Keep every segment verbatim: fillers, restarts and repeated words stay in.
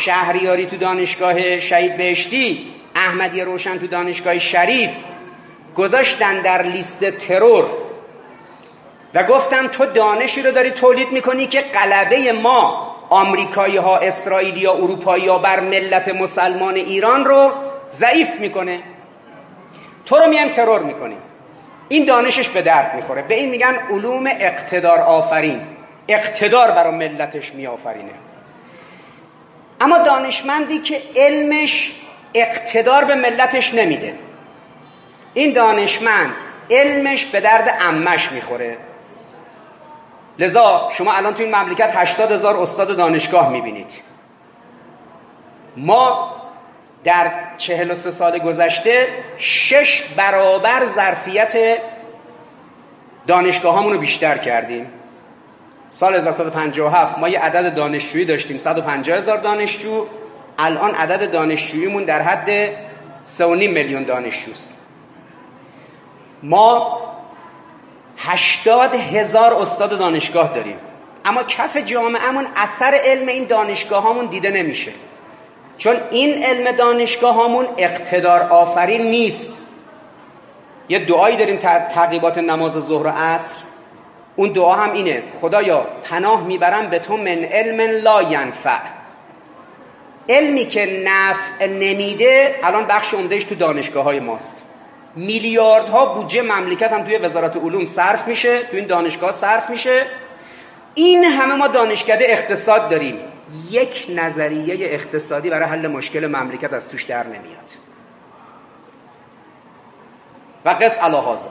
شهریاری تو دانشگاه شهید بهشتی، احمدی روشن تو دانشگاه شریف گذاشتن در لیست ترور و گفتن تو دانشی رو داری تولید میکنی که غلبه ما آمریکایی ها، اسرائیلی ها، اروپایی ها بر ملت مسلمان ایران رو ضعیف میکنه، تو رو میام ترور میکنیم. این دانشش به درد میخوره. به این میگن علوم اقتدار آفرین، اقتدار برای ملتش میآفرینه. اما دانشمندی که علمش اقتدار به ملتش نمیده، این دانشمند علمش به درد عمش میخوره. لذا شما الان تو این مملکت هشتاد هزار استاد دانشگاه میبینید. ما در چهل و سه سال گذشته شش برابر ظرفیت دانشگاه هامون رو بیشتر کردیم. سال هزار و سیصد و پنجاه و هفت ما یه عدد دانشجویی داشتیم صد و پنجاه هزار دانشجو، الان عدد دانشجوییمون در حد سه و نیم میلیون دانشجوست. ما هشتاد هزار استاد دانشگاه داریم، اما کف جامعهمون اثر علم این دانشگاه هامون دیده نمیشه، چون این علم دانشگاه هامون اقتدار آفرین نیست. یه دعایی داریم تعقیبات نماز ظهر و عصر، اون دعا هم اینه: خدایا پناه میبرم به تو من علم لا ینفع. علمی که نفع نمیده الان بخش عمدهش تو دانشگاه های ماست. میلیاردها بودجه مملکت هم توی وزارت علوم صرف میشه، تو این دانشگاه صرف میشه. این همه ما دانشکده اقتصاد داریم، یک نظریه اقتصادی برای حل مشکل مملکت از توش در نمیاد. و قص علی هذا،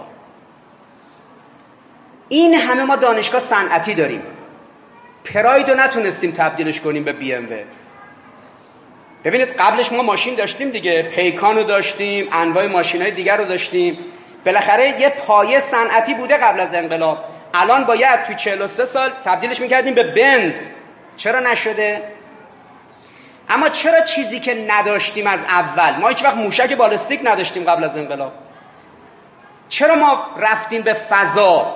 این همه ما دانشگاه صنعتی داریم، پراید رو نتونستیم تبدیلش کنیم به بی ام و. ببینید قبلش ما ماشین داشتیم دیگه، پیکان رو داشتیم، انواع ماشین‌های دیگر رو داشتیم، بالاخره یه پایه صنعتی بوده قبل از انقلاب. الان باید توی چهل و سه سال تبدیلش میکردیم به بنز. چرا نشده؟ اما چرا چیزی که نداشتیم از اول؟ ما هیچ وقت موشک بالستیک نداشتیم قبل از انقلاب. چرا ما رفتیم به فضا؟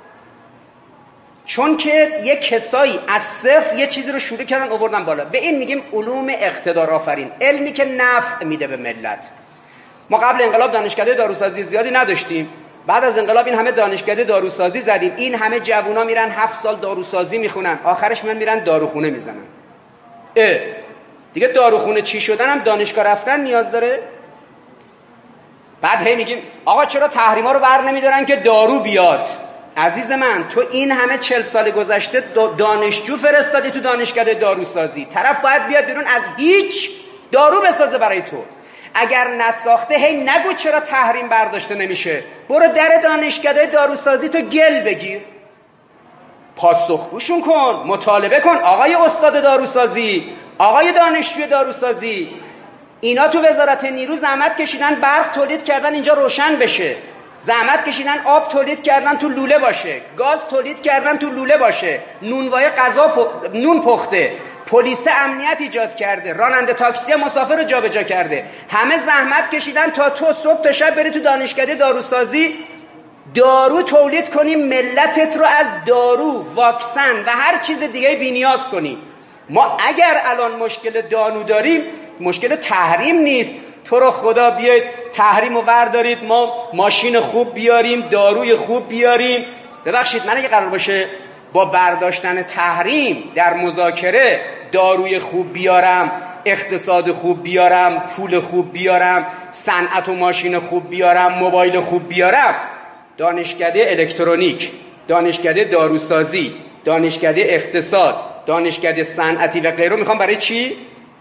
چون که یک کسایی از صفر یه چیزی رو شروع کردن آوردن بالا. به این میگیم علوم اقتدار آفرین، علمی که نفع میده به ملت. ما قبل انقلاب دانشکده داروسازی زیادی نداشتیم، بعد از انقلاب این همه دانشکده داروسازی زدیم، این همه جوونا میرن هفت سال داروسازی میخونن، آخرش من میرن داروخونه میزنن. اه دیگه داروخونه چی شدن هم دانشگاه رفتن نیاز داره؟ بعد هی میگیم آقا چرا تحریما رو بر نمیدارن که دارو بیاد؟ عزیز من، تو این همه چل سال گذشته دانشجو فرستادی تو دانشکده داروسازی، طرف باید بیاد بیرون از هیچ دارو بسازه برای تو. اگر نساخته هی نگو چرا تحریم برداشته نمیشه. برو در دانشکده داروسازی تو گل بگیر، پاسخگوشون کن، مطالبه کن. آقای استاد داروسازی، آقای دانشجوی داروسازی، اینا تو وزارت نیرو زحمت کشیدن برق تولید کردن اینجا روشن بشه، زحمت کشیدن آب تولید کردن تو لوله باشه، گاز تولید کردن تو لوله باشه، نونوای غذا پ... نون پخته، پلیس امنیت ایجاد کرده، راننده تاکسی مسافر رو جابجا کرده. همه زحمت کشیدن تا تو صبح تا شب بری تو دانشکده داروسازی دارو تولید کنی، ملتت رو از دارو، واکسن و هر چیز دیگه بی‌نیاز کنی. ما اگر الان مشکل دانو داریم، مشکل تحریم نیست. تو رو خدا بیاید تحریم رو بردارید، ما ماشین خوب بیاریم، داروی خوب بیاریم. ببخشید من اگه قرار باشه با برداشتن تحریم در مذاکره داروی خوب بیارم، اقتصاد خوب بیارم، پول خوب بیارم، صنعت و ماشین خوب بیارم، موبایل خوب بیارم، دانشکده الکترونیک، دانشکده داروسازی، دانشکده اقتصاد، دانشکده صنعتی و غیره میخوام برای چی؟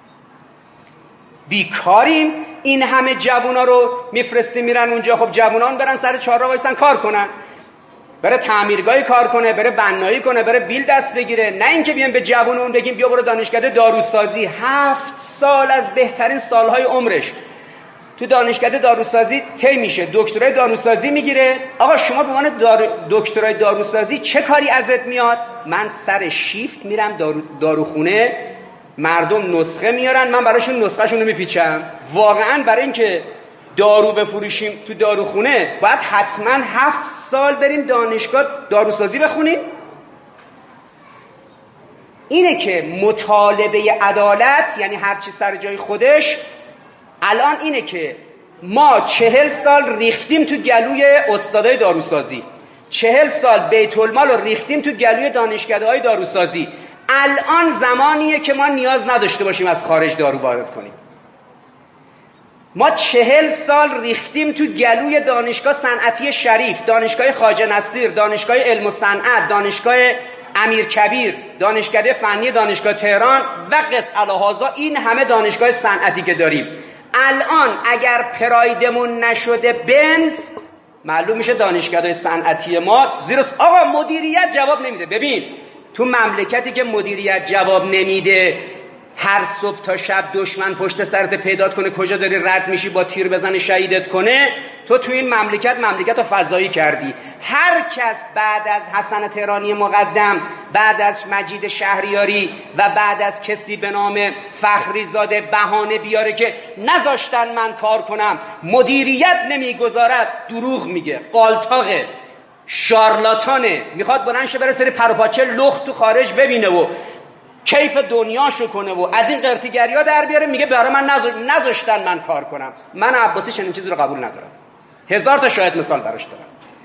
بیکاریم. این همه جوونا رو میفرستیم میرن اونجا، خب جوونان برن سر چهارراه وایسن کار کنن، بره تعمیرگاهی کار کنه، بره بنایی کنه، بره بیل دست بگیره. نه اینکه بیان به جوون اون بگیم بیا برو دانشکده داروسازی. هفت سال از بهترین سالهای عمرش تو دانشکده داروسازی طی میشه، دکترای داروسازی میگیره. آقا شما به عنوان دار... دکترای داروسازی چه کاری ازت میاد؟ من سر شیفت میرم دارو... داروخونه، مردم نسخه میارن، من براشون نسخه‌شون رو میپیچم. واقعا برای اینکه دارو بفروشیم تو داروخونه باید حتما هفت سال بریم دانشگاه داروسازی بخونیم؟ اینه که مطالبه عدالت، یعنی هر چی سر جای خودش، الان اینه که ما چهل سال ریختیم تو گلوی استادای داروسازی، چهل سال بیت المال رو ریختیم تو گلوی دانشکده‌های داروسازی. الان زمانیه که ما نیاز نداشته باشیم از خارج دارو وارد کنیم. ما چهل سال ریختیم تو گلوی دانشگاه صنعتی شریف، دانشگاه خواجه نصیر، دانشگاه علم و صنعت، دانشگاه امیرکبیر، دانشکده فنی دانشگاه تهران و قس الهازا، این همه دانشگاه صنعتی که داریم. الان اگر پرایدمون نشده بنز، معلوم میشه دانشگاه صنعتی ما زیر آقا مدیریت جواب نمیده. ببین تو مملکتی که مدیریت جواب نمیده، هر صبح تا شب دشمن پشت سرت پیدات کنه کجا داری رد میشی با تیر بزنه شهیدت کنه، تو تو این مملکت مملکت رو فضایی کردی. هر کس بعد از حسن تهرانی مقدم، بعد از مجید شهریاری و بعد از کسی به نام فخری زاده بهانه بیاره که نذاشتن من کار کنم، مدیریت نمیگذارد، دروغ میگه، قالتاقه، شارلاتانه، میخواد بلند شه بره سری پروپاچه لخت تو خارج ببینه و کیف دنیاشو کنه و از این قرتیگری‌ها در بیاره، میگه برای من نذاشتن من کار کنم. من عباسی چنین چیزی رو قبول ندارم. هزار تا شاهد مثال براش دارم.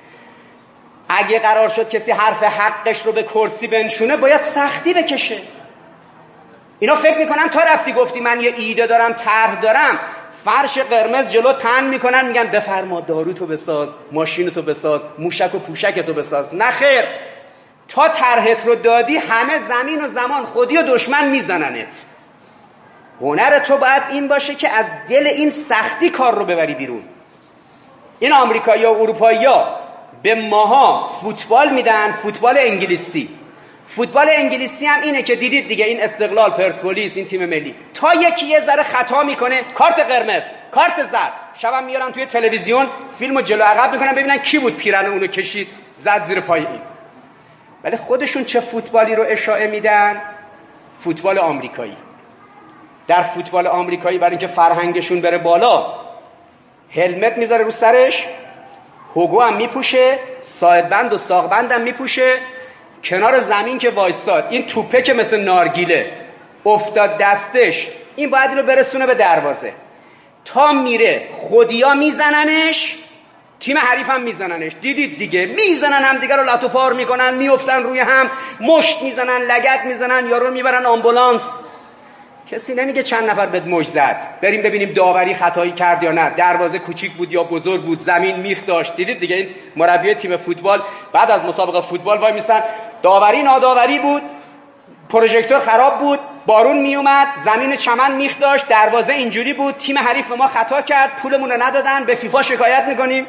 اگه قرار شد کسی حرف حقش رو به کرسی بنشونه، باید سختی بکشه. اینا فکر میکنن تا رفتی گفتی من یه ایده دارم، طرح دارم، فرش قرمز جلو تن میکنن، میگن بفرما دارو تو بساز، ماشین تو بساز، موشک و پوشک تو بساز. نه خیر، تا طرحت رو دادی همه زمین و زمان خودی و دشمن میزننت. هنر تو باید این باشه که از دل این سختی کار رو ببری بیرون. این آمریکایی‌ها و اروپایی‌ها به ماها فوتبال میدن، فوتبال انگلیسی. فوتبال انگلیسی هم اینه که دیدید دیگه، این استقلال، پرسپولیس، این تیم ملی، تا یکی یه ذره خطا میکنه کارت قرمز، کارت زرد. شبم میارن توی تلویزیون فیلمو جلو عقب میکنن ببینن کی بود پیرن اونو کشید زد زیر پای این. ولی خودشون چه فوتبالی رو اشاعه میدن؟ فوتبال آمریکایی. در فوتبال آمریکایی برای اینکه فرهنگشون بره بالا، هلمت میذاره رو سرش، هوگو هم میپوشه، ساعدبند و ساقبند هم میپوشه، کنار زمین که وایستاد این توپه که مثل نارگیله افتاد دستش، این باید اینو برسونه به دروازه. تا میره خودیا میزننش، تیم حریف هم میزننش. دیدید دیگه، میزنن هم دیگه رو لاتو پار میکنن، میافتن روی هم، مشت میزنن، لگد میزنن، یارو رو میبرن آمبولانس. کسی نمیگه چند نفر بهت مشت زد، بریم ببینیم داوری خطایی کرد یا نه، دروازه کوچیک بود یا بزرگ بود، زمین میخ داشت. دیدید دیگه، این مربی تیم فوتبال بعد از مسابقه فوتبال وای میسن، داوری ناداوری بود، پروژکتور خراب بود، بارون میومد، زمین چمن میخ داشت، دروازه اینجوری بود، تیم حریف ما خطا کرد، پولمون رو ندادن، به فیفا شکایت میکنیم.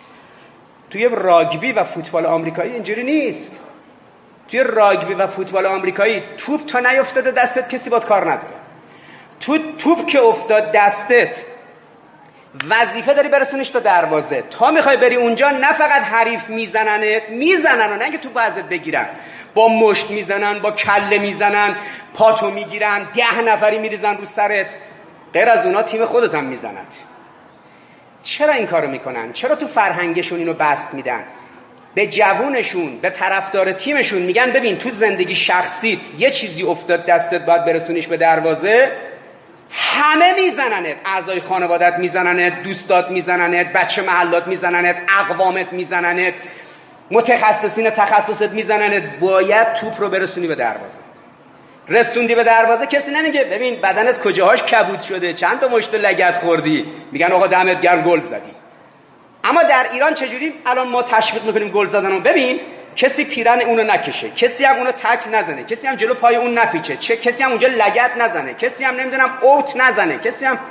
توی راگبی و فوتبال آمریکایی اینجوری نیست. توی راگبی و فوتبال آمریکایی توپ تا نیافتاده دستت کسی باهات کار نداره. تو توپ که افتاد دستت، وظیفه داری برسونیش تا دروازه. تا میخوای بری اونجا، نه فقط حریف میزننت، میزنن و نه اینکه توپ ازت بگیرن، با مشت میزنن، با کله میزنن، پاتو میگیرن، ده نفری میریزن رو سرت. غیر از اونا تیم خودت هم میزنند. چرا این کارو میکنن؟ چرا تو فرهنگشون اینو بست میدن؟ به جوونشون، به طرفدار تیمشون میگن ببین تو زندگی شخصیت یه چیزی افتاد دستت، باید برسونیش به دروازه، همه میزننت، اعضای خانوادت میزننت، دوستات میزننت، بچه محلات میزننت، اقوامت میزننت، متخصصین تخصصت میزننت، باید توپ رو برسونی به دروازه. رسوندی به دروازه، کسی نمیگه ببین بدنت کجاهاش کبود شده، چند تا مشت لگد خوردی، میگن آقا دمت گرم گل زدی. اما در ایران چجوری الان ما تشویق میکنیم گل زدنو؟ ببین کسی پیرن اونو نکشه، کسی هم اونو تک نزنه، کسی هم جلو پای اون نپیچه، چه کسی هم اونجا لگد نزنه، کسی هم نمیدونم اوت نزنه، کسی هم.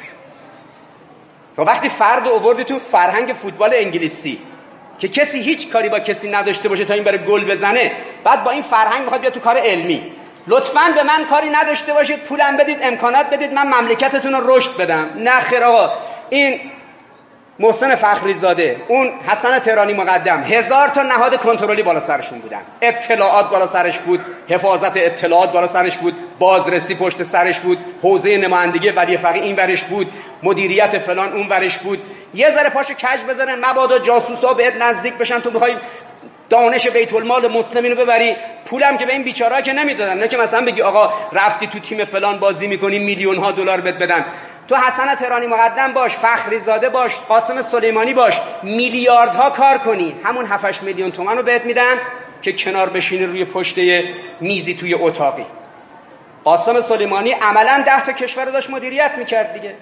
تو وقتی فرد آوردی تو فرهنگ فوتبال انگلیسی که کسی هیچ کاری با کسی نداشته باشه تا این بره گل بزنه، بعد با این فرهنگ میخواد بیاد تو کار علمی، لطفاً به من کاری نداشته باشید، پولم بدید، امکانات بدید، من مملکتتون رو رشد بدم. نه خیر آقا، این محسن فخری زاده، اون حسن تهرانی مقدم، هزار تا نهاد کنترلی بالا سرشون بودن، اطلاعات بالا سرش بود، حفاظت اطلاعات بالا سرش بود، بازرسی پشت سرش بود، حوزه نمایندگی ولی فقیه این ورش بود، مدیریت فلان اون ورش بود. یه ذره پاشو کج بزنن، مبادا جاسوسا بهت نزدیک بشن، تو بخوای دانش بیت المال مسلمین رو ببری، پولم که به این بیچاره‌ها که نمیدادن، نه که مثلا بگی آقا رفتی تو تیم فلان بازی میکنی میلیون ها دلار بهت بدن. تو حسن تهرانی مقدم باش، فخری زاده باش، قاسم سلیمانی باش، میلیاردها کار کنی، همون هفت هشت میلیون تومان رو بهت میدن که کنار بشینی روی پشت میزی توی اتاقی. قاسم سلیمانی عملاً ده تا کشور رو داشت مدیریت میکرد دیگه.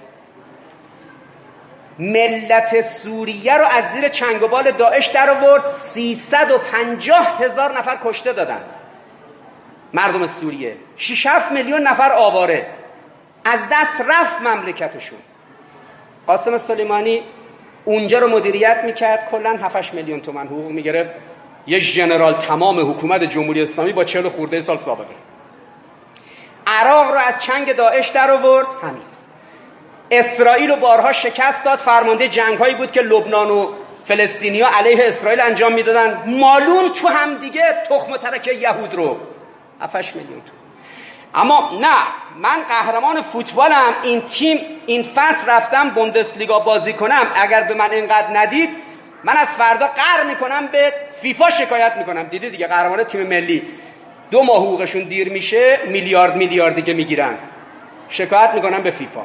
ملت سوریه رو از زیر چنگ و بال داعش در آورد، سیصد و پنجاه هزار نفر کشته دادن مردم سوریه، شش هفت میلیون نفر آواره، از دست رفت مملکتشون. قاسم سلیمانی اونجا رو مدیریت میکرد، کلاً هفت هشت میلیون تومان حقوق میگرفت. یه ژنرال تمام حکومت جمهوری اسلامی با چهل خورده سال سابقه. عراق رو از چنگ داعش در آورد، همین. اسرائیل رو بارها شکست داد، فرمانده جنگ‌هایی بود که لبنان و فلسطینی‌ها علیه اسرائیل انجام میدادن، مالون تو هم دیگه تخم و ترک یهود رو. هفت هشت میلیون تو. اما نه، من قهرمان فوتبالم، این تیم این فصل رفتم بوندسلیگا بازی کنم، اگر به من اینقدر ندید من از فردا قهر میکنم، به فیفا شکایت میکنم. دیدی دیگه قهرمان تیم ملی دو ماه حقوقشون دیر میشه، میلیارد میلیارد دیگه میگیرن، شکایت میکنم به فیفا.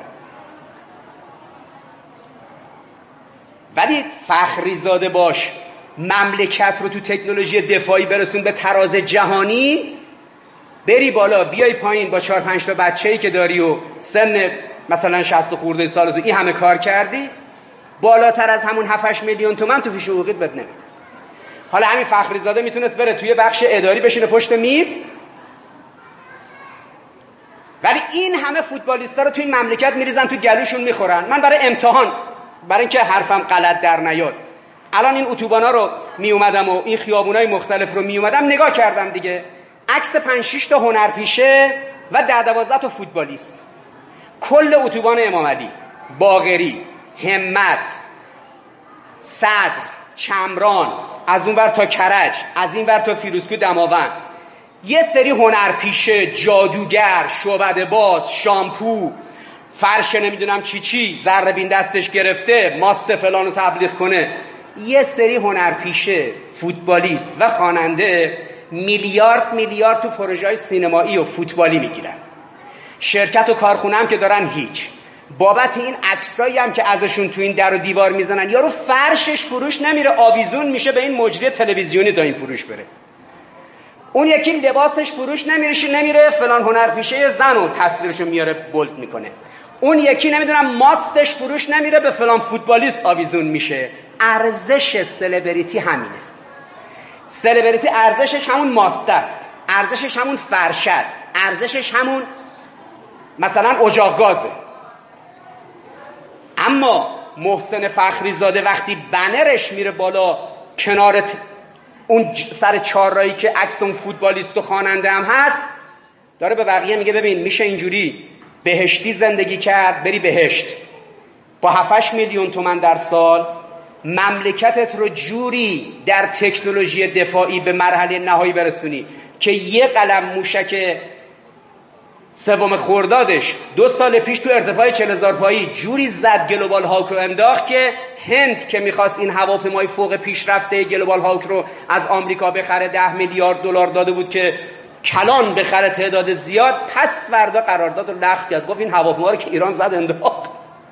ولی فخری زاده باش، مملکت رو تو تکنولوژی دفاعی برسون به تراز جهانی، بری بالا بیای پایین با چهار پنج تا بچه‌ای که داری و سن مثلا شصت خورده سال تو این همه کار کردی، بالاتر از همون هفت هشت میلیون تومان تو فیش حقوقیت بد نمیده. حالا همین فخری زاده میتونست بره توی بخش اداری بشینه پشت میز، ولی این همه فوتبالیستا رو توی این مملکت میریزن تو گلوشون میخورن. من برای امتحان، برای اینکه حرفم غلط در نیاد، الان این اتوبانا رو می اومدم و این خیابونای مختلف رو می اومدم نگاه کردم دیگه، عکس پنج شش تا هنرپیشه و ده دوازده تا فوتبالیست، کل اتوبان امام علی، باقری، همت، صدر، چمران، از اون ور تا کرج، از این ور تا فیروزکو دماوند، یه سری هنرپیشه، جادوگر، شعبده باز، شامپو، فرش نمیدونم چی چی، ذره بین دستش گرفته، ماست فلانو تبلیغ کنه، یه سری هنرپیشه، فوتبالیست و خواننده میلیارد میلیارد تو پروژه‌های سینمایی و فوتبالی میگیرن. شرکت و کارخونه هم که دارن هیچ. بابت این عکسایی هم که ازشون تو این در و دیوار میزنن، یارو فرشش فروش نمیره، آویزون میشه به این مجری تلویزیونی تا این فروش بره. اون یکی لباسش فروش نمیره، نمیره فلان هنرپیشه زنو تصویرشو میاره بولد میکنه. اون یکی نمیدونم ماستش فروش نمیره، به فلان فوتبالیست آویزون میشه. ارزش سلبریتی همینه. سلبریتی ارزشش همون ماست است، ارزشش همون فرش است، ارزشش همون مثلا اجاق گازه. اما محسن فخری زاده وقتی بنرش میره بالا کنار اون سر چهارراهی که عکس اون فوتبالیست و خواننده هم هست، داره به بقیه میگه ببین میشه اینجوری بهشتی زندگی کرد، بری بهشت با هفت هشت میلیون تومان در سال، مملکتت رو جوری در تکنولوژی دفاعی به مرحله نهایی برسونی که یه قلم موشک سوم خردادش دو سال پیش تو ارتفاع چهل هزار پایی جوری زد گلوبال هاوک رو انداخت که هند که میخواست این هواپیمای فوق پیشرفته گلوبال هاوک رو از آمریکا بخره ده میلیارد دلار داده بود که کلان بخره تعداد زیاد، پس فردا قرارداد رو لغو کرد، گفت این هواپیما رو که ایران زد انداخت.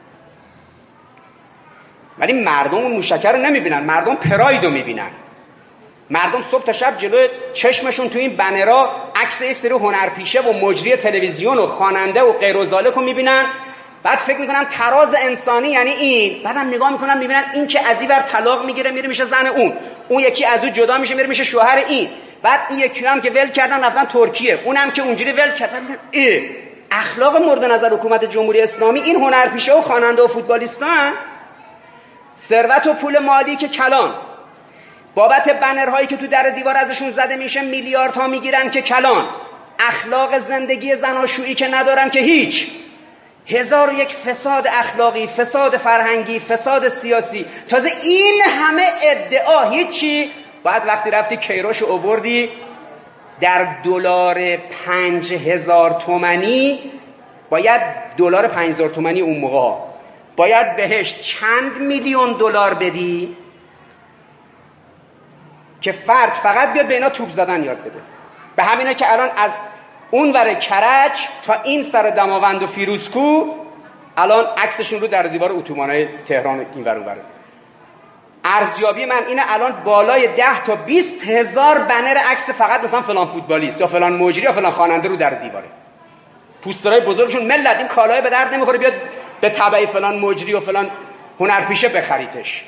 ولی مردم اون موشک رو نمیبینن، مردم پراید رو میبینن. مردم صبح تا شب جلوی چشمشون تو این بنرها عکس یک سری هنرپیشه و مجری تلویزیون و خواننده و غیر و ذالک رو میبینن، بعد فکر میکنن تراز انسانی یعنی این، بعدم نگاه میکنن میبینن این که از این ور طلاق میگیره میره میشه زن اون، اون یکی از اون جدا میشه میره میشه شوهر این، بعد این یکی هم که ول کردن رفتن ترکیه، اونم که اونجوری ول کردن. ای اخلاق مورد نظر حکومت جمهوری اسلامی این هنرپیشه و خواننده و فوتبالیستان، ثروت و پول مالی که کلان، بابت بنرهایی که تو در دیوار ازشون زده میشه میلیاردها میگیرن که کلان، اخلاق زندگی زناشویی که ندارن که هیچ، هزار و یک فساد اخلاقی، فساد فرهنگی، فساد سیاسی، تازه این همه ادعا هیچی. بعد وقتی رفتی کیروش آوردی در دلار پنج هزار تومانی، باید دلار پنج هزار تومانی اون موقع باید بهش چند میلیون دلار بدی؟ که فرد فقط بیاد به اینا توپ زدن یاد بده. به همینه که الان از اون ور کرج تا این سر دماوند و فیروزکو الان عکسشون رو در دیوار اتوبان‌های تهران این ور اون ور. ارزیابی من اینه الان بالای ده تا بیست هزار بنر عکس فقط مثلا فلان فوتبالیست یا فلان مجری یا فلان خواننده رو در دیواره. پوسترهای بزرگشون ملت این کالای به درد نمیخوره بیاد به تبع فلان مجری و فلان هنرپیشه بخریتش.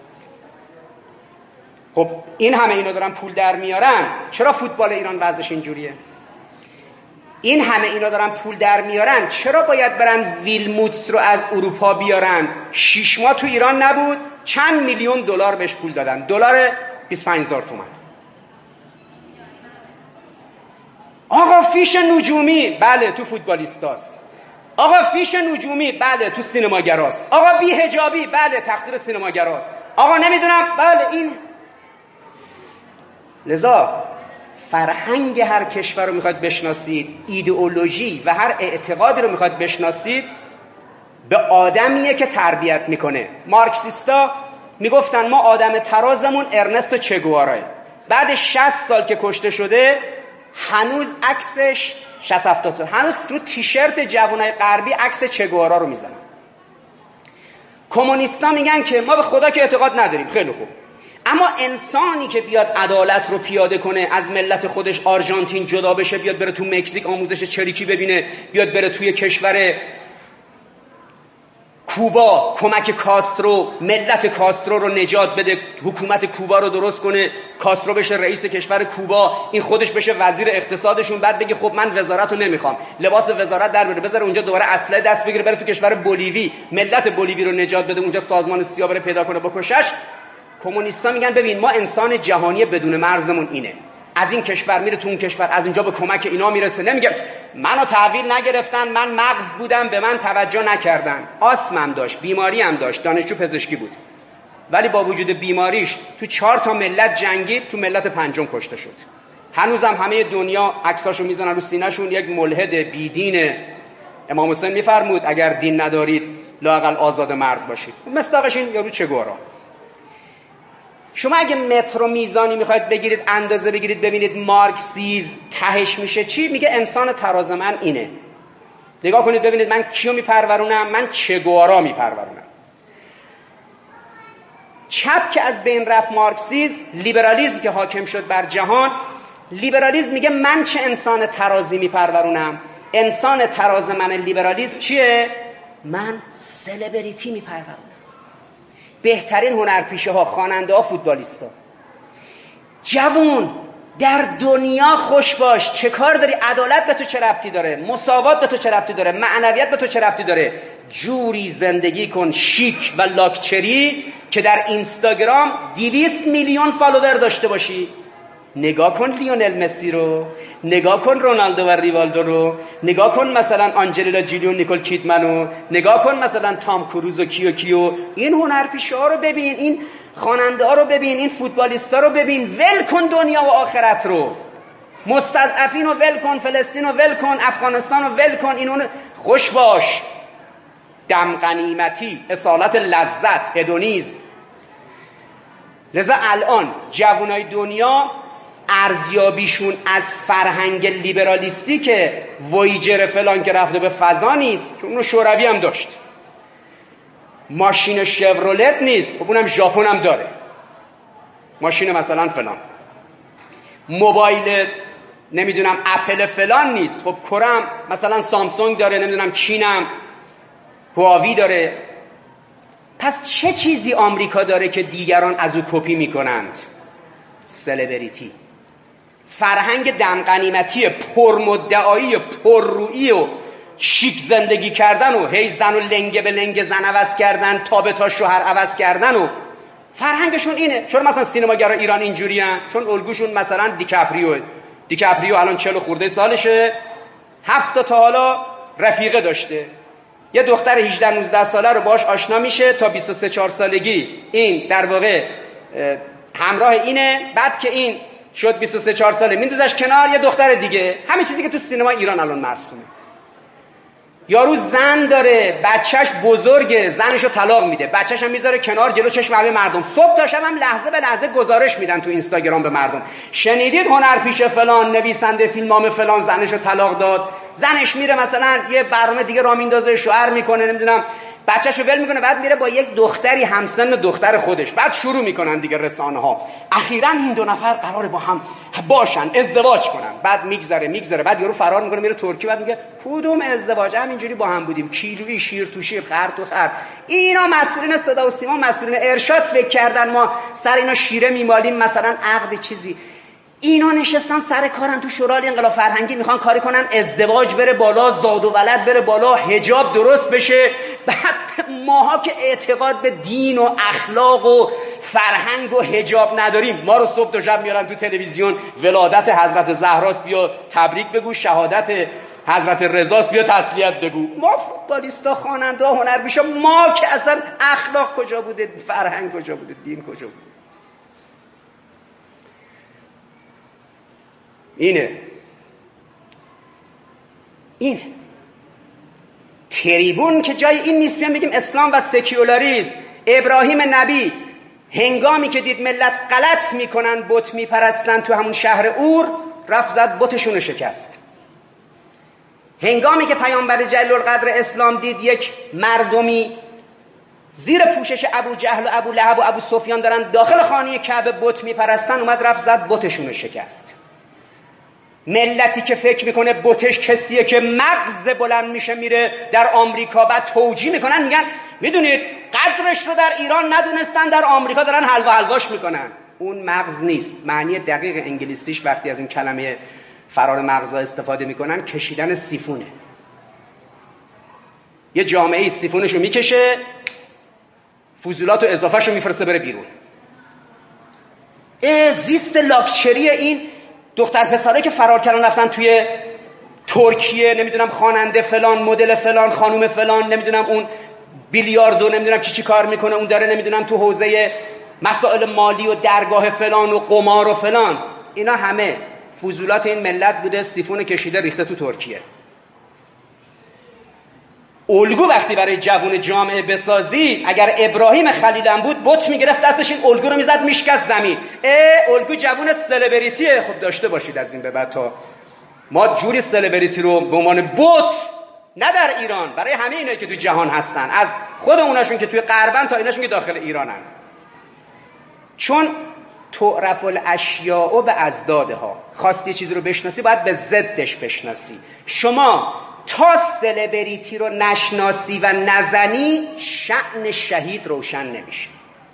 خب این همه اینا دارن پول در میارن، چرا فوتبال ایران وضعش اینجوریه؟ این همه اینا دارن پول در میارن، چرا باید برن ویلموتس رو از اروپا بیارن؟ شش ماه تو ایران نبود، چند میلیون دلار بهش پول دادن، دلار بیست و پنج هزار تومان. آقا فیش نجومی، بله تو فوتبالیستاست. آقا فیش نجومی، بله تو سینماگراست. آقا بی حجابی، بله تقصیر سینماگراست. آقا نمیدونم، بله این. لذا فرهنگ هر کشور رو میخواد بشناسید، ایدئولوژی و هر اعتقادی رو میخواد بشناسید، به آدمیه که تربیت میکنه. مارکسیستا میگفتن ما آدم ترازمون ارنستو چگواراه. بعد شصت سال که کشته شده هنوز عکسش شصت هفتاد سال هنوز تو تیشرت جوانای غربی عکس چگوارا رو میزنن. کمونیستا میگن که ما به خدا که اعتقاد نداریم، خیلی خوب، اما انسانی که بیاد عدالت رو پیاده کنه، از ملت خودش آرژانتین جدا بشه، بیاد بره تو مکزیک آموزش چریکی ببینه، بیاد بره توی کشور کوبا کمک کاسترو، ملت کاسترو رو نجات بده، حکومت کوبا رو درست کنه، کاسترو بشه رئیس کشور کوبا، این خودش بشه وزیر اقتصادشون، بعد بگه خب من وزارت رو نمیخوام، لباس وزارت در بره، بذاره اونجا دوباره اسلحه دست بگیره بره تو کشور بولیوی، ملت بولیوی رو نجات بده، اونجا سازمان سیا بره پیدا کنه بکشش. کمونیستا میگن ببین ما انسان جهانی بدون مرزمون اینه، از این کشور میره تو اون کشور، از اینجا به کمک اینا میرسه. نمیگه منو تحویل نگرفتن، من مغز بودم به من توجه نکردن. آسمم داشت، بیماری هم داشت، دانشجو پزشکی بود، ولی با وجود بیماریش تو چهار تا ملت جنگید، تو ملت پنجم کشته شد. هنوزم همه دنیا عکساشو میزنن رو سینه‌شون، یک ملحد بیدین. امام حسین میفرمود اگر دین ندارید لااقل آزاد مرد باشید. مصداقش این یارو چگوارا. شما اگه متر و میزانی میخواید بگیرید، اندازه بگیرید، ببینید مارکسیسم تهش میشه چی؟ میگه انسان تراز من اینه. نگاه کنید ببینید من کیو میپرورونم؟ من چگوارا میپرورونم. چپ که از بین رفت مارکسیسم، لیبرالیسم که حاکم شد بر جهان، لیبرالیسم میگه من چه انسان ترازی میپرورونم؟ انسان تراز من لیبرالیسم چیه؟ من سلبریتی میپرورونم. بهترین هنرپیشه ها، خواننده ها، فوتبالیستا. جوون در دنیا خوش باش، چه کار داری؟ عدالت به تو چه ربطی داره؟ مساوات به تو چه ربطی داره؟ معنویت به تو چه ربطی داره؟ جوری زندگی کن شیک و لاکچری که در اینستاگرام دویست میلیون فالوور داشته باشی. نگاه کن لیونل مسی رو، نگاه کن رونالدو و ریوالدو رو، نگاه کن مثلا آنجلینا جولی و نیکول کیدمن رو، نگاه کن مثلا تام کروز و کیو کیو. این هنرپیشه ها رو ببین، این خواننده ها رو ببین، این فوتبالیستا رو ببین. ول کن دنیا و آخرت رو، مستضعفین رو ول کن، فلسطین رو ول کن، افغانستان رو ول کن، اینو خوش باش. دم غنیمتی، اصالت لذت، هدونیسم. لذا الان جوانای دنیا ارزیابیشون از فرهنگ لیبرالیستی که وویجر فلان که رفته به فضا نیست، چون اونو شوروی هم داشت، ماشین شورولت نیست، خب اونم ژاپن هم داره، ماشین مثلا فلان، موبایل نمیدونم اپل فلان نیست، خب کرم مثلا سامسونگ داره، نمیدونم چینم هواوی داره. پس چه چیزی آمریکا داره که دیگران از او کپی میکنند؟ سلبریتی. فرهنگ دمغنیمتی، پرمدعایی، پررویی و شیک زندگی کردن و هی زن و لنگه به لنگه زن عوض کردن، تا به تا شوهر عوض کردن و فرهنگشون اینه. چرا مثلا سینماگرا ایران اینجوری هن؟ چون الگوشون مثلا دیکاپریو. دیکاپریو الان چهل خورده سالشه، هفت تا حالا رفیقه داشته، یه دختر هجده نوزده ساله رو باش آشنا میشه تا بیست و سه چهار سالگی این در واقع همراه اینه، بعد که این شد بیست و سه چهار ساله میندازش کنار، یه دختر دیگه. همین چیزی که تو سینما ایران الان مرسومه. یارو زن داره، بچهش بزرگه، زنشو طلاق میده، بچهش هم میذاره کنار جلو چشم همه مردم. صبح تا شب هم لحظه به لحظه گزارش میدن تو اینستاگرام به مردم. شنیدید هنرپیشه فلان، نویسنده فیلمنامه فلان زنشو طلاق داد. زنش میره مثلا یه برنامه دیگه راه میندازه، شوهر میکنه، نمیدونم بچه‌شو ول میکنه، بعد میره با یک دختری همسن دختر خودش. بعد شروع میکنن دیگه رسانه‌ها اخیراً این دو نفر قراره با هم باشن، ازدواج کنن. بعد میگذره میگذره بعد یارو فرار میکنه میره ترکیه، بعد میگه کدوم ازدواج، همینجوری با هم بودیم، کیلویی شیر تو شیر، خر تو خر. اینا مسئولین صدا و سیما، مسئولین ارشاد فکر کردن ما سر اینا شیره میمالیم مثلا عقد چیزی. اینا نشستن سر کارن تو شورای انقلاب فرهنگی، میخوان کاری کنن ازدواج بره بالا، زاد و ولد بره بالا، حجاب درست بشه. بعد ماها که اعتقاد به دین و اخلاق و فرهنگ و حجاب نداریم، ما رو صبح تا شب میارن تو تلویزیون، ولادت حضرت زهراست بیا تبریک بگو، شهادت حضرت رضاست بیا تسلیت بگو. ما فوتبالیستا، خواننده، هنرپیشا، ما که اصلا اخلاق کجا بوده، فرهنگ کجا بوده، دین کجا بوده. اینه این تریبون که جای این نیست بیان بگیم اسلام و سکیولاریسم. ابراهیم نبی هنگامی که دید ملت غلط میکنن، بت میپرستن تو همون شهر اور، رفت زد بتشون رو شکست. هنگامی که پیامبر جلیل القدر اسلام دید یک مردمی زیر پوشش ابو جهل و ابو لهب و ابو سفیان دارن داخل خانه کعبه بت میپرستن، اومد رفت زد بتشون رو شکست. ملتی که فکر میکنه بتش کسیه که مغز بلند میشه میره در آمریکا بعد توجیه میکنن، میگن میدونید قدرش رو در ایران ندونستن، در آمریکا دارن حلوا حلواش میکنن. اون مغز نیست. معنی دقیق انگلیسیش وقتی از این کلمه فرار مغزها استفاده میکنن کشیدن سیفونه. یه جامعه سیفونشو میکشه، فضولات و اضافهشو میفرسته بره بیرون. اه زیست لاکچری این دختر پسره که فرار کردن رفتن توی ترکیه، نمیدونم خواننده فلان، مدل فلان، خانوم فلان، نمیدونم اون بیلیاردو نمیدونم چی چی کار میکنه، اون داره نمیدونم تو حوزه مسائل مالی و درگاه فلان و قمار و فلان. اینا همه فضولات این ملت بوده، سیفون کشیده ریخته تو ترکیه. الگو وقتی برای جوون جامعه بسازی، اگر ابراهیم خلیلم بود بت میگرفت دستش این الگو رو میزد میشکست زمین. اه الگو جوونت سلبریتیه، خب داشته باشید از این به بعد. تا ما جوری سلبریتی رو به عنوان بت، نه در ایران، برای همه اینایی که تو جهان هستن، از خود اوناشون که توی غربن تا ایناشون که داخل ایرانن، چون تعرف الاشیاء به ازدادها. خواستی چیزی رو بشناسی باید به ضدش بشناسی. شما تا سلبریتی رو نشناسی و نزنی شأن شهید روشن نمیشه.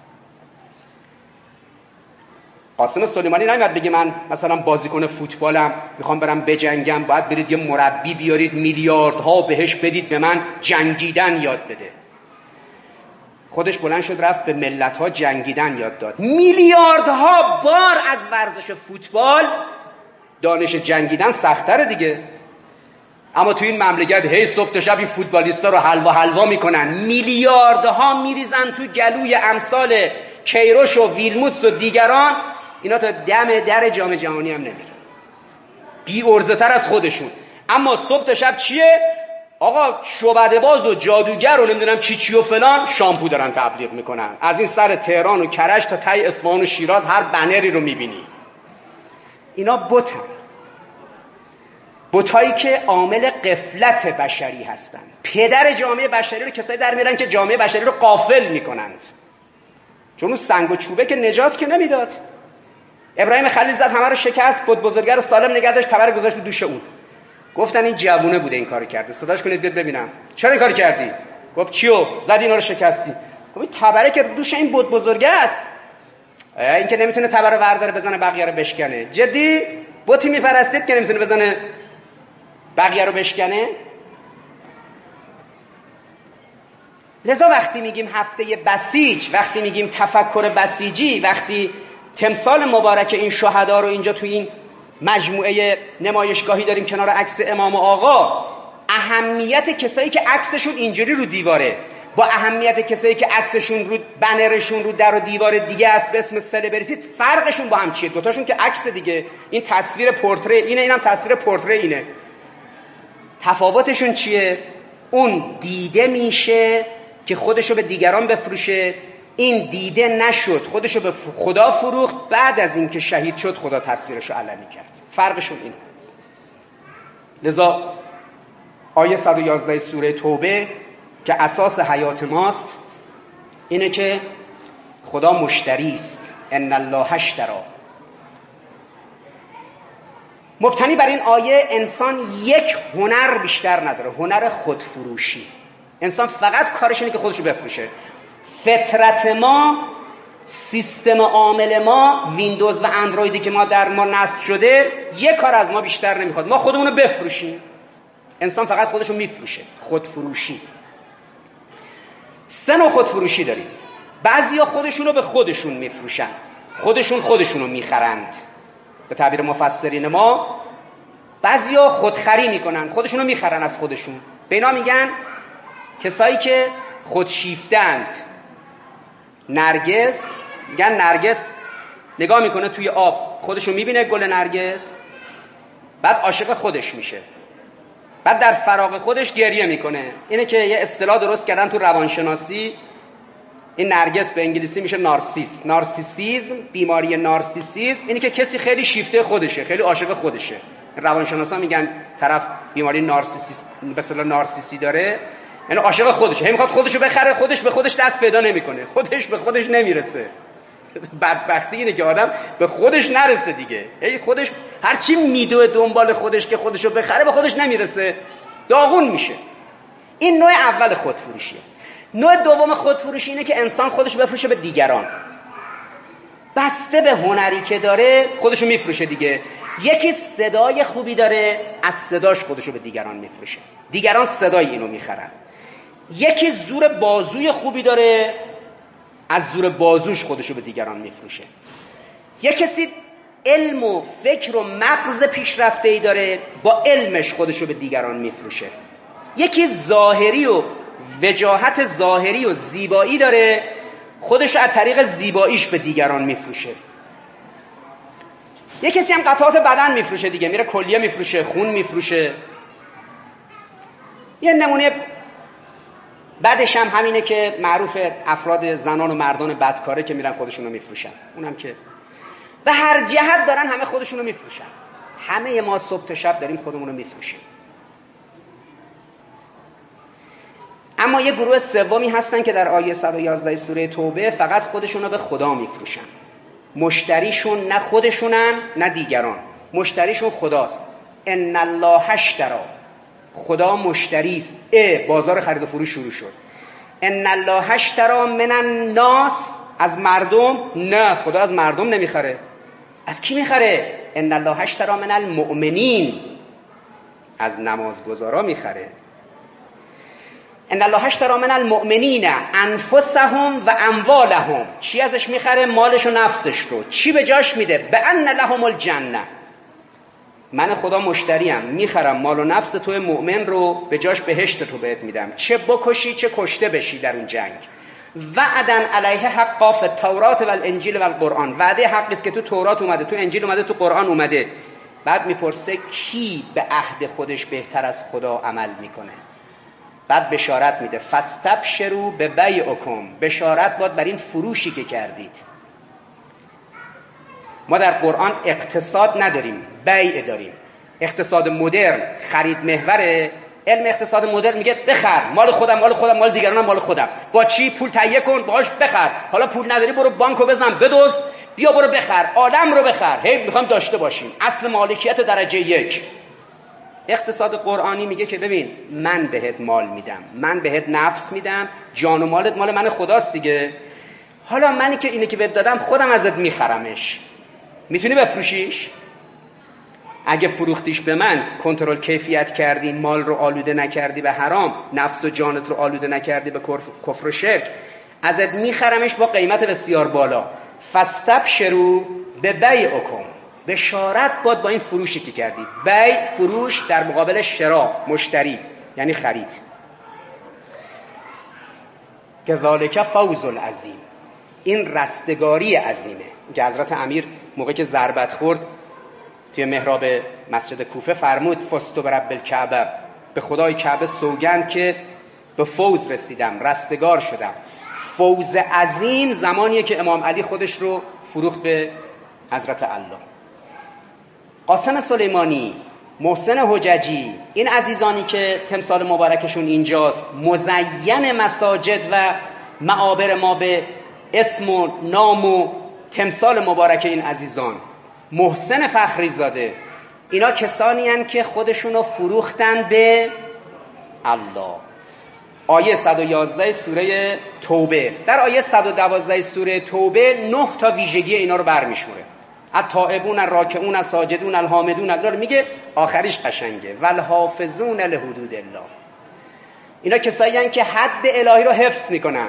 قاسم سلیمانی نمیاد بگه من مثلا بازیکن فوتبالم میخوام برم بجنگم، باید برید یه مربی بیارید میلیاردها بهش بدید به من جنگیدن یاد بده. خودش بلند شد رفت به ملت‌ها جنگیدن یاد داد. میلیاردها بار از ورزش فوتبال دانش جنگیدن سخت‌تره دیگه. اما تو این مملکت هی صبح تا شب این فوتبالیستا رو حلوا حلوا میکنن، میلیاردها میریزن تو گلوی امثال کیروش و ویلموتس و دیگران، اینا تا دم در جام جهانی هم نمیرن، بی ارزه تر از خودشون. اما صبح تا شب چیه؟ آقا شعبده باز و جادوگر و نمیدونم چی چی و فلان شامپو دارن تبلیغ میکنن. از این سر تهران و کرج تا ته اصفهان و شیراز هر بنری رو میبینی. اینا بتن، بتایی که عامل غفلت بشری هستن. پدر جامعه بشری رو کسایی در میرن که جامعه بشری رو غافل میکنند. چون اون سنگ و چوبه که نجات که نمیداد. ابراهیم خلیل زد همه رو شکست، بود بزرگه رو سالم نگه داشت، تبر گذاشت تو دوش اون. گفتن این جوونه بوده این کارو کرده، صداش کنید بیاد ببینم چرا این کارو کردی؟ گفت چیو؟ زدی اینا رو شکستی. گفت این تبره که دوش این بود بزرگه است، این که نمیتونه تبر ورداره بزنه بقیه رو بشکنه. جدی بوتی میپرستید که نمیتونه بزنه بقیه رو بشکنه؟ لذا وقتی میگیم هفته بسیج، وقتی میگیم تفکر بسیجی، وقتی تمثال مبارک این شهدا رو اینجا تو این مجموعه نمایشگاهی داریم کنار عکس امام آقا، اهمیت کسایی که عکسشون اینجوری رو دیواره با اهمیت کسایی که عکسشون رو بنرشون رو در و دیوار دیگه است به اسم سلبریتی، فرقشون با هم چیه؟ دوتاشون که عکس دیگه، این تصویر پورتره اینه، اینم تصویر پورتره اینه. تفاوتشون چیه؟ اون دیده میشه که خودشو به دیگران بفروشه، این دیده نشد خودشو به خدا فروخت، بعد از این که شهید شد خدا تصویرشو علنی کرد. فرقشون اینه. لذا آیه صد و یازده سوره توبه که اساس حیات ماست اینه که خدا مشتری است. ان الله اشتری. مبتنی بر این آیه انسان یک هنر بیشتر نداره، هنر خودفروشی. انسان فقط کارش اینه که خودشو بفروشه. فطرت ما، سیستم عامل ما، ویندوز و اندرویدی که ما در ما نصب شده یک کار از ما بیشتر نمیخواد، ما خودمونو بفروشیم. انسان فقط خودشو میفروشه، خودفروشی. سه نوع خودفروشی داریم. بعضیا خودشونو به خودشون میفروشن، خودشون خودشونو میخرند. به تعبیر مفسرین ما بعضیا خودخری میکنن، خودشونو میخرن از خودشون. به اینا میگن کسایی که خودشیفتند. نرگس، میگن نرگس نگاه میکنه توی آب، خودشو میبینه گل نرگس، بعد عاشق خودش میشه، بعد در فراغ خودش گریه میکنه. اینه که یه اصطلاح درست کردن تو روانشناسی، این نرگس به انگلیسی میشه نارسیس. نارسیسیزم، بیماری نارسیسیزم اینه که کسی خیلی شیفته خودشه، خیلی عاشق خودشه. روانشناسا میگن طرف بیماری نارسیسیست به اصطلاح نارسیسی داره، یعنی عاشق خودشه، هی میخواد خودشو بخره، خودش به خودش دست پیدا نمیکنه، خودش به خودش نمیرسه. بدبختی اینه که آدم به خودش نرسه دیگه، هی خودش هر چی میدوه دنبال خودش که خودشو بخره به خودش نمیرسه، داغون میشه. این نوع اول خودفروشیه. نوع دوم خودفروشی اینه که انسان خودشو بفروشه به دیگران. بسته به هنری که داره خودشو میفروشه دیگه. یکی صدای خوبی داره، از صداش خودشو به دیگران میفروشه، دیگران صدای اینو میخرن. یکی زور بازوی خوبی داره، از زور بازوش خودشو به دیگران میفروشه. یک کسی علم و فکر و مغز پیشرفته‌ای داره، با علمش خودشو به دیگران میفروشه. یکی ظاهری و وجاهت ظاهری و زیبایی داره، خودشو از طریق زیباییش به دیگران میفروشه. یک کسی هم قطعات بدن میفروشه دیگه، میره کلیه میفروشه، خون میفروشه. یه نمونه بعدش هم همینه که معروف افراد زنان و مردان بدکاره که میرن خودشونو میفروشن. اونم که به هر جهت دارن همه خودشونو میفروشن. همه ما صبح تا شب داریم خودمونو میفروشیم. اما یه گروه سومی هستن که در آیه صد و یازده سوره توبه فقط خودشونو به خدا میفروشن. مشتریشون نه خودشونن نه دیگران، مشتریشون خداست. ان الله اشتری، خدا مشتری است. اه بازار خرید و فروش شروع شد. ان الله اشتری من الناس، از مردم. نه، خدا از مردم نمیخره. از کی میخره؟ ان الله اشتری من المؤمنین، از نمازگزارا میخره. ان الله اشتری من المؤمنین انفسهم و اموالهم. چی ازش میخره؟ مالش و نفسش رو. چی به جاش میده؟ بان لهم الجنه. من خدا مشتریم، میخرم مال و نفس تو مؤمن رو، به جاش بهشت تو بهت میدم، چه بکشی چه کشته بشی در اون جنگ. وعدن علیه حقا فی التورات و الانجیل و القرآن. وعده حقی است که تو تورات اومده، تو انجیل اومده، تو قرآن اومده. بعد میپرسه کی به عهد خودش بهتر از خدا عمل میکنه؟ بعد بشارت میده فاستبشروا ببیعکم. بشارت باد بر این فروشی که کردید. ما در قرآن اقتصاد نداریم، بیع داریم. اقتصاد مدرن خرید محوره. علم اقتصاد مدرن میگه بخر، مال خودم مال خودم، مال دیگرانم مال خودم. با چی؟ پول تهیه کن باهاش بخر. حالا پول نداری برو بانکو بزن بدزد، بیا برو بخر، عالم رو بخر. هی میخوام داشته باشیم. اصل مالکیت درجه یک. اقتصاد قرآنی میگه که ببین من بهت مال میدم، من بهت نفس میدم، جان و مالت مال من خداست دیگه. حالا منی که اینه که بهت دادم خودم ازت میخرمش، میتونی بفروشیش؟ اگه فروختیش به من، کنترل کیفیت کردی، مال رو آلوده نکردی به حرام، نفس و جانت رو آلوده نکردی به کفر و شرک، ازت میخرمش با قیمت بسیار بالا. فاستبشروا ببیعکم. بشارت باد با این فروشی که کردید. بیع فروش در مقابل شرا، مشتری یعنی خرید. کذالک فوز العظیم. این رستگاری عظیمه که حضرت امیر موقع که ضربت خورد توی محراب مسجد کوفه فرمود فزت برب الکعبه، به خدای کعبه سوگند که به فوز رسیدم، رستگار شدم. فوز عظیم زمانیه که امام علی خودش رو فروخت به حضرت الله. قاسم سلیمانی، محسن حججی، این عزیزانی که تمثال مبارکشون اینجاست، مزین مساجد و معابر ما به اسم و نام و تمثال مبارک این عزیزان، محسن فخری زاده، اینا کسانی هستند که خودشون رو فروختن به الله. آیه صد و یازده سوره توبه، در آیه صد و دوازده سوره توبه نه تا ویژگی اینا رو برمی‌شمره. التائبون الراکعون الساجدون الحامدون، الله رو میگه، آخریش قشنگه، والحافظون لحدود الله. اینا کسایی هستند که حد الهی رو حفظ میکنن.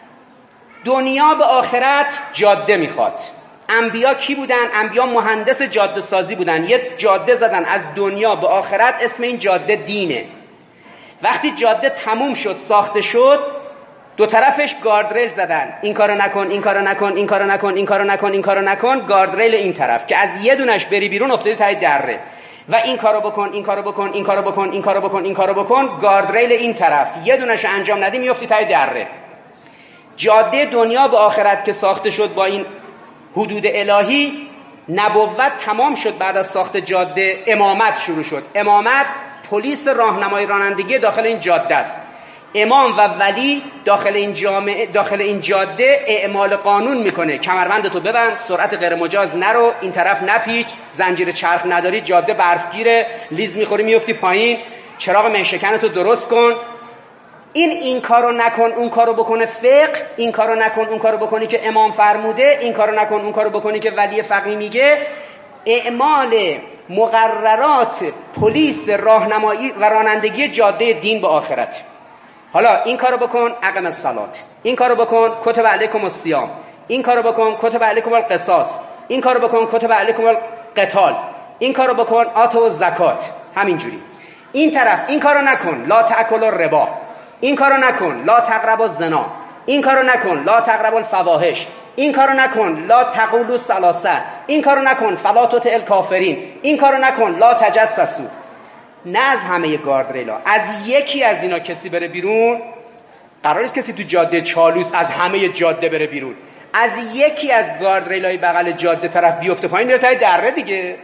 دنیا به آخرت جاده میخواد. انبیا کی بودن؟ انبیا مهندس جاده سازی بودن. یه جاده زدن از دنیا به آخرت، اسم این جاده دینه. وقتی جاده تموم شد، ساخته شد، دو طرفش گاردریل زدن. این کارو نکن، این کارو نکن، این کارو نکن، این کارو نکن، این کارو نکن. گاردریل این طرف که از یه دونش بری بیرون افتادی تای دره. و این کارو بکن، این کارو بکن، این کارو بکن، این کارو بکن، این کارو بکن. گاردریل این طرف یه دونش انجام ندی میافتی تای دره. جاده دنیا به آخرت که ساخته شد با این حدود الهی، نبوت تمام شد. بعد از ساخت جاده امامت شروع شد. امامت پلیس راهنمای رانندگی داخل این جاده است. امام و ولی داخل این جامعه، داخل این جاده اعمال قانون میکنه. کمربندتو ببند، سرعت غیر مجاز نرو، این طرف نپیچ، زنجیر چرخ نداری، جاده برفگیره، لیز میخوری میفتی پایین، چراغ میشکنتو درست کن. این این کارو نکن، اون کارو بکنه فقه، این کارو نکن، اون کارو بکنی که امام فرموده، این کارو نکن، اون کارو بکنی که ولی فقیه میگه. اعمال مقررات پلیس راهنمایی و رانندگی جاده دین به آخرت. حالا این کارو بکن، اقم الصلات، این کارو بکن، کتب علیکم الصیام، این کارو بکن، کتب علیکم القصاص، این کارو بکن، کتب علیکم القتال، این کارو بکن، آتوا الزکات. همینجوری. این طرف این کارو نکن، لا تأکلوا الربا، این کارو نکن، لا تقربوا الزنا، این کارو نکن، لا تقربوا الفواحش، این کارو نکن، لا تقولوا ثلاثه، این کارو نکن، فلا تطع الکافرین، این کارو نکن، لا تجسسوا. نه از همه گاردریلا، از یکی از اینا کسی بره بیرون. قرار نیست کسی تو جاده چالوس از همه جاده بره بیرون. از یکی از گاردریلای بغل جاده طرف بیفته پایین، میره تا دره دیگه.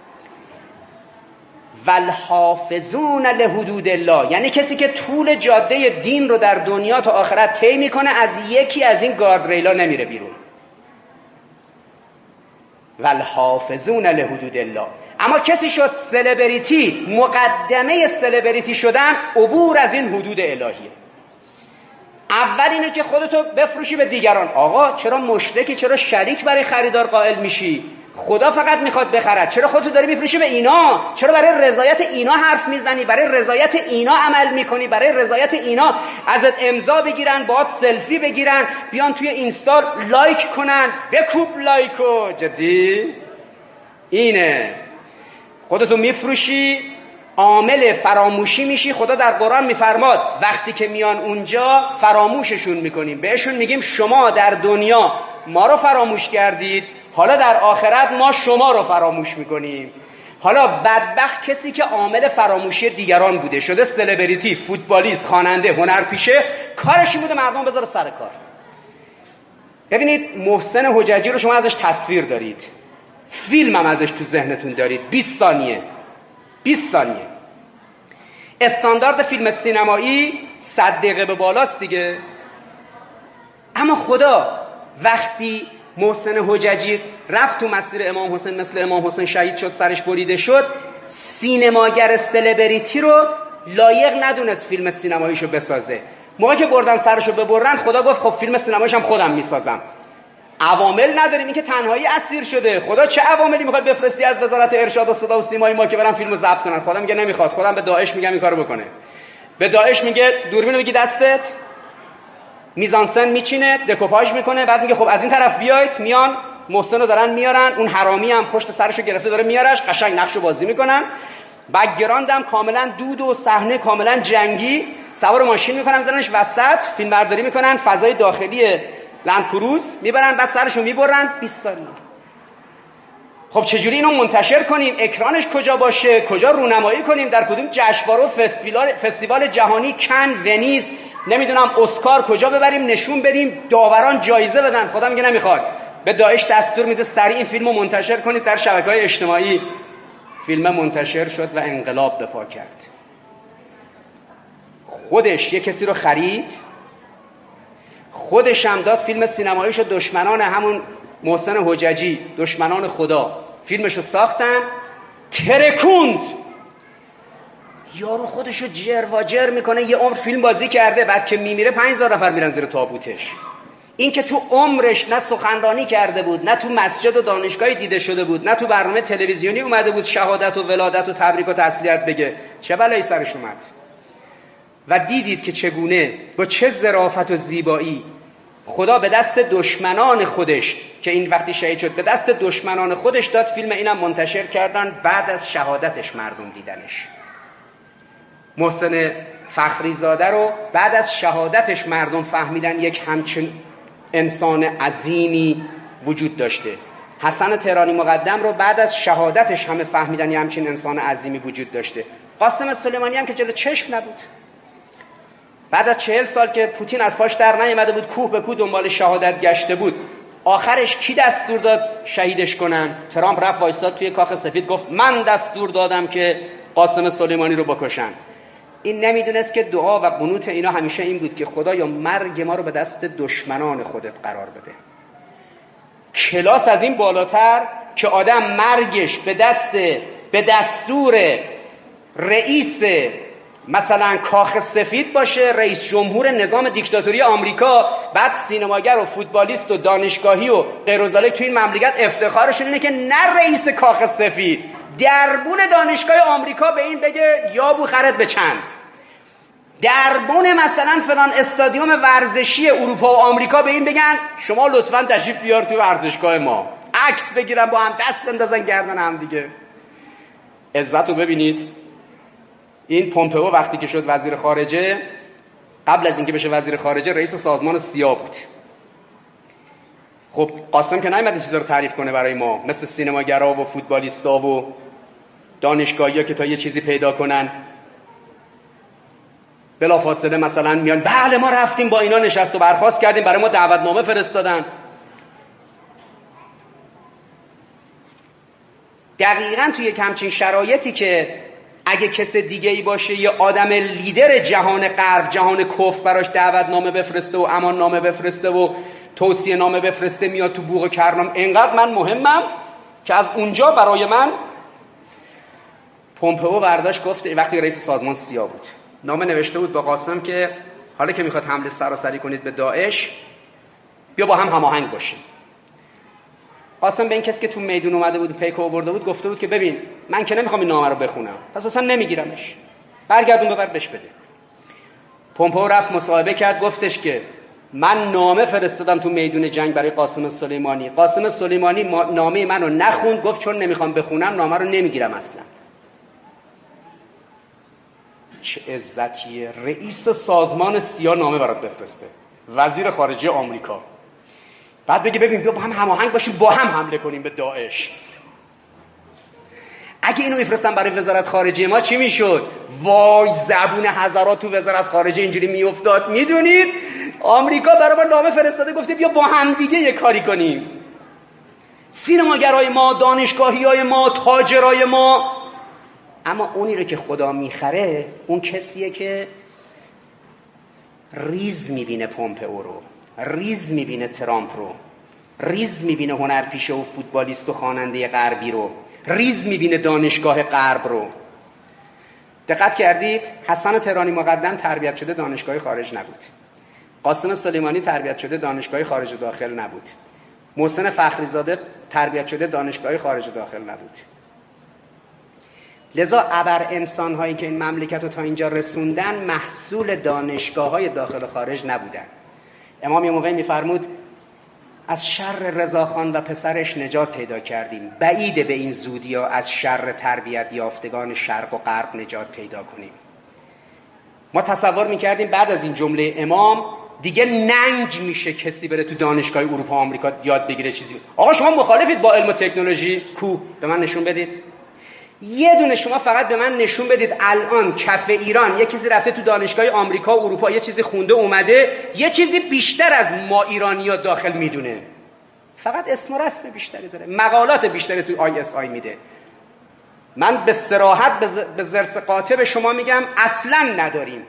والحافظون لحدود الله، یعنی کسی که طول جاده دین رو در دنیا تا آخرت طی میکنه، از یکی از این گاردریلا نمیره بیرون. والحافظون لحدود الله. اما کسی شد سلبریتی، مقدمه سلبریتی شدن عبور از این حدود الهیه. اول اینه که خودتو بفروشی به دیگران. آقا چرا مشرکی، چرا شریک برای خریدار قائل میشی؟ خدا فقط میخواد بخرد، چرا خودتو داری میفروشی به اینا؟ چرا برای رضایت اینا حرف میزنی؟ برای رضایت اینا عمل میکنی؟ برای رضایت اینا ازت امضا بگیرن، باهات سلفی بگیرن، بیان توی اینستا لایک کنن، بکوب لایکو. جدی اینه. خودتو میفروشی، عامل فراموشی میشی. خدا در قرآن میفرماد وقتی که میان اونجا فراموششون میکنیم، بهشون میگیم شما در دنیا ما رو فراموش کردید، حالا در آخرت ما شما رو فراموش میکنیم. حالا بدبخت کسی که عامل فراموشی دیگران بوده، شده سلبریتی، فوتبالیست، خواننده، هنرپیشه، کارش این بوده مردم بذاره سر کار. ببینید محسن حججی رو شما ازش تصویر دارید، فیلم هم ازش تو ذهنتون دارید، بیست ثانیه بیست ثانیه. استاندارد فیلم سینمایی صد دقیقه به بالاست دیگه. اما خدا وقتی محسن حججی رفت تو مسیر امام حسین، مثل امام حسین شهید شد، سرش بریده شد، سینماگر سلبریتی رو لایق ندونست فیلم سینماییشو بسازه. موقعی که بردن سرشو ببرن، خدا گفت خب فیلم سینماییشم خودم میسازم. عوامل نداریم، این که تنهایی اسیر شده. خدا چه عواملی میخواد بفرستی از وزارت ارشاد و صدا و سیمای ما که برن فیلمو ضبط کنن؟ خدا میگه نمیخواد. خودم به داعش میگم این کارو بکنه. به داعش میگه دوربینو بگی دستت، میزانسن میچینه، دکوپاژ میکنه، بعد میگه خب از این طرف بیاید، میان محسن رو دارن میارن، اون حرامی هم پشت سرشو گرفته داره میارش، قشنگ نقشو بازی میکنن. بک‌گراند هم کاملا دود و صحنه کاملا جنگی، سوار ماشین میکنن میذارنش وسط، فیلم برداری میکنن، فضای داخلی لند کروز میبرن، بعد سرشو میبرن. بیست ثانیه خب چجوری اینو منتشر کنیم؟ اکرانش کجا باشه؟ کجا رونمایی کنیم؟ در کدوم جشنواره و فستیوال فستیوال جهانی، کن، ونیز، نمیدونم اسکار، کجا ببریم نشون بدیم، داوران جایزه بدن؟ خدا میگه نمیخواد. به داعش دستور میده سریع این فیلمو منتشر کنید در شبکه‌های اجتماعی. فیلم منتشر شد و انقلاب به پا کرد. خودش یه کسی رو خرید، خودش هم داد فیلم سینماییشو دشمنان همون محسن حججی، دشمنان خدا، فیلمشو ساختن، ترکوند. یارو خودشو جر و جر میکنه، یه عمر فیلم بازی کرده، بعد که میمیره پنج هزار نفر میرن زیر تابوتش. این که تو عمرش نه سخنرانی کرده بود، نه تو مسجد و دانشگاهی دیده شده بود، نه تو برنامه تلویزیونی اومده بود شهادت و ولادت و تبریک و تسلیت بگه، چه بلایی سرش اومد. و دیدید که چگونه با چه ظرافت و زیبایی خدا به دست دشمنان خودش که این وقتی شهید شد به دست دشمنان خودش داد فیلم اینم منتشر کردن. بعد از شهادتش مردم دیدنش. محسن فخری زاده رو بعد از شهادتش مردم فهمیدن یک همچین انسان عظیمی وجود داشته. حسن تهرانی مقدم رو بعد از شهادتش همه فهمیدن یه همچین انسان عظیمی وجود داشته. قاسم سلیمانی هم که جلو چشم نبود. بعد از چهل سال که پوتین از پاش در نیامده بود، کوه به کوه دنبال شهادت گشته بود، آخرش کی دستور داد شهیدش کنن؟ ترامپ رفت وایساد توی کاخ سفید گفت من دستور دادم که قاسم سلیمانی رو بکشن. این نمیدونست که دعا و قنوت اینا همیشه این بود که خدایا مرگ ما رو به دست دشمنان خودت قرار بده. کلاس از این بالاتر که آدم مرگش به دست به دستور رئیس مثلا کاخ سفید باشه، رئیس جمهور نظام دیکتاتوری آمریکا، بعد سینماگر و فوتبالیست و دانشگاهی و غیر و ذالک تو این مملکت افتخارشون اینه که نه رئیس کاخ سفید، دربون دانشگاه آمریکا به این بگه یا بو خرد به چند، دربون مثلا فلان استادیوم ورزشی اروپا و آمریکا به این بگن شما لطفاً تشریف بیار تو ورزشگاه ما، عکس بگیرن با هم، دست بندازن گردن هم دیگه. عزت رو ببینید. این پومپئو وقتی که شد وزیر خارجه، قبل از اینکه بشه وزیر خارجه رئیس سازمان سیا بود. خب قاسم که نیامد این چیزا رو تعریف کنه برای ما، مثل سینماگرا و فوتبالیستا و دانشگاهی‌ها که تا یه چیزی پیدا کنن بلافاصله مثلا میان بله ما رفتیم با اینا نشست و برخاست کردیم، برای ما دعوتنامه فرستادن. دقیقاً توی یک همچین شرایطی که اگه کس دیگه ای باشه یه آدم لیدر جهان غرب، جهان کفر براش دعوتنامه بفرسته و امان نامه بفرسته و توصیه نامه بفرسته، میاد تو بوق و کرنام انقدر من مهمم که از اونجا برای من. پومپئو برداشت گفت وقتی رئیس سازمان سیا بود نامه نوشته بود با قاسم که حالا که میخواد حمله سراسری کنید به داعش بیا با هم هماهنگ باشیم. قاسم به این کسی که تو میدون اومده بود پیک آورده بود گفته بود که ببین من که نمیخوام این نامه رو بخونم پس اصلا نمیگیرمش، برگردون ببر بهش بده. پومپئو رفت مصاحبه کرد گفتش که من نامه فرستادم تو میدون جنگ برای قاسم سلیمانی، قاسم سلیمانی نامه منو نخوند، گفت چون نمیخوام بخونم نامه رو نمیگیرم اصلا. چه عزتیه رئیس سازمان سیا نامه برات بفرسته، وزیر خارجه آمریکا، بعد بگی ببین بیا با هم هماهنگ باشیم با هم حمله کنیم به داعش. اگه اینو میفرستن برای وزارت خارجه ما چی میشد؟ وای زبون حضرات تو وزارت خارجه اینجوری میافتاد. میدونید آمریکا برای ما نامه فرستاده گفته بیا با هم دیگه یه کاری کنیم. سینماگرای ما، دانشگاهیای ما، تاجرای ما. اما اونی رو که خدا میخره اون کسیه که ریز میبینه پومپئو رو، ریز میبینه ترامپ رو، ریز میبینه هنرپیشه و فوتبالیست و خواننده غربی رو، ریز میبینه دانشگاه غرب رو. دقت کردید حسن تهرانی مقدم تربیت شده دانشگاه خارج نبود، قاسم سلیمانی تربیت شده دانشگاه خارج و داخل نبود، محسن فخری زاده تربیت شده دانشگاه خارج و داخل نبود. لذا ابر انسان هایی که این مملکت رو تا اینجا رسوندن محصول دانشگاه های داخل و خارج نبودن. امام یه موقعی میفرمود از شر رضاخان و پسرش نجات پیدا کردیم، بعیده به این زودی ها از شر تربیت یافتگان شرق و غرب نجات پیدا کنیم. ما تصور میکردیم بعد از این جمله امام دیگه ننگ میشه کسی بره تو دانشگاه اروپا و آمریکا یاد بگیره چیزی. آقا شما مخالفید با علم و تکنولوژی؟ کو به من نشون بدید. یه دونه شما فقط به من نشون بدید الان کف ایران یه کسی رفته تو دانشگاه آمریکا و اروپا یه چیزی خونده اومده یه چیزی بیشتر از ما ایرانی‌ها داخل میدونه. فقط اسم و رسم بیشتری داره، مقالات بیشتری تو آی اس آی میده. من به صراحت به ضرس قاطع به شما میگم اصلا نداریم.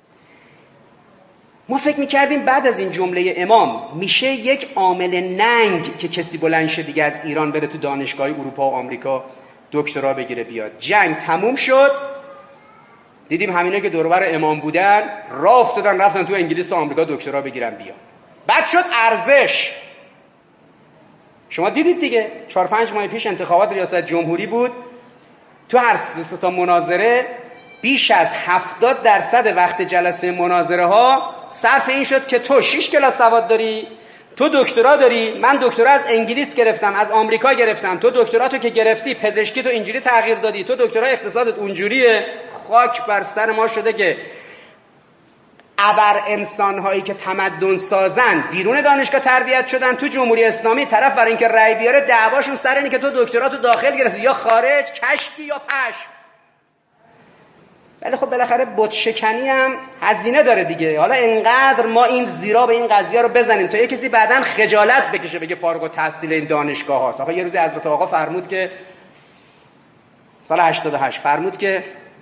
ما فکر میکردیم بعد از این جمله امام میشه یک عامل ننگ که کسی بلند شه دیگه از ایران بره تو دانشگاه اروپا و آمریکا دکترا بگیره بیاد. جنگ تموم شد، دیدیم همینا که دور و بر امام بودن راه افتادن رفتن تو انگلیس و آمریکا دکترا بگیرن بیاد. بعد شد ارزش. شما دیدید دیگه چهار پنج ماه پیش انتخابات ریاست جمهوری بود، تو هر سه تا مناظره بیش از هفتاد درصد وقت جلسه مناظره ها صرف این شد که تو شش کلاس سواد داری، تو دکترا داری، من دکترا از انگلیس گرفتم، از آمریکا گرفتم، تو دکترا تو که گرفتی پزشکی تو اینجوری تغییر دادی، تو دکترا اقتصادت اونجوریه. خاک بر سر ما شده که ابر انسان‌هایی که تمدن سازن بیرون دانشگاه تربیت شدن، تو جمهوری اسلامی طرف برای اینکه رأی بیاره دعواشون سر اینه که تو دکترا تو داخل گرفتی یا خارج، کشتی یا پشم. ولی خب بالاخره بت شکنی هم هزینه داره دیگه. حالا اینقدر ما این زیرا به این قضیه رو بزنیم تا یه کسی بعداً خجالت بکشه بگه فارغ التحصیل این دانشگاه هاست. آخه یه روزی حضرت آقا فرمود که سال هشتاد و هشت فرمود که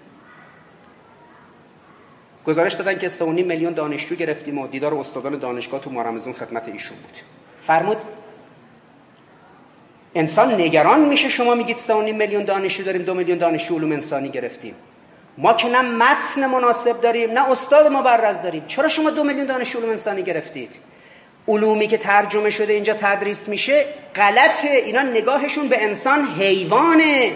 گزارش دادن که سه و نیم میلیون دانشجو گرفتیم و دیدار استادان دانشگاه تو ماه رمضان خدمت ایشون بود. فرمود انسان نگران میشه شما میگید سه و نیم میلیون دانشجو داریم، دو میلیون دانشجو علوم انسانی گرفتیم. ما که نه متن مناسب داریم نه استاد مبرز داریم، چرا شما دو میلیون دانشجو علوم انسانی گرفتید؟ علومی که ترجمه شده اینجا تدریس میشه غلطه. اینا نگاهشون به انسان حیوانه.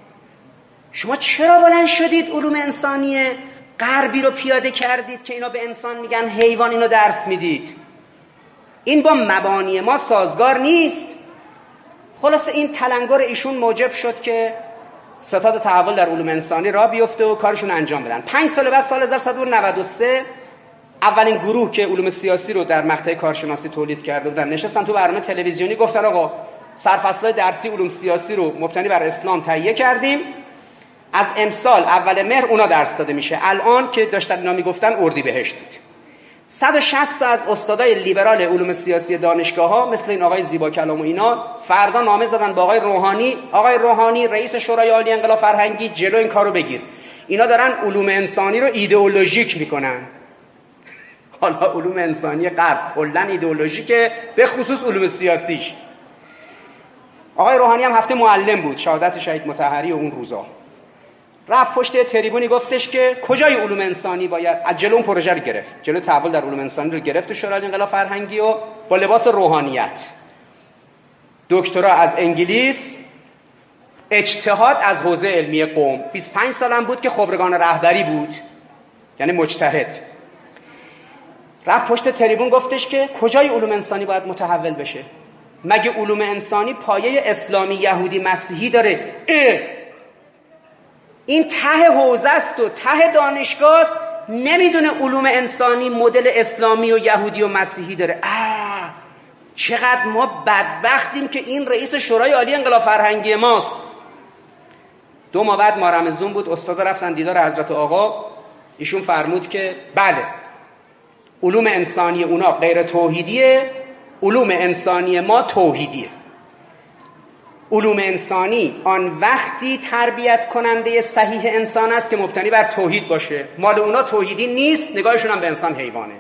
شما چرا بلند شدید علوم انسانی غربی رو پیاده کردید که اینا به انسان میگن حیوان، اینو درس میدید؟ این با مبانی ما سازگار نیست. خلاصه این تلنگر ایشون موجب شد که ستاد تحول در علوم انسانی را بیفته و کارشون انجام بدن. پنج سال بعد سال هزار و سیصد و نود و سه اولین گروه که علوم سیاسی رو در مقطع کارشناسی تولید کرده بودن نشستن تو برنامه تلویزیونی گفتن آقا سرفصل‌های درسی علوم سیاسی رو مبتنی بر اسلام تهیه کردیم، از امسال اول مهر اونا درس داده میشه. الان که داشتن اینا میگفتن اردیبهشت بود. صد و شصت تا از استادای لیبرال علوم سیاسی دانشگاه‌ها مثل این آقای زیبا کلام و اینا فردا نامه زدن با آقای روحانی، آقای روحانی رئیس شورای عالی انقلاب فرهنگی جلو این کارو بگیر. اینا دارن علوم انسانی رو ایدئولوژیک میکنن. حالا علوم انسانی غرب کلاً ایدئولوژیکه، به خصوص علوم سیاسیش. آقای روحانی هم هفته معلم بود، شهادت شهید مطهری و اون روزا. رفت پشت تریبونی گفتش که کجای علوم انسانی باید از جلو اون پروژه رو گرفت، جلو تحول در علوم انسانی رو گرفت و شورای انقلاب فرهنگی و با لباس روحانیت دکترا از انگلیس، اجتهاد از حوزه علمی قم. بیست و پنج سالم بود که خبرگان رهبری بود، یعنی مجتهد. رفت پشت تریبون گفتش که کجای علوم انسانی باید متحول بشه؟ مگه علوم انسانی پایه اسلامی یهودی مسیحی داره؟ اه این ته حوزه است و ته دانشگاه است، نمیدونه علوم انسانی مدل اسلامی و یهودی و مسیحی داره. آه چقدر ما بدبختیم که این رئیس شورای عالی انقلاب فرهنگی ماست. دو ماه بعد ماه رمضان بود، استاد رفتن دیدار حضرت آقا. ایشون فرمود که بله علوم انسانی اونا غیر توحیدیه، علوم انسانی ما توحیدیه. علوم انسانی آن وقتی تربیت کننده صحیح انسان است که مبتنی بر توحید باشه. مال اونا توحیدی نیست، نگاهشون هم به انسان حیوانه.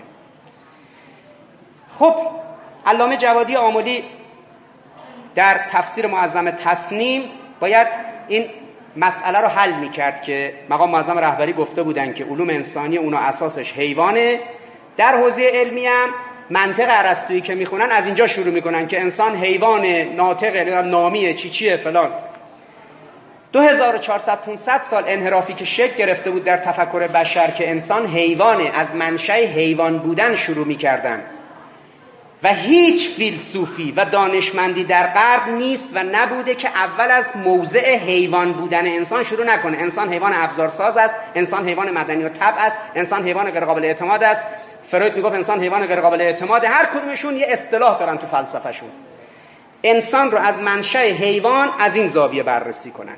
خب علامه جوادی آملی در تفسیر معظم تصنیم باید این مسئله رو حل میکرد که مقام معظم رهبری گفته بودن که علوم انسانی اونا اساسش حیوانه. در حوزه علمی هم منطق ارسطویی که میخونن از اینجا شروع میکنن که انسان حیوان ناطق نامیه چی چیه فلان. دو هزار و چهارصد پانصد سال انحرافی که شکل گرفته بود در تفکر بشر که انسان حیوانه، از منشأ حیوان بودن شروع میکردن و هیچ فیلسوفی و دانشمندی در غرب نیست و نبوده که اول از موضع حیوان بودن انسان شروع نکنه. انسان حیوان ابزارساز است، انسان حیوان مدنی و طبع است، انسان حیوان غیر قابل اعتماد است. فروید میگفت انسان حیوان غیر قابل اعتماده. هر کدومشون یه اصطلاح دارن تو فلسفهشون. انسان رو از منشأ حیوان از این زاویه بررسی کنن.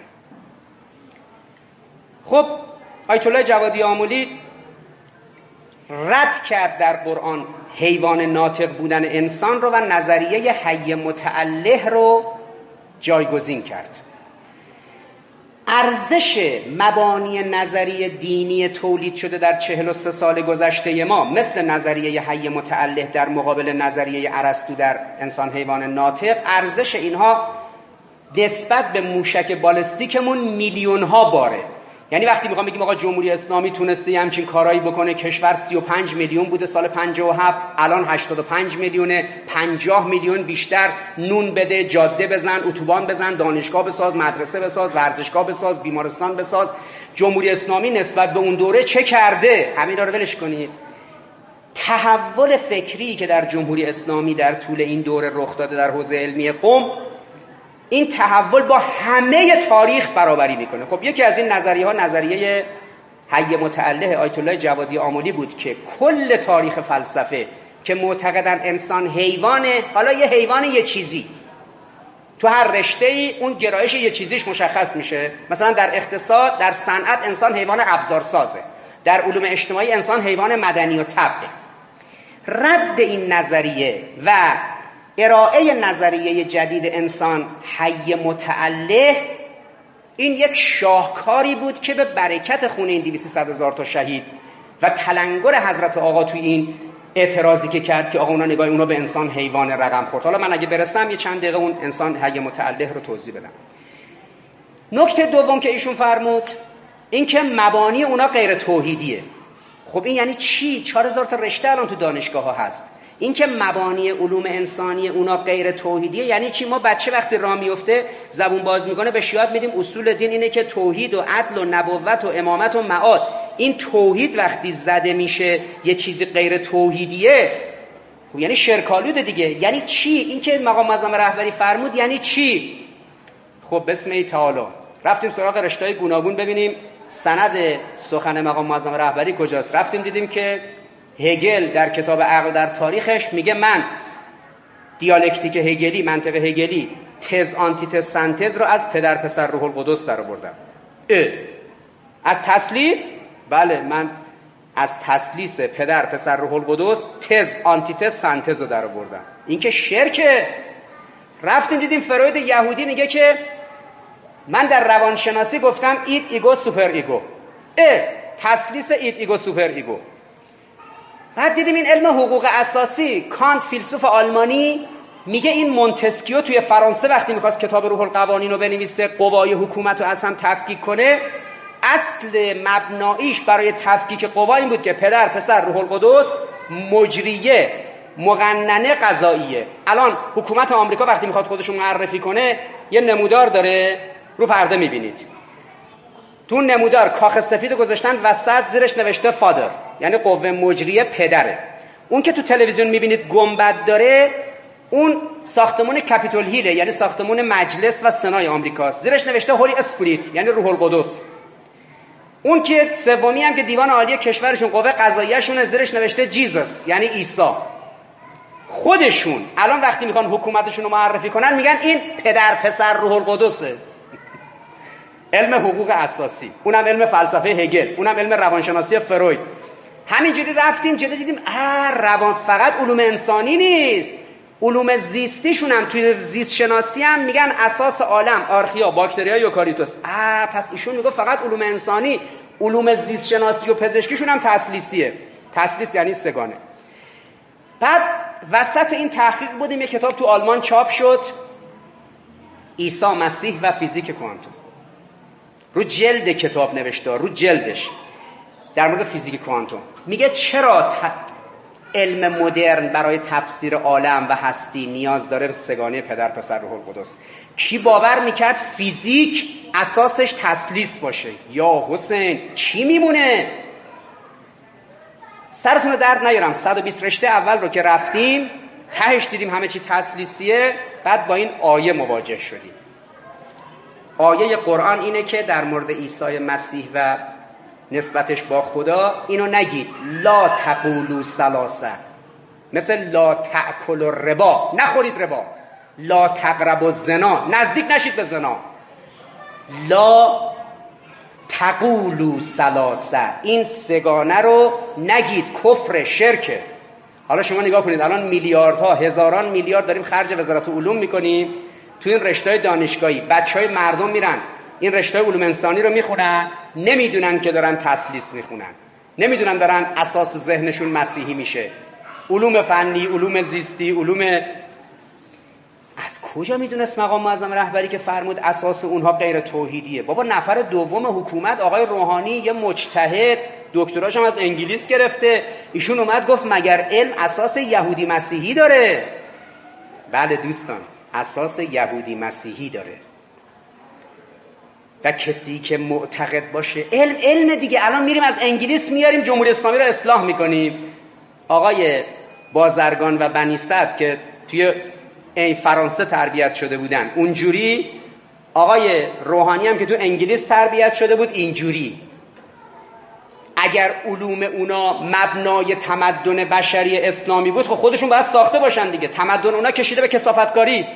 خب آیت الله جوادی آملی رد کرد در قرآن حیوان ناطق بودن انسان رو و نظریه حی متعله رو جایگزین کرد. ارزش مبانی نظریه دینی تولید شده در چهل و سه سال گذشته ما، مثل نظریه حی متعله در مقابل نظریه ارسطو در انسان حیوان ناطق، ارزش اینها نسبت به موشک بالستیکمون میلیون ها باره. یعنی وقتی میخوام بگیم آقا جمهوری اسلامی تونسته یه همچین کارایی بکنه، کشور سی و پنج میلیون بوده سال پنجاه و هفت، الان هشتاد و پنج میلیونه، پنجاه میلیون بیشتر نون بده، جاده بزن، اتوبان بزن، دانشگاه بساز، مدرسه بساز، ورزشگاه بساز، بیمارستان بساز. جمهوری اسلامی نسبت به اون دوره چه کرده؟ همین رو ولش کنید. تحول فکری که در جمهوری اسلامی در طول این دوره رخ داده در حوزه علمی قم، این تحول با همه تاریخ برابری میکنه. خب یکی از این نظریه ها نظریه حی متعله آیت الله جوادی آملی بود که کل تاریخ فلسفه که معتقدن انسان حیوانه، حالا یه حیوان یه چیزی، تو هر رشته‌ای اون گرایش یه چیزیش مشخص میشه. مثلا در اقتصاد، در صنعت انسان حیوان ابزارسازه، در علوم اجتماعی انسان حیوان مدنی و طبعه. رد این نظریه و ارائه نظریه جدید انسان حی متعله، این یک شاهکاری بود که به برکت خون این دویست صد هزار تا شهید و تلنگر حضرت آقا توی این اعتراضی که کرد که آقا اونا نگاه اونا به انسان حیوان رقم خورد. حالا من اگه برسم یه چند دقیقه اون انسان حی متعله رو توضیح بدم. نکته دوم که ایشون فرمود این که مبانی اونا غیر توحیدیه. خب این یعنی چی؟ چهار هزار تا رشته الان تو دانشگاه ها هست. این که مبانی علوم انسانی اونا غیر توحیدیه یعنی چی؟ ما بچه وقتی راه میفته زبون باز میکنه بهش یاد میدیم اصول دین اینه که توحید و عدل و نبوت و امامت و معاد. این توحید وقتی زده میشه یه چیزی غیر توحیدیه، خب یعنی شرک‌آلوده دیگه. یعنی چی؟ این که مقام معظم رهبری فرمود یعنی چی؟ خب بسم الله تعالی رفتیم سراغ رشته‌های گوناگون ببینیم سند سخن مقام معظم رهبری کجاست. رفتیم دیدیم که هگل در کتاب عقل در تاریخش میگه من دیالکتیک هگلی، منطق هگلی، تز آنتیتز سنتز رو از پدر پسر روح القدس در آوردم. از تثلیث؟ بله من از تثلیث پدر پسر روح القدس تز آنتیتز سنتز رو در آوردم. این که شرکه. رفتیم دیدیم فروید یهودی میگه که من در روانشناسی گفتم اید ایگو سوپر ایگو. اه تثلیث اید ایگو سوپر ایگو. بعد دیدیم این علم حقوق اساسی، کانت فیلسوف آلمانی میگه این مونتسکیو توی فرانسه وقتی میخواست کتاب روح القوانین رو بنویسه قوای حکومت رو از هم تفکیک کنه، اصل مبناییش برای تفکیک قوا این بود که پدر پسر روح القدس مجریه مقننه قضاییه. الان حکومت آمریکا وقتی میخواد خودشو معرفی کنه یه نمودار داره رو پرده میبینید. تو نمودار کاخ سفید گذاشتن وسط زیرش نوشته فادر، یعنی قوه مجریه پدره. اون که تو تلویزیون میبینید گنبد داره اون ساختمون کپیتول هیله، یعنی ساختمون مجلس و سنای آمریکاست، زیرش نوشته هولی اسپریت یعنی روح القدس. اون که سومی هم که دیوان عالی کشورشون قوه قضاییه‌شون زیرش نوشته جیزس یعنی عیسی. خودشون الان وقتی میخوان حکومتشون رو معرفی کنن میگن این پدر پسر روح القدسه. علم حقوق اساسی، اونم علم فلسفه هگل، اونم علم روانشناسی فروید. همینجوری رفتیم جلو دیدیم اه روان فقط علوم انسانی نیست، علوم زیستیشون هم توی زیست شناسی هم میگن اساس عالم آرخیا، باکتریا، یوکاریوتوس. اه پس ایشون میگه فقط علوم انسانی، علوم زیست شناسی و پزشکیشون هم تثلیثیه. تثلیث یعنی سگانه. بعد وسط این تحقیق بودیم یک کتاب تو آلمان چاپ شد، عیسی مسیح و فیزیک کوانتوم. رو جلد کتاب نوشته، رو جلدش در مورد فیزیک کوانتوم میگه چرا ت... علم مدرن برای تفسیر عالم و هستی نیاز داره به سگانه پدر پسر روح القدس. کی باور میکرد فیزیک اساسش تثلیث باشه؟ یا حسین چی میمونه؟ سرتون رو درد نیارم، صد و بیست رشته اول رو که رفتیم تهش دیدیم همه چی تثلیثیه. بعد با این آیه مواجه شدیم. آیه قرآن اینه که در مورد عیسی مسیح و نسبتش با خدا اینو نگید لا تقولوا ثلاثه، مثل لا تأکلوا الربا، نخورید ربا. لا تقربوا الزنا، نزدیک نشید به زنا. لا تقولوا ثلاثه، این سگانه رو نگید، کفر، شرکه. حالا شما نگاه کنید الان میلیاردها، هزاران میلیارد داریم خرج وزارت علوم میکنیم تو این رشته‌های دانشگاهی. بچهای مردم میرن این رشته‌های علوم انسانی رو میخونن، نمیدونن که دارن تسلیس میخونن، نمیدونن دارن اساس ذهنشون مسیحی میشه. علوم فنی، علوم زیستی، علوم، از کجا میدونست مقام معظم رهبری که فرمود اساس اونها غیر توحیدیه؟ بابا نفر دوم حکومت آقای روحانی، یه مجتهد، دکتراش هم از انگلیس گرفته، ایشون اومد گفت مگر علم اساس یهودی مسیحی داره؟ بله دوستان، اساس یهودی مسیحی داره. و کسی که معتقد باشه علم علم دیگه، الان میریم از انگلیس میاریم جمهوری اسلامی رو اصلاح میکنیم. آقای بازرگان و بنی صدر که توی این فرانسه تربیت شده بودن اونجوری، آقای روحانی هم که تو انگلیس تربیت شده بود اینجوری. اگر علوم اونا مبنای تمدن بشری اسلامی بود خب خودشون باید ساخته باشن دیگه. تمدن اونا کشیده به کثافتکاری.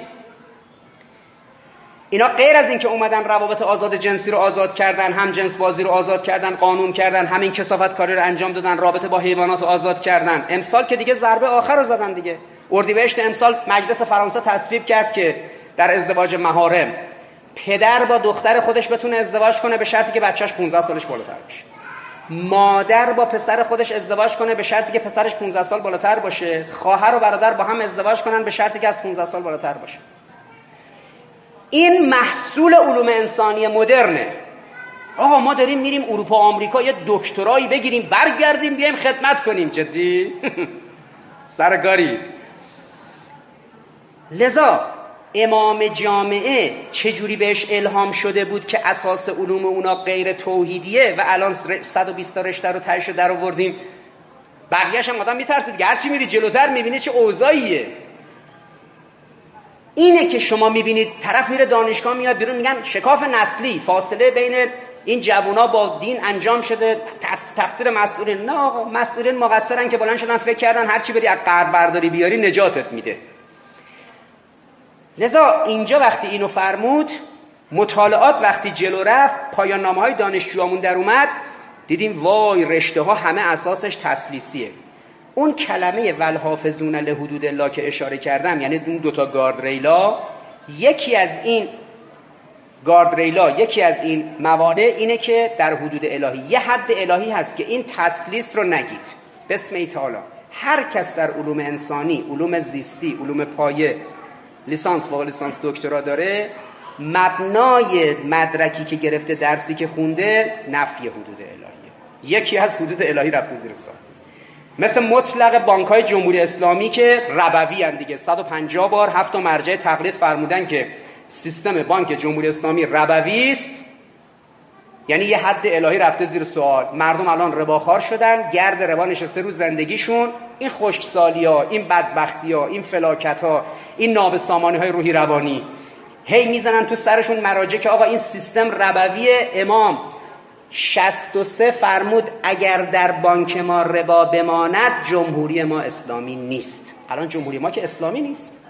اینا غیر از این که اومدن روابط آزاد جنسی رو آزاد کردن، هم جنس بازی رو آزاد کردن، قانون کردن، همین کثافتکاری رو انجام دادن، رابطه با حیوانات رو آزاد کردن. امسال که دیگه ضربه آخر رو زدن دیگه. اردیبهشت امسال مجلس فرانسه تصویب کرد که در ازدواج محارم پدر با دختر خودش بتونه ازدواج کنه به شرطی که بچهش پانزده سالش بالاتر باشه. مادر با پسر خودش ازدواج کنه به شرطی که پسرش پانزده سال بالاتر باشه. خواهر و برادر با هم ازدواج کنن به شرطی که از پانزده سال بالاتر باشه. این محصول علوم انسانی مدرنه. آقا ما داریم میریم اروپا آمریکا یه دکترایی بگیریم برگردیم بیایم خدمت کنیم. جدی؟ سرکاری. لذا امام جامعه چجوری بهش الهام شده بود که اساس علوم اونا غیر توحیدیه و الان صد و بیست تا رشته رو تهش رو در آوردیم. بقیه‌اش هم آدم میترسید، هرچی میری جلوتر میبینی چه اوضاعیه. اینه که شما میبینید طرف میره دانشگاه میاد بیرون میگن شکاف نسلی، فاصله بین این جوونا با دین انجام شده، تقصیر مسئولین. نه آقا، مسئولین مقصرن که بلند شدن فکر کردن هرچی بری از قرض برداری بیاری نجاتت میده. لذا اینجا وقتی اینو فرمود، مطالعات وقتی جلو رفت، پایان نامه‌های دانشجوامون در اومد، دیدیم وای رشته ها همه اساسش تسلیسیه. اون کلمه والحافظون لحدود الله که اشاره کردم، یعنی اون دوتا گاردریلا، یکی از این گاردریلا، یکی از این موانع اینه که در حدود الهی یه حد الهی هست که این تسلیس رو نگید. بسم تعالی هر کس در علوم انسانی، علوم زیستی، علوم پایه لیسانس و لیسانس دکترا داره، مبنای مدرکی که گرفته، درسی که خونده، نفی حدود الهیه. یکی از حدود الهی رفته زیر سوال. مثل مطلق بانک‌های جمهوری اسلامی که ربوی ان دیگه، صد و پنجاه بار هفت مرجع تقلید فرمودن که سیستم بانک جمهوری اسلامی ربوی است، یعنی یه حد الهی رفته زیر سوال. مردم الان رباخوار شدن، گرد ربا نشسته رو زندگیشون. این خشکسالی‌ها، این بدبختی‌ها، این فلاکت‌ها، این نابسامانی‌های روحی روانی هی میزنن تو سرشون مراجع که آقا این سیستم ربویه. امام شصت و سه فرمود اگر در بانک ما ربا بماند جمهوری ما اسلامی نیست. الان جمهوری ما که اسلامی نیست.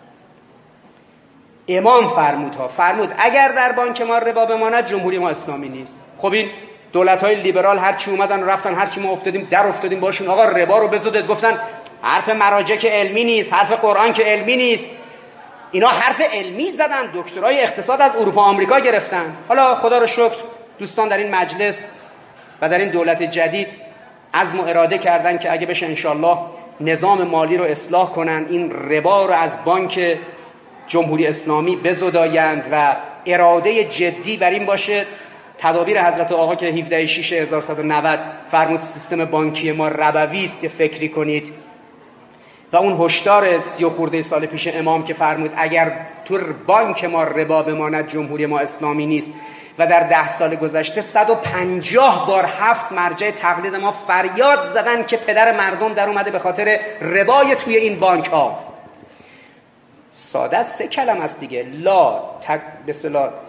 امام فرمود ها فرمود اگر در بانک ما ربا بماند جمهوری ما اسلامی نیست. خب این دولت‌های لیبرال هر چی اومدن رفتن، هر چی ما افتادیم در افتادیم باشون، آقا ربا رو بزودت. گفتن حرف مراجع که علمی نیست، حرف قرآن که علمی نیست. اینا حرف علمی زدن، دکترای اقتصاد از اروپا آمریکا گرفتن. حالا خدا رو شکر دوستان در این مجلس و در این دولت جدید عزم و اراده کردن که اگه بشه انشالله نظام مالی رو اصلاح کنن، این ربا رو از بانک جمهوری اسلامی بزدایند و اراده جدی بر این باشه. تدابیر حضرت آقا که هفده شش هزار و صد و نود فرمود سیستم بانکی ما ربوی است، فکری کنید. و اون هشدار سی و خورده سال پیش امام که فرمود اگر تو بانک ما ربا بماند جمهوری ما اسلامی نیست. و در ده سال گذشته صد و پنجاه بار هفت مرجع تقلید ما فریاد زدن که پدر مردم در اومده به خاطر ربای توی این بانک ها. ساده سه کلمه است دیگه، لا تق... بسلا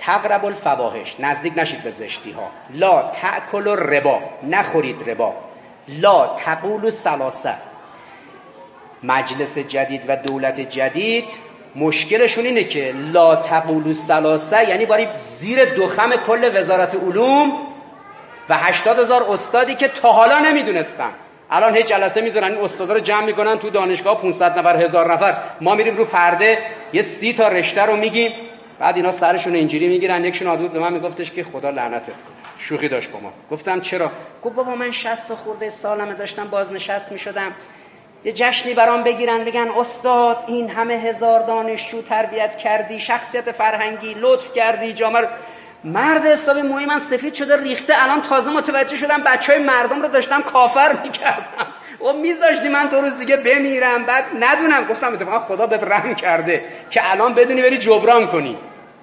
تقربوا الفواحش، نزدیک نشید به زشتی ها. لا تأکلوا الربا، نخورید ربا. لا تقولوا ثلاثه. مجلس جدید و دولت جدید مشکلشون اینه که لا تقولوا ثلاثه یعنی باری زیر دخم کل وزارت علوم و هشتاد هزار استادی که تا حالا نمیدونستن، الان هی جلسه میذارن این استادا رو جمع میکنن تو دانشگاه، پانصد نفر هزار نفر، ما میریم رو پرده یه سی تا رشته رو میگیم، بعد اینا سرشون اینجوری میگیرن. یکشون آدود به من میگفتش که خدا لعنتت کنه، شوخی داشت با ما. گفتم چرا؟ گفت بابا من شصت خورده سالمه داشتم بازنشست میشدم، یه جشنی برام بگیرن بگن استاد این همه هزار دانشجو تربیت کردی، شخصیت فرهنگی لطف کردی، جامعه مرد حسابی موی من سفید شده ریخته، الان تازه متوجه شدم بچهای مردم رو داشتم کافر میکردم و میذاشتی من دو روز دیگه بمیرم بعد ندونم. گفتم اتفاقا خدا بهت رحم کرده که الان بدونی بری جبران کنی.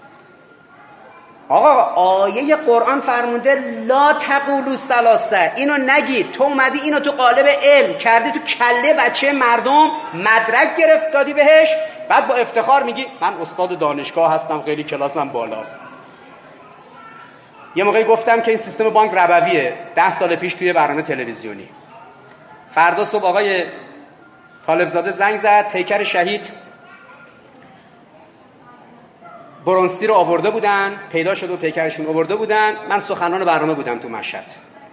آقا آیه قرآن فرموده لا تقولوا ثلاثه، اینو نگید. تو اومدی اینو تو قالب علم کردی تو کله بچه مردم، مدرک گرفت دادی بهش، بعد با افتخار میگی من استاد دانشگاه هستم خیلی کلاسم بالاست. یه موقعی گفتم که این سیستم بانک ربویه، ده سال پیش توی برنامه تلویزیونی. فردا صبح آقای طالبزاده زنگ زد، پیکر شهید برونستی رو آورده بودن، پیدا شد و پیکرشون آورده بودن. من سخنران برنامه بودم تو مشهد.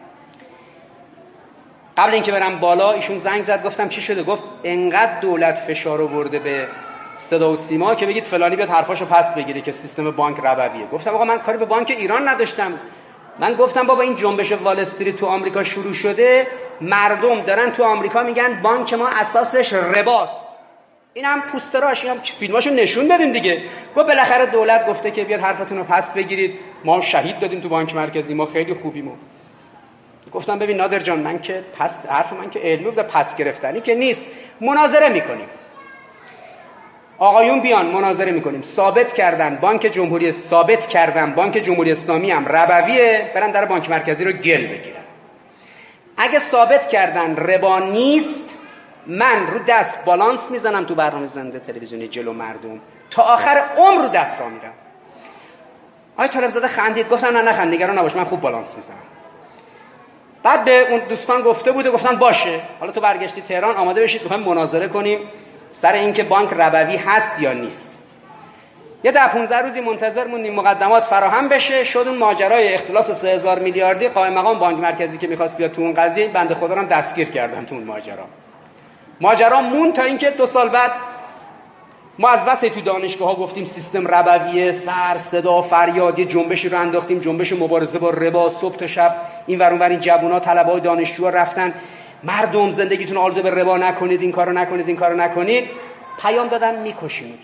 قبل اینکه برم بالا ایشون زنگ زد، گفتم چی شده؟ گفت انقدر دولت فشار آورده به صدا و سیما که بگید فلانی بیاد حرفاشو پس بگیره که سیستم بانک ربویه. گفتم آقا من کاری به بانک ایران نداشتم. من گفتم بابا این جنبش وال استریت تو آمریکا شروع شده، مردم دارن تو آمریکا میگن بانک ما اساسش رباست. اینم پوستراش، اینم فیلماشو نشون دادیم دیگه. گفت بالاخره دولت گفته که بیاد حرفتون رو پس بگیرید، ما شهید دادیم تو بانک مرکزی، ما خیلی خوبیم. گفتم ببین نادر جان، من که پس حرف من که علمی بود، پس گرفتنی که نیست، مناظره میکنیم. آقایون بیان مناظره میکنیم. ثابت کردن بانک جمهوری ثابت کردن بانک جمهوری اسلامی هم ربویه، برن در بانک مرکزی رو گل بگیرن. اگه ثابت کردن ربا نیست، من رو دست بالانس میزنم تو برنامه زنده تلویزیونی جلو مردم، تا آخر عمر رو دست را میرم. آقای طالبزاده خندید، گفتم نه نخند، نگران نباش، من خوب بالانس میزنم. بعد به اون دوستان گفته بوده، گفتن باشه حالا تو برگشتی تهران، آماده بشید میخوایم مناظره کنیم سر اینکه بانک ربوی هست یا نیست. یه ده پانزده روزی منتظر موندیم مقدمات فراهم بشه. شد اون ماجرای اختلاس سه هزار میلیاردی، قائم مقام بانک مرکزی که میخواست بیاد تو اون قضیه، بنده خدا رو هم دستگیر کردن تو اون ماجرا. ماجرا مون تا اینکه دو سال بعد ما از بس تو دانشگاه ها گفتیم سیستم ربویه، سر صدا فریادی جنبشی رو انداختیم، جنبش مبارزه با ربا. صبح تا شب این ور اون ور این جوونا طلبه‌های دانشجوها رفتن مردم زندگیتون آلوده به ربا نکنید، این کارو نکنید، این کارو نکنید. پیام دادن میکشیمتون.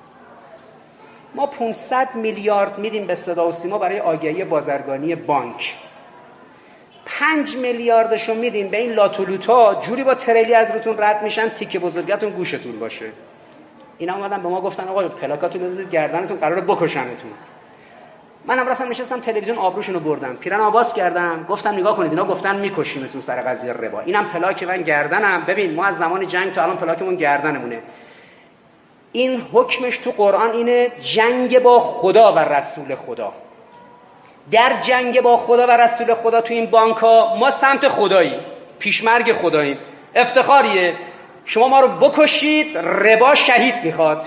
ما پانصد میلیارد میدیم به صدا و سیما برای آگهی بازرگانی بانک، پنج میلیاردشو میدیم به این لاتولوتا، جوری با تریلی از روتون رد میشن تیکه بزرگتون گوشتون باشه. اینا اومدن به ما گفتن آقا پلاکاتون رو بزنید گردنتون، قراره بکشنتون. منم رفتم نشستم تلویزیون آبروشونو بردم، پیرن آواز کردم، گفتم نگاه کنید اینا گفتن میکشیمتون سر قضیه ربا. اینم پلاک من گردنم. ببین ما از زمان جنگ تا الان پلاکمون گردنمونه. این حکمش تو قرآن اینه، جنگ با خدا و رسول خدا. در جنگ با خدا و رسول خدا تو این بانک ها ما سمت خداییم، پیشمرگ خداییم. افتخاریه شما ما رو بکشید، ربا شهید میخواد.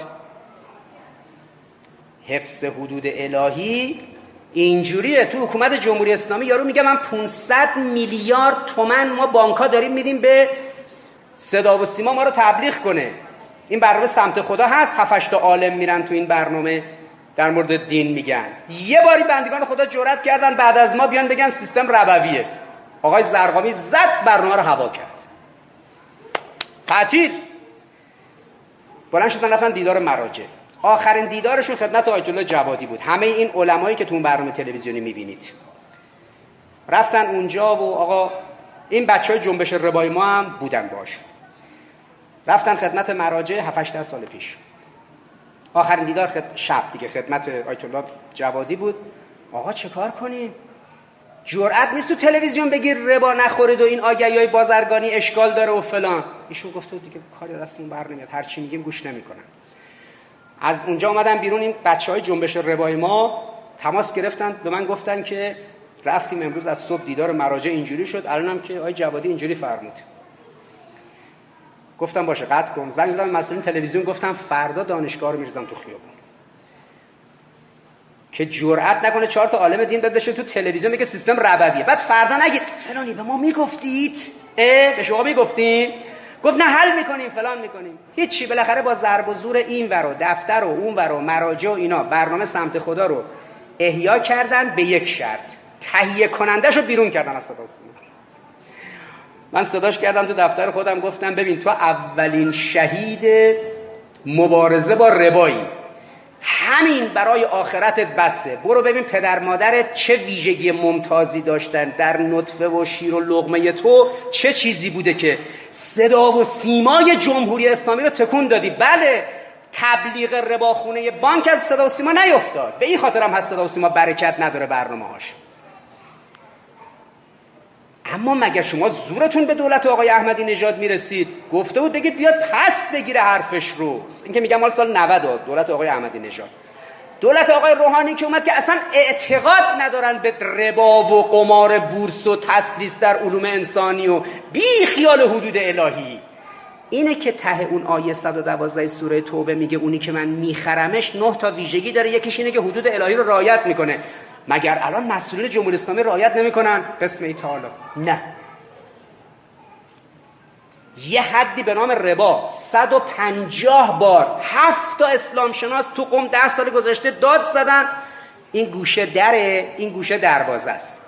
حفظ حدود الهی اینجوریه. تو حکومت جمهوری اسلامی یارو میگه من پانصد میلیارد تومن ما بانک‌ها داریم میدیم به صدا و سیما ما رو تبلیغ کنه. این برنامه سمت خدا هست، هفت هشت تا عالم میرن تو این برنامه در مورد دین میگن. یه باری بندگان خدا جرأت کردن بعد از ما بیان بگن سیستم ربویه. آقای زرقامی زد برنامه رو هوا کرد. تعطیل. بلند شدن رفتن دیدار مراجع. آخرین دیدارشون خدمت آیت الله جوادی بود. همه این علمایی که تو اون برنامه تلویزیونی میبینید رفتن اونجا و آقا این بچهای جنبش ربای ما هم بودن باشون. رفتن خدمت مراجع هفت هشت سال پیش. آخرین دیدار خد... شب دیگه خدمت آیت الله جوادی بود. آقا چه کار کنیم؟ جرأت نیست تو تلویزیون بگیر ربا نخورید و این آگهی‌های بازرگانی اشکال داره و فلان. ایشون گفت دیگه کاری دستمون بر نمیاد، هر چی میگیم گوش نمیکنن. از اونجا اومدن بیرون این بچهای جنبش ربای ما تماس گرفتن به من گفتن که رفتیم امروز از صبح دیدار مراجع اینجوری شد، الانم که آقای جوادی اینجوری فرمود. گفتم باشه قطع کن. زنگ زدم مسئولین تلویزیون، گفتم فردا دانشگاه رو میریزم تو خیابون که جرئت نکنه چهار تا عالم دین بده بشه تو تلویزیون میگه سیستم ربویه، بعد فردا نگید فلانی به ما میگفتید، اه به شما میگفتیم، گفت نه حل میکنیم فلان میکنیم. هیچی، بالاخره با ضرب و زور این ور و دفتر و اون ور و مراجع و اینا برنامه سمت خدا رو احیا کردن به یک شرط، تهیه کنندهشو بیرون کردن از صدا و سیما. من صداش کردم تو دفتر خودم، گفتم ببین تو اولین شهید مبارزه با ربایی، همین برای آخرتت بسه. برو ببین پدر مادرت چه ویژگی ممتازی داشتن در نطفه و شیر و لقمه تو، چه چیزی بوده که صدا و سیمای جمهوری اسلامی رو تکون دادی. بله تبلیغ رباخونه بانک از صدا و سیما نیفتاد، به این خاطر هم هست صدا و سیما برکت نداره برنامه‌هاش. اما مگر شما زورتون به دولت آقای احمدی نژاد میرسید؟ گفته بود بگید بیاد پس بگیره حرفش رو. این که میگم مال سال نود دولت آقای احمدی نژاد. دولت آقای روحانی که اومد که اصلا اعتقاد ندارن به ربا و قمار بورس و تسلیس در علوم انسانی و بی خیال حدود الهی. اینه که ته اون آیه صد و دوازده سوره توبه میگه اونی که من میخرمش نه تا ویژگی داره، یکیش اینه که حدود الهی رو رعایت میکنه. مگر الان مسئولین جمهوری اسلامی رعایت نمیکنن؟ قسم ای تعالی نه. یه حدی به نام ربا صد و پنجاه بار هفت تا اسلام شناس تو قم ده سال گذشته داد زدن این گوشه دره، این گوشه دروازه است.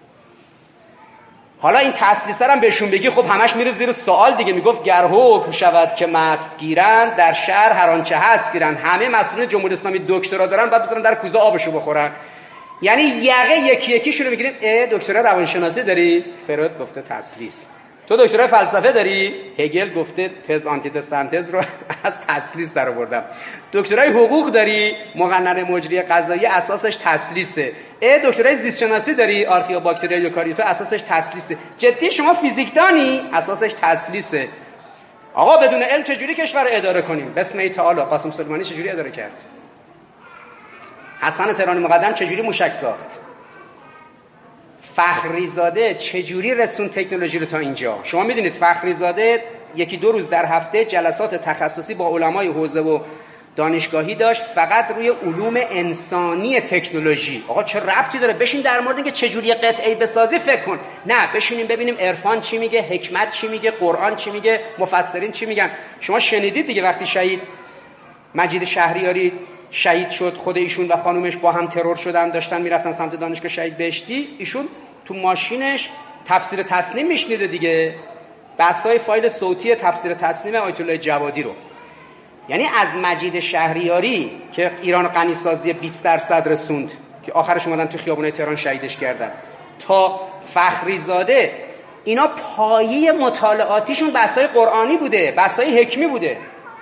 حالا این تسلیسه هم بهشون بگی خب همش میره زیر سوال دیگه. میگفت گر حکم شود که مست گیرن در شهر هر آنچه هست گیرن. همه مسئولین جمهوری اسلامی دکترا دارن، بعد بذارن در کوزه آبشو بخورن. یعنی یقه یکی یکیشون رو میگیریم. اه دکترا روانشناسی داری؟ فروید گفته تسلیس. تو دکترای فلسفه داری؟ هگل گفته تز آنتیتز سنتز رو از تسلیس در آوردم. دکترای حقوق داری؟ مقننه مجری قضایی اساسش تسلیسه. اه دکترای زیست شناسی داری؟ آرخیا باکتریا یوکاریوتا اساسش تسلیسه. جدی شما فیزیکدانی؟ اساسش تسلیسه. آقا بدون علم چجوری کشور رو اداره کنیم؟ بسم الله تعالی. قاسم سلیمانی چجوری اداره کرد؟ حسن تهرانی مقدم چجوری موشک ساخت؟ فخریزاده چجوری رسون تکنولوژی رو تا اینجا؟ شما میدونید فخریزاده یکی دو روز در هفته جلسات تخصصی با علمای حوزه و دانشگاهی داشت فقط روی علوم انسانی تکنولوژی. آقا چه ربطی داره؟ بشین در مورد اینکه چجوری قطعه بسازی فکر کن. نه بشینیم ببینیم عرفان چی میگه، حکمت چی میگه، قرآن چی میگه، مفسرین چی میگن. شما شنیدید دیگه وقتی شهید مجید شهریاری شهید شد، خود ایشون و خانومش با هم ترور شدن، داشتن میرفتن سمت دانشگاه شهید بهشتی، ایشون تو ماشینش تفسیر تسنیم میشنیده دیگه، بسای فایل صوتی تفسیر تسنیم آیت الله جوادی رو. یعنی از مجید شهریاری که ایران غنی سازی بیست درصد رسوند که آخرش اومدن تو خیابونای تهران شهیدش کردن، تا فخریزاده، اینا پایه مطالعاتیشون بسای قرآنی بوده، بسای حکمی بوده.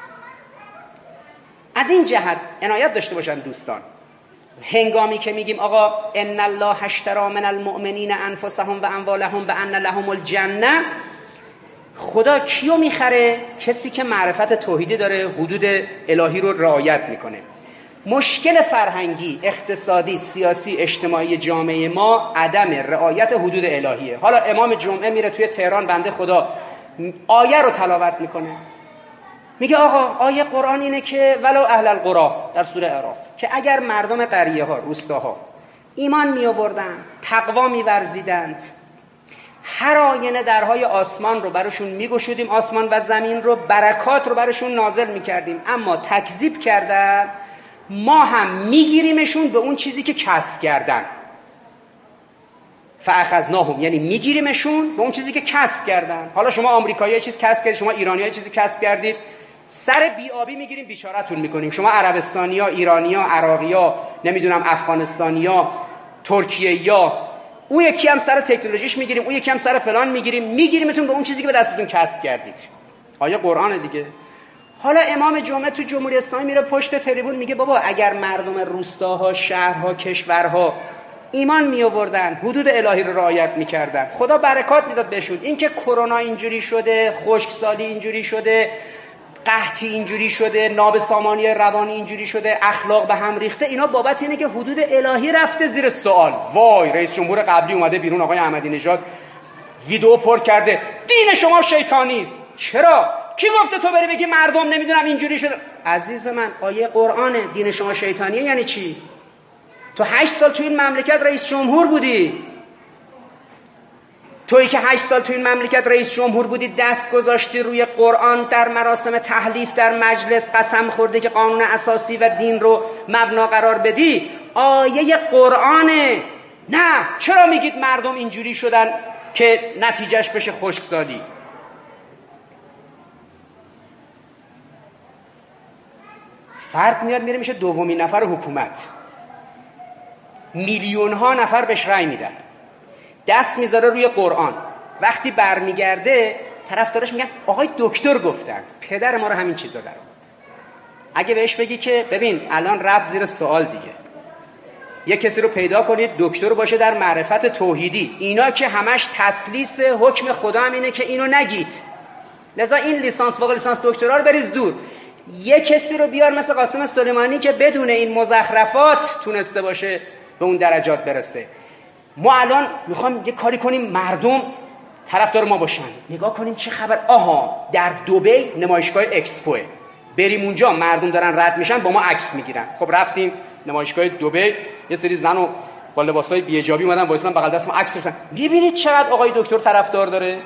از این جهت عنایت داشته باشن دوستان. هنگامی که میگیم آقا ان الله اشتری من المؤمنین انفسهم و اموالهم بان لهم الجنه، خدا کیو میخره؟ کسی که معرفت توحیدی داره، حدود الهی رو رعایت میکنه. مشکل فرهنگی، اقتصادی، سیاسی، اجتماعی جامعه ما عدم رعایت حدود الهیه. حالا امام جمعه میره توی تهران، بنده خدا آیه رو تلاوت میکنه، میگه آقا آیه قرآن اینه که ولو اهل القری در سوره اعراف که اگر مردم قریه ها، روستاها ایمان می آوردند، تقوا می ورزیدند، هر آینه درهای آسمان رو براشون میگشودیم، آسمان و زمین رو، برکات رو براشون نازل میکردیم، اما تکذیب کردن، ما هم میگیریمشون به اون چیزی که کسب کردن. فاخذناهم یعنی میگیریمشون به اون چیزی که کسب کردن. حالا شما آمریکایی‌ها چیز کسب کردید، شما ایرانی‌ها چیزی کسب کردید، سر بیابی میگیریم بیچاره‌تون میکنیم. شما عربستانی‌ها، ایرانی‌ها، عراقی‌ها، نمیدونم افغانستانی‌ها، ترکیه‌ای‌ها، اون یکی هم سر تکنولوژیش میگیریم، اون یکی هم سر فلان میگیریم، میگیریمتون به اون چیزی که به دستتون کسب کردید. آیه قرآن دیگه. حالا امام جمعه تو جمهوری اسلامی میره پشت تریبون میگه بابا اگر مردم روستاها، شهرها، کشورها ایمان می آوردن، حدود الهی رو رعایت میکردن، خدا برکات میداد بهشون. این که کرونا اینجوری شده، خشکسالی اینجوری شده، قحطی اینجوری شده، نابسامانی روانی اینجوری شده، اخلاق به هم ریخته، اینا بابت اینه که حدود الهی رفته زیر سوال. وای رئیس جمهور قبلی اومده بیرون، آقای احمدی نژاد ویدیو پر کرده دین شما شیطانی است. چرا؟ کی گفته تو بری بگی مردم نمیدونم اینجوری شده؟ عزیز من آیه قرآنه. دین شما شیطانیه یعنی چی؟ تو هشت سال تو این مملکت رئیس جمهور بودی. تویی که هشت سال تو این مملکت رئیس جمهور بودی، دست گذاشتی روی قرآن، در مراسم تحلیف در مجلس قسم خورده که قانون اساسی و دین رو مبنا قرار بدی. آیه قرآنه. نه چرا میگید مردم اینجوری شدن که نتیجهش بشه خشکسالی؟ فرد میاد میره میشه دومین نفر حکومت، میلیون ها نفر بهش رأی میدن، دست میذاره روی قرآن. وقتی برمیگرده طرفدارش میگن آقای دکتر گفتن. پدر ما رو همین چیزا در آورد. اگه بهش بگی که ببین الان رفت زیر سوال دیگه، یه کسی رو پیدا کنید دکتر باشه در معرفت توحیدی، اینا که همش تسلیس حکم خدا هم اینه که اینو نگید، لذا این لیسانس فوق لیسانس دکترا رو بریز دور. یه کسی رو بیار مثل قاسم سلیمانی که بدون این مزخرفات تونسته باشه به اون درجات برسه. ما الان میخوایم یه کاری کنیم مردم طرفدار ما باشن. نگاه کنیم چه خبر. آها در دبی نمایشگاه اکسپوه، بریم اونجا مردم دارن رد میشن با ما عکس میگیرن. خب رفتیم نمایشگاه دبی، یه سری زن و با لباسای بی حجابی اومدن وایسادن بغل دست ما عکس گرفتن. میبینید چقدر آقای دکتر طرفدار داره.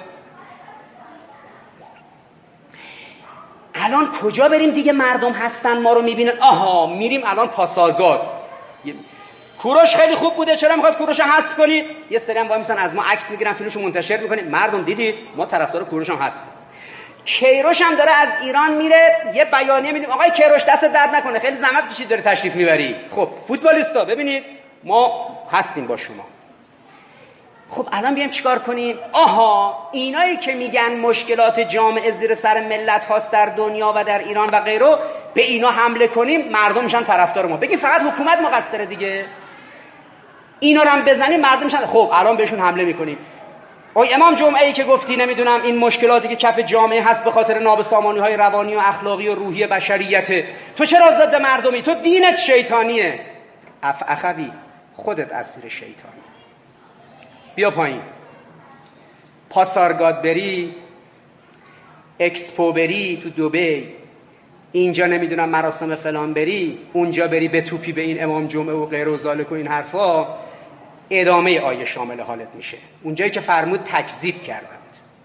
الان کجا بریم دیگه مردم هستن ما رو میبینن؟ آها میریم الان پاسارگاد. کوروش خیلی خوب بوده، چرا میخواد کوروش رو حذف کنید؟ یه سری هم وای میسن از ما عکس میگیرن، فیلمشو منتشر میکنیم. مردم دیدید ما طرفدار کوروش هم هستیم. کیروش هم داره از ایران میره، یه بیانیه میدیم آقای کیروش دست درد نکنه، خیلی زحمت کشید داره تشریف میبری. خب فوتبالیستا ببینید ما هستیم با شما. خب الان بیایم چیکار کنیم؟ آها اینایی که میگن مشکلات جامعه زیر سر ملت هاست در دنیا و در ایران و غیره، به اینا حمله کنیم مردم میشن طرفدار ما. بگیم فقط حکومت مقصره دیگه، اینا رو هم بزنیم مردم میشن. خب الان بهشون حمله میکنیم. اوی امام جمعه ای که گفتی نمیدونم این مشکلاتی که کف جامعه هست به خاطر نابسامانی های روانی و اخلاقی و روحی بشریته، تو چرا ضد مردمی؟ تو دینت شیطانیه. اف اخوی خودت اسیر شیطانی. بیا پایین. پاسارگاد بری، اکسپو بری تو دبی، اینجا نمیدونم مراسم فلان بری، اونجا بری به توپی به این امام جمعه و غیر و ذالک و این حرفا، ادامه آیه شامل حالت میشه. اونجایی که فرمود تکذیب کردند،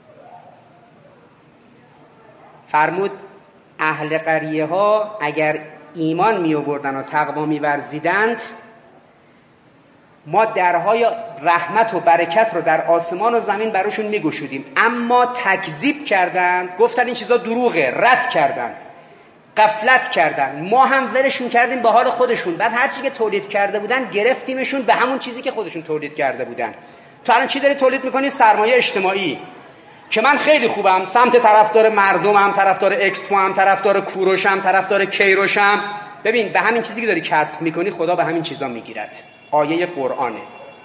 فرمود اهل قریه ها اگر ایمان می آوردن و تقوا می ورزیدند ما درهای رحمت و برکت رو در آسمان و زمین براشون می گشودیم، اما تکذیب کردند، گفتن این چیزا دروغه، رد کردند، غفلت کردن، ما هم ولشون کردیم به حال خودشون. بعد هر چی که تولید کرده بودن گرفتیمشون به همون چیزی که خودشون تولید کرده بودن. تو الان چی داری تولید میکنی؟ سرمایه اجتماعی که من خیلی خوبم، سمت طرفدار مردمم، طرفدار اکسپو هم، طرفدار کوروشم، طرفدار کیروشم. ببین به همین چیزی که داری کسب میکنی خدا به همین چیزا میگیرد. آیه قرآنه.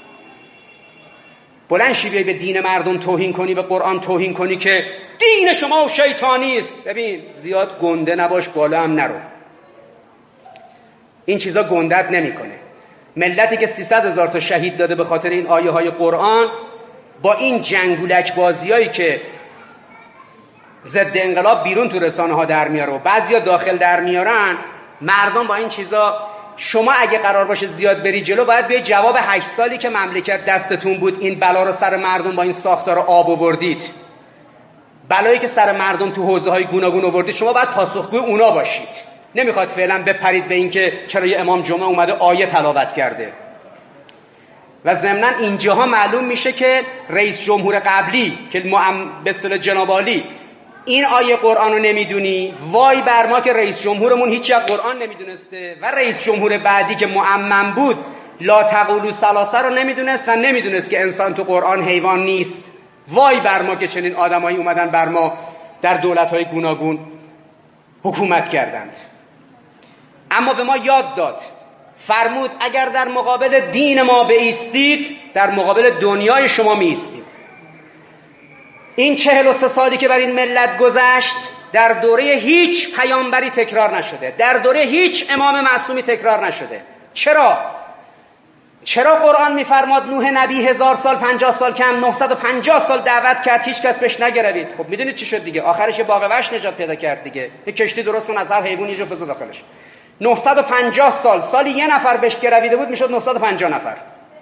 بلند شی بیای به دین مردم توهین کنی، به قرآن توهین کنی که دین شما شیطانی است. ببین زیاد گنده نباش، بالا هم نرو. این چیزا گندت نمیکنه. ملتی که سیصد هزار تا شهید داده به خاطر این آیه های قرآن، با این جنگولک بازیایی که ضد انقلاب بیرون تو رسانه ها در میاره و بعضیا داخل در میارن، مردم با این چیزا، شما اگه قرار باشه زیاد بری جلو باید بیای جواب هشت سالی که مملکت دستتون بود این بلا رو سر مردم با این ساختار آب آوردید، بلایی که سر مردم تو حوزه های گوناگون آوردید، شما باید پاسخگوی اونا باشید. نمیخواد فعلا بپرید به این که چرا یه امام جمعه اومده آیه تلاوت کرده. و ضمناً اینجاها معلوم میشه که رئیس جمهور قبلی که معم... به اصطلاح جناب عالی این آیه قرآن رو نمیدونی، وای بر ما که رئیس جمهورمون هیچ وقت قرآن نمیدونسته و رئیس جمهور بعدی که معمم بود لا تقولوا ثلاثه رو نمیدونست و نمیدونست که انسان تو قرآن حیوان نیست. وای بر ما که چنین آدمایی اومدن بر ما در دولت‌های گوناگون حکومت کردند. اما به ما یاد داد، فرمود اگر در مقابل دین ما بایستید در مقابل دنیای شما میایستیم. این چهل و سه سالی که بر این ملت گذشت در دوره هیچ پیامبری تکرار نشده، در دوره هیچ امام معصومی تکرار نشده. چرا؟ چرا قرآن میفرماد نوح نبی هزار سال پنجاه سال کم نهصد و پنجاه سال دعوت کرد هیچ کس بهش نگروید؟ خب میدونید چی شد دیگه؟ آخرش یه باغ وحش نجات پیدا کرد دیگه. یه کشتی درست کن از هر حیوانی جو بذار داخلش. نهصد و پنجاه سال سالی یه نفر بهش گرویده بود میشد نهصد و پنجاه نفر.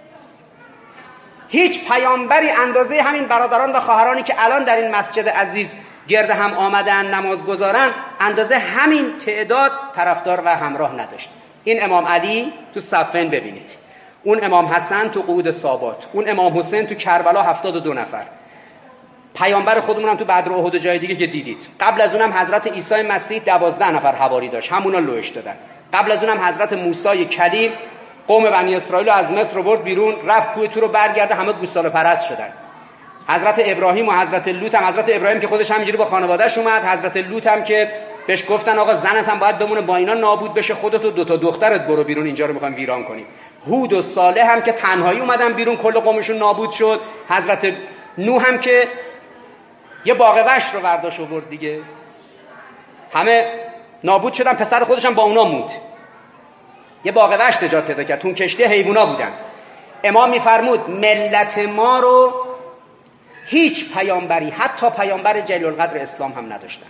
هیچ پیامبری اندازه همین برادران و خواهرانی که الان در این مسجد عزیز گرد هم آمدن نماز گذارن اندازه همین تعداد طرفدار و همراه نداشت. این امام علی تو صفین ببینید، اون امام حسن تو قعود سابات، اون امام حسین تو کربلا هفتاد و دو نفر. پیامبر خودمون هم تو بدر و احد و جای دیگه که دیدید. قبل از اونم حضرت عیسی مسیح دوازده نفر حواری داشت، همونا لوش دادن. قبل از اونم حضرت موسی کلیم قوم بنی اسرائیل رو از مصر برد بیرون، رفت کوه طور رو برگرده، همه گوساله پرست شدن. حضرت ابراهیم و حضرت لوط هم، حضرت ابراهیم که خودش همینجوری با خانواده‌اش اومد، حضرت لوط هم که بهش گفتن آقا زنت هم باید بمونه با اینا نابود بشه، خودت و دو تا دخترت برو بیرون، اینجا رو می‌خوام ویران کنیم. هود و صالح هم که تنهایی اومدن بیرون، کل قومشون نابود شد. حضرت نوح هم که یه باغ وحش رو برداشت آورد دیگه، همه نابود شدن، پسر خودش هم با اونا موند. یه باغ وحش نجات پیدا کرد، اون کشتی حیونا بودن. امام میفرمود ملت ما رو هیچ پیامبری حتی پیامبر جلیل القدر اسلام هم نداشتن.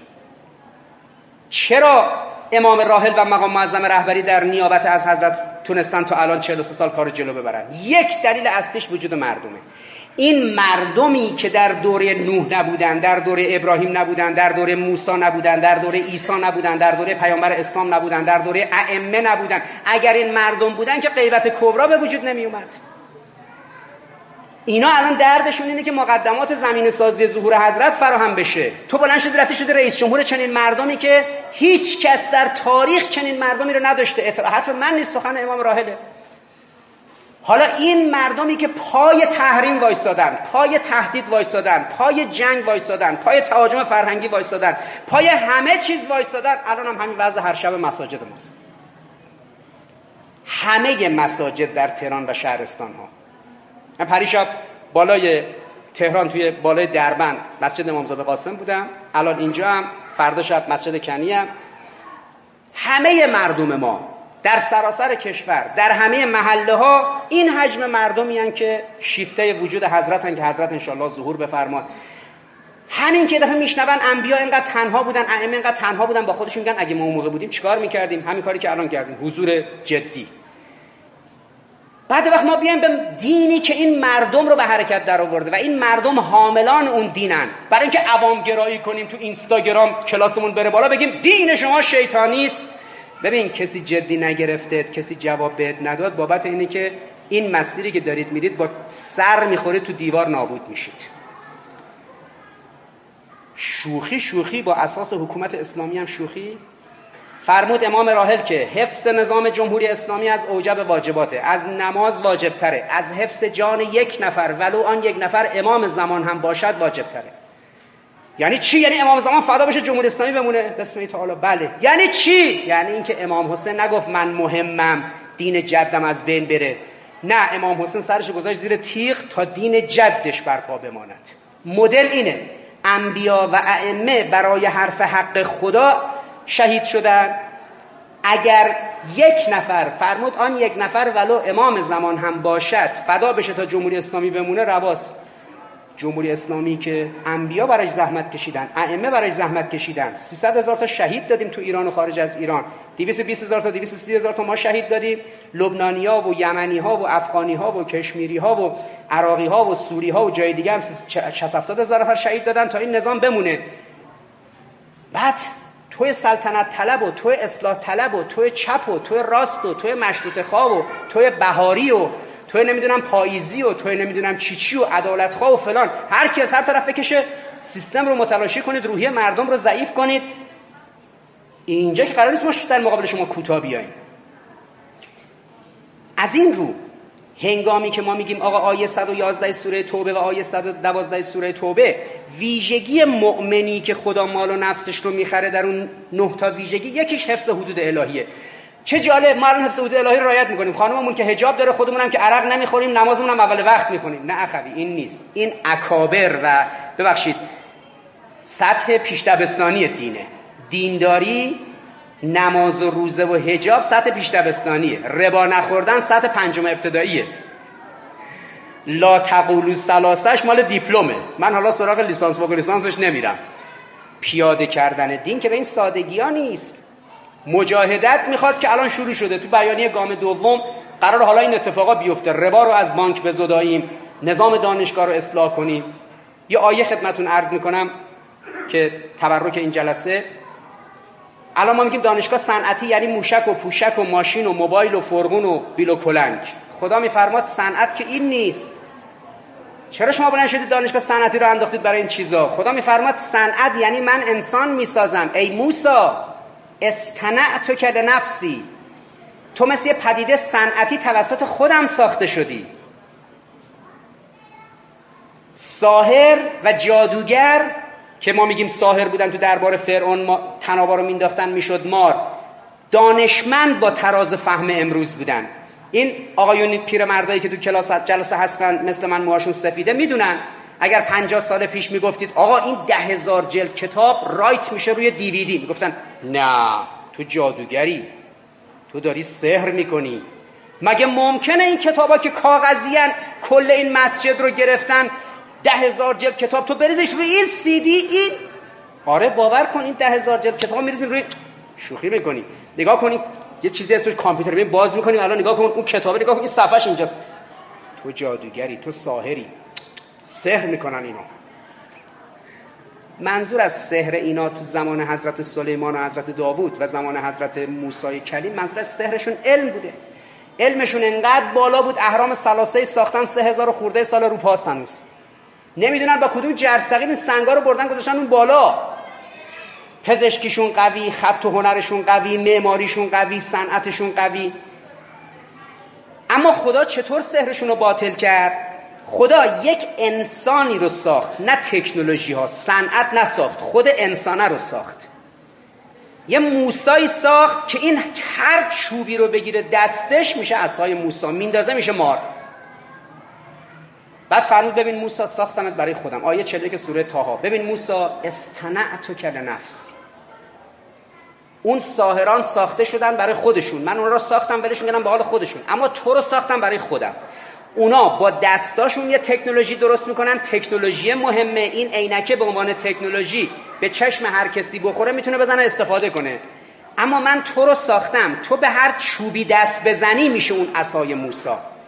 چرا امام راحل و مقام معظم رهبری در نیابت از حضرت تونستن تا الان چهل و سه سال کار جلو ببرن؟ یک دلیل اصلیش وجود مردمه. این مردمی که در دوره نوح نبودن، در دوره ابراهیم نبودن، در دوره موسی نبودن، در دوره عیسی نبودن، در دوره پیامبر اسلام نبودن، در دوره ائمه نبودن، اگر این مردم بودن که غیبت کبرا به وجود نمی اومد. اینا الان دردشون اینه که مقدمات زمین سازی ظهور حضرت فراهم بشه. تو بلند شدی رفتی شده رئیس جمهور چنین مردمی که هیچ کس در تاریخ چنین مردمی رو نداشته. حرف من نیست، سخن امام راحله. حالا این مردمی که پای تحریم وایستادن، پای تهدید وایستادن، پای جنگ وایستادن، پای تهاجم فرهنگی وایستادن، پای همه چیز وایستادن، الان هم همین وضع هر شب مساجد ماست. همه مساجد در تهران و شهرستان ها. من پریشب بالای تهران توی بالای دربند مسجد امامزاده قاسم بودم، الان اینجا هم، فردا شب مسجد کنی هم. همه مردم ما در سراسر کشور در همه محله ها این حجم مردمی هستند که شیفته وجود حضرت هستند که حضرت انشالله ظهور بفرماد. همین که دفعه میشنون انبیا اینقدر تنها بودن، ائمه اینقدر تنها بودن، با خودشون میگن اگه ما اون موقع بودیم چیکار میکردیم؟ همین کاری که الان کردیم، حضور جدی. بعد وقت ما بیایم به دینی که این مردم رو به حرکت در آورده و این مردم حاملان اون دینن، برای اینکه عوام گرایی کنیم تو اینستاگرام کلاسمون بره بالا بگیم دین شما شیطانی است. ببین کسی جدی نگرفتید، کسی جواب بهت نداد، بابت اینه که این مسیری که دارید میرید با سر میخورید تو دیوار نابود میشید. شوخی شوخی با اساس حکومت اسلامی هم شوخی. فرمود امام راحل که حفظ نظام جمهوری اسلامی از اوجب واجباته، از نماز واجبتره، از حفظ جان یک نفر ولو آن یک نفر امام زمان هم باشد واجبتره. یعنی چی؟ یعنی امام زمان فدا بشه جمهوری اسلامی بمونه؟ بسم الله تعالی. بله. یعنی چی؟ یعنی اینکه امام حسین نگفت من مهمم دین جدم از بین بره. نه، امام حسین سرش گذاشت زیر تیغ تا دین جدش برپا بماند. مدل اینه. انبیا و ائمه برای حرف حق خدا شهید شدن. اگر یک نفر، فرمود آن یک نفر ولو امام زمان هم باشد، فدا بشه تا جمهوری اسلامی بمونه، رواست. جمهوری اسلامی که انبیا براش زحمت کشیدن، ائمه براش زحمت کشیدن، سیصد هزار تا شهید دادیم تو ایران و خارج از ایران، دویست و بیست هزار تا دویست و سی هزار تا ما شهید دادیم، لبنانی‌ها و یمنی‌ها و افغانی‌ها و کشمیری‌ها و عراقی‌ها و سوری‌ها و جای دیگه هم شصت هفتاد هزار نفر شهید دادن تا این نظام بمونه. بعد توی سلطنت طلب و توی اصلاح طلب و توی چپ و توی راست و توی مشروطه خواه و توی بهاری و توی نمیدونم پاییزی و توی نمیدونم چی چی و عدالت خواه و فلان، هر کی از هر طرف بکشه سیستم رو متلاشی کنید، روحیه مردم رو ضعیف کنید. اینجا که قرار نیست ما در مقابل شما کوتاه بیاییم. از این رو هنگامی که ما میگیم آقا آیه صد و یازده سوره توبه و آیه صد و دوازده سوره توبه ویژگی مؤمنی که خدا مال و نفسش رو میخره، در اون نه تا ویژگی یکیش حفظ حدود الهیه. چه جالب، ما الان حفظ حدود الهی رو رعایت میکنیم، خانممون که حجاب داره، خودمون هم که عرق نمیخوریم، نمازمون هم اول وقت میخونیم. نه اخوی، این نیست. این اکابر و ببخشید سطح پیش دبستانی دینه. دینداری، نماز و روزه و حجاب سطح پیش دبستانیه. ربا نخوردن سطح پنجم ابتداییه. لا تقولوا ثلاثش مال دیپلمه. من حالا سراغ لیسانس و لیسانسش نمیرم. پیاده کردن دین که به این سادگی ها نیست. مجاهدت میخواد که الان شروع شده. تو بیانیه گام دوم قرار حالا این اتفاقا بیفته. ربا رو از بانک بزداییم، نظام دانشگاه رو اصلاح کنیم. یه آیه خدمتون عرض میکنم که تبرک این جلسه. الان ما میگیم دانشگاه صنعتی یعنی موشک و پوشک و ماشین و موبایل و فرغون و بیل و کلنگ. خدا میفرماد صنعت که این نیست. چرا شما بلند شدید دانشگاه صنعتی رو انداختید برای این چیزا؟ خدا میفرماد صنعت یعنی من انسان میسازم. ای موسی اصطنعتک لنفسی، تو مثل یه پدیده صنعتی توسط خودم ساخته شدی. ساحر و جادوگر که ما میگیم ساحر بودن تو دربار فرعون، ما تنابا رو مینداختن میشد مار. دانشمند با تراز فهم امروز بودن. این آقایون پیرمردایی که تو کلاس جلسه هستن مثل من موهاشون سفیده میدونن. اگر پنجاه سال پیش میگفتید آقا این ده هزار جلد کتاب رایت میشه روی دیویدی، میگفتن نه تو جادوگری، تو داری سحر میکنی. مگه ممکنه این کتابا که کاغذیان کل این مسجد رو گرفتن، ده هزار جلد کتاب تو بریزش روی این سی دی؟ این آره باور کن این ده هزار جلد کتاب میریزین روی، شوخی میکنی. نگاه کنی یه چیزی اسمش کامپیوتر ببین باز میکنیم الان نگاه کن اون کتابه، نگاه کن این صفحش اینجاست. تو جادوگری، تو ساحری، سحر میکنن اینا. منظور از سحر اینا تو زمان حضرت سلیمان و حضرت داوود و زمان حضرت موسی کلیم، منظور از سحرشون علم بوده. علمشون انقدر بالا بود اهرام ثلاثه ساختن سه هزار خورده سال رو پاست هنوز. نمیدونن با کدوم جرثقیل این سنگا رو بردن گذاشتن اون بالا. پزشکیشون قوی، خط و هنرشون قوی، معماریشون قوی، صنعتشون قوی. اما خدا چطور سحرشون رو باطل کرد؟ خدا یک انسانی رو ساخت، نه تکنولوژی ها، صنعت نساخت، خود انسانه رو ساخت. یه موسی ساخت که این هر چوبی رو بگیره دستش میشه عصای موسی، میندازه میشه مار. بعد فرمود ببین موسی ساختمت برای خودم. آیه چهل و یک سوره طه. ببین موسی اصطنعتک لنفسی. اون ساحران ساخته شدن برای خودشون، من اون رو ساختم ولشون کردم به حال خودشون، اما تو رو ساختم برای خودم. اونا با دستاشون یه تکنولوژی درست میکنن. تکنولوژی مهمه. این عینکه به عنوان تکنولوژی به چشم هر کسی بخوره میتونه بزنه استفاده کنه. اما من تو رو ساختم، تو به هر چوبی دست بزنی میشه اون عصای موسی.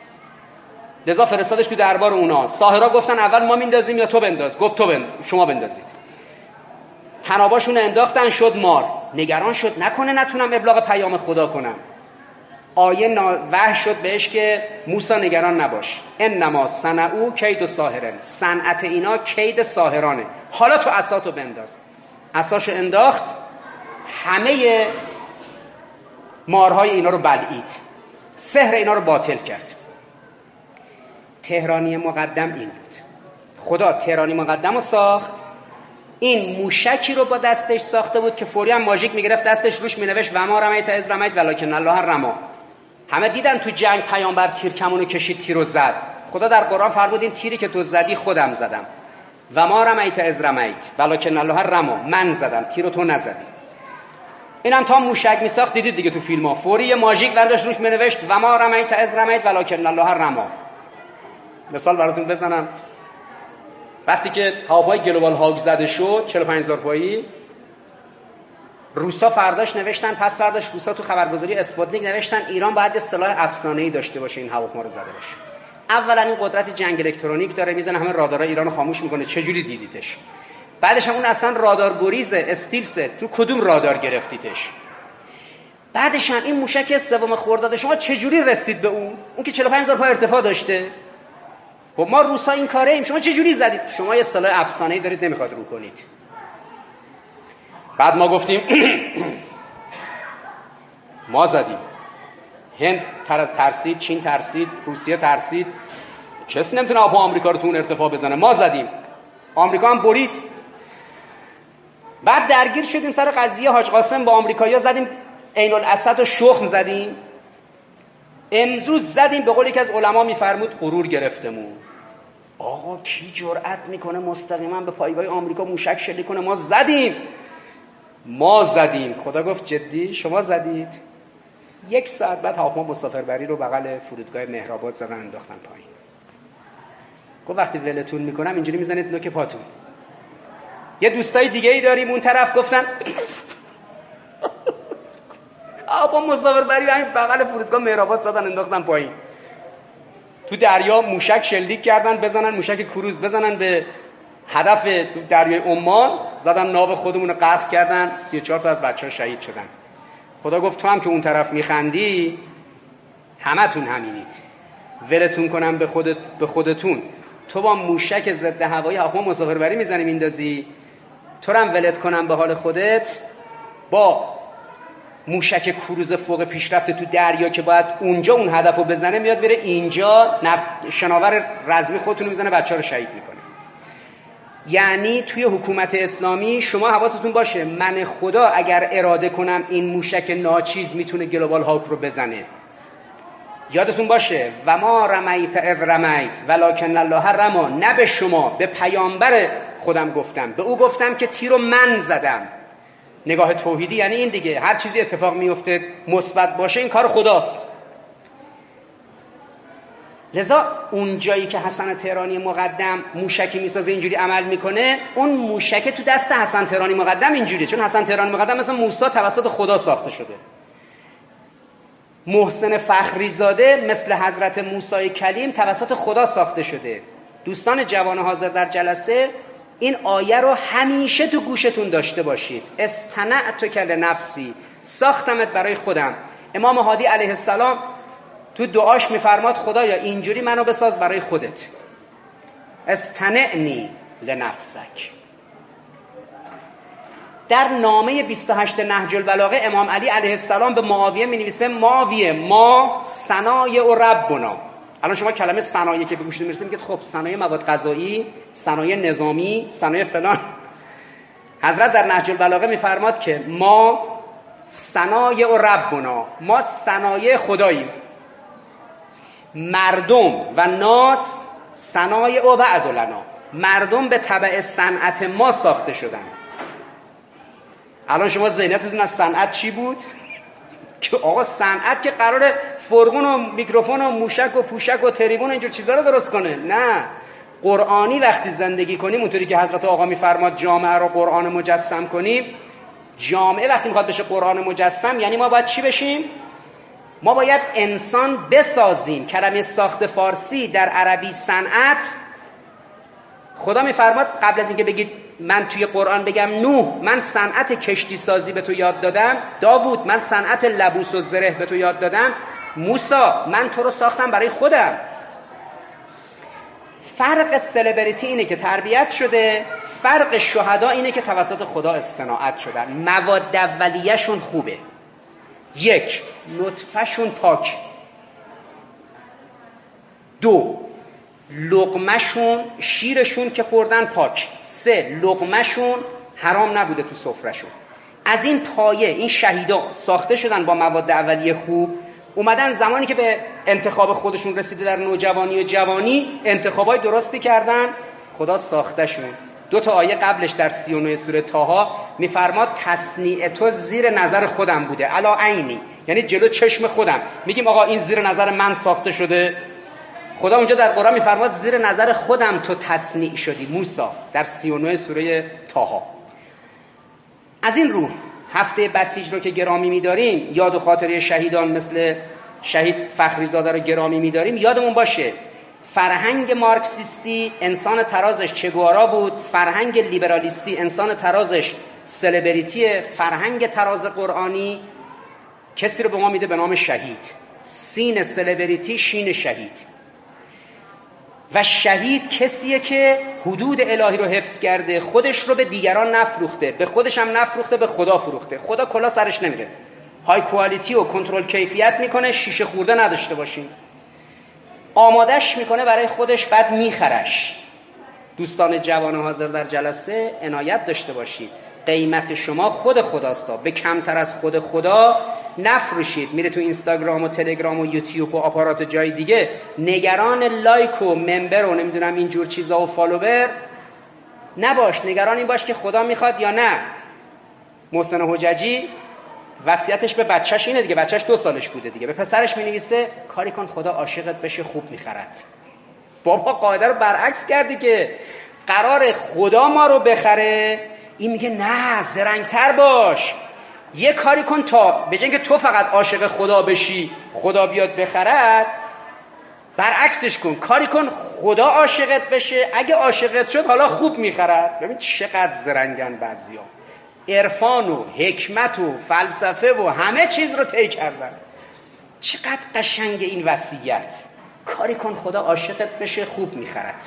لذا فرستادش تو دربار اونا. ساحرا گفتن اول ما میندازیم یا تو بنداز؟ گفت تو بند... شما بندازید. تناباشون انداختن شد مار. نگران شد نکنه نتونم ابلاغ پیام خدا کنم. آیه نا... وحی شد بهش که موسی نگران نباش، انما صنعوا کید ساحرن، صنعت اینا کید ساحرانه، حالا تو عصاتو بنداز. عصاشو انداخت، همه مارهای اینا رو بلعید، سحر اینا رو باطل کرد. تهرانی مقدم این بود. خدا تهرانی مقدم رو ساخت. این موشکی رو با دستش ساخته بود که فوری هم ماژیک میگرفت دستش روش مینوشت و ما رمیت اذ رمیت ولکن الله رما. همه دیدن تو جنگ پیامبر تیر کمونو کشید، تیر رو زد. خدا در قرآن فرمود این تیری که تو زدی خودم زدم. و ما رمیت اذ رمیت ولکن الله رما، من زدم تیر رو تو نزدی. اینم تا موشک میساخت دیدید دیگه تو فیلم ها، فوری یه ماژیک برداشت روش مینوشت و ما رمیت اذ رمیت ولکن الله رما. مثال براتون بزنم، وقتی که هواپای گلوبال هاگ زده شد چهل و پنج هزار پایی، روسا فرداش نوشتن، پس فرداش روسا تو خبرگزاری اسپوتنیک نوشتن ایران باید سلاح افسانه‌ای داشته باشه این هواپیما رو زده باشه. اولا این قدرت جنگ الکترونیک داره، میزنه همه رادارهای ایرانو خاموش میکنه. چجوری دیدیدش؟ بعدش هم اون اصلا رادار گریزه، استیلسه، تو کدوم رادار گرفتیدش؟ بعدش هم این موشک سوم خرداد شما چجوری رسید به اون؟ اون که چهل و پنج هزار پا ارتفاع داشته. خب ما روسا این کاره ایم، شما چجوری زدید؟ شما یه سلاح افسانه‌ای دارید نمیخواد رو کنید. بعد ما گفتیم ما زدیم، هند تر از ترسید، چین ترسید، روسیه ترسید، کسی نمیتونه هواپا آمریکا رو تو اون ارتفاع بزنه. ما زدیم، آمریکا هم برید. بعد درگیر شدیم سر قضیه حاج قاسم با آمریکایی‌ها، زدیم عین الاسد و شخم زدیم. امروز زدیم به قول یکی از علما میفرمود غرور گرفتمون. آقا کی جرأت میکنه مستقیما به پایگاه آمریکا موشک شلیک کنه؟ ما زدیم ما زدیم. خدا گفت جدی شما زدید؟ یک ساعت بعد هواپیما مسافربری رو بغل فرودگاه مهرآباد زدن انداختن پایین. گفت وقتی ولتون میکنم اینجوری میزنید نوک پاتون. یه دوستای دیگه ای داریم اون طرف گفتن هواپیما مسافربری همین بغل فرودگاه مهرآباد زدن انداختن پایین. تو دریا موشک شلیک کردن، بزنن موشک کروز بزنن به هدف تو دریای عمان، زدن ناو خودمون رو غرق کردن، سی و چهار تا از بچه‌ها شهید شدن. خدا گفت تو هم که اون طرف میخندی همتون همینید، ولتون کنم به خودت به خودتون. تو با موشک ضد هوایی هواپیما مسافربری میزنی میندازی، تو رو هم ولت کنم به حال خودت. با موشک کروز فوق پیشرفته تو دریا که باید اونجا اون هدفو بزنه، میاد بره اینجا نف... شناور رزمی خودتون رو میزنه، بچه‌ها رو شهید میکنه. یعنی توی حکومت اسلامی شما حواستون باشه، من خدا اگر اراده کنم این موشک ناچیز میتونه گلوبال هاوک رو بزنه. یادتون باشه و ما رمیت اذ رمیت ولکن الله رما، نه به شما، به پیامبر خودم گفتم، به او گفتم که تیر رو من زدم. نگاه توحیدی یعنی این دیگه، هر چیزی اتفاق میفته مثبت باشه این کار خداست. لذا اون جایی که حسن تهرانی مقدم موشکی میسازه اینجوری عمل میکنه، اون موشک تو دست حسن تهرانی مقدم اینجوریه، چون حسن تهرانی مقدم مثل موسی توسط خدا ساخته شده. محسن فخری زاده مثل حضرت موسی کلیم توسط خدا ساخته شده. دوستان جوان حاضر در جلسه این آیه رو همیشه تو گوشتون داشته باشید. اصطنعتک لنفسی، ساختمت برای خودم. امام هادی علیه السلام تو دعاش میفرماد خدایا اینجوری منو بساز برای خودت، اصطنعنی لنفسک. در نامه بیست و هشت نهج البلاغه امام علی علیه السلام به معاویه مینویسه معاویه ما صنایع ربنا. الان شما کلمه صنایع که به گوشتون میرسه میگید خب صنایع مواد غذایی، صنایع نظامی، صنایع فلان. حضرت در نهج البلاغه میفرماد که ما صنایع ربنا، ما صنایع خداییم. مردم و ناس صنایع و بعد لنا، مردم به تبع صنعت ما ساخته شدن. الان شما ذهنیتتون از صنعت چی بود؟ که آقا صنعت که قراره فرغون و میکروفون و موشک و پوشک و تریبون و اینجور چیزا رو درست کنه. نه، قرآنی وقتی زندگی کنیم، اونطوری که حضرت آقا میفرماد جامعه رو قرآن مجسم کنیم، جامعه وقتی میخواد بشه قرآن مجسم، یعنی ما باید چی بشیم؟ ما باید انسان بسازیم. کلمه ساخت فارسی در عربی صنعت، خدا میفرماد قبل از اینکه بگید من توی قرآن بگم نوح من صنعت کشتی سازی به تو یاد دادم، داوود من صنعت لبوس و زره به تو یاد دادم، موسی من تو رو ساختم برای خودم. فرق سلبریتی اینه که تربیت شده، فرق شهدا اینه که توسط خدا اصطناعت شدن. مواد اولیه‌شون خوبه، یک، نطفه‌شون پاک، دو، لقمه‌شون شیرشون که خوردن پاک، سه، لقمه‌شون حرام نبوده تو سفره‌شون. از این پایه این شهیدا ساخته شدن با مواد اولیه خوب، اومدن زمانی که به انتخاب خودشون رسیده در نوجوانی و جوانی انتخابای درستی کردن، خدا ساخته شون. دو تا آیه قبلش در سی و نه سوره طه میفرماد تصنیع تو زیر نظر خودم بوده، علا عینی، یعنی جلو چشم خودم. میگیم آقا این زیر نظر من ساخته شده، خدا اونجا در قرآن میفرماد زیر نظر خودم تو تصنیع شدی موسی، در سی و نه سوره طه. از این رو هفته بسیج رو که گرامی می‌داریم، یاد و خاطره شهیدان مثل شهید فخری زاده رو گرامی می‌داریم، یادمون باشه فرهنگ مارکسیستی انسان ترازش چگوارا بود، فرهنگ لیبرالیستی انسان ترازش سلبریتی، فرهنگ تراز قرآنی کسی رو به ما میده به نام شهید. سین سلبریتی، شین شهید. و شهید کسیه که حدود الهی رو حفظ کرده، خودش رو به دیگران نفروخته، به خودش هم نفروخته، به خدا فروخته. خدا کلا سرش نمیره، های کوالیتی و کنترل کیفیت میکنه، شیشه خورده نداشته باشین، آمادش میکنه برای خودش، بعد میخرش. دوستان جوان حاضر در جلسه عنایت داشته باشید، قیمت شما خود خداست، به کمتر از خود خدا نفروشید. میره تو اینستاگرام و تلگرام و یوتیوب و آپارات جای دیگه نگران لایک و ممبر و نمیدونم اینجور چیزا و فالوور نباش، نگران این باش که خدا میخواد یا نه. محسن حججی وصیتش به بچهش اینه دیگه، بچهش دو سالش بوده دیگه، به پسرش مینویسه کاری کن خدا عاشقت بشه خوب میخرد. بابا قاعده رو برعکس کردی که قرار خدا ما رو بخره، این میگه نه زرنگتر باش، یه کاری کن تا به جای اینکه تو فقط عاشق خدا بشی خدا بیاد بخرد، برعکسش کن، کاری کن خدا عاشقت بشه، اگه عاشقت شد حالا خوب میخرد. ببین چقدر زرنگن بعضیا، عرفان و حکمت و فلسفه و همه چیز رو طی کردن. چقدر قشنگ این وصیت، کاری کن خدا عاشقت بشه خوب میخرد.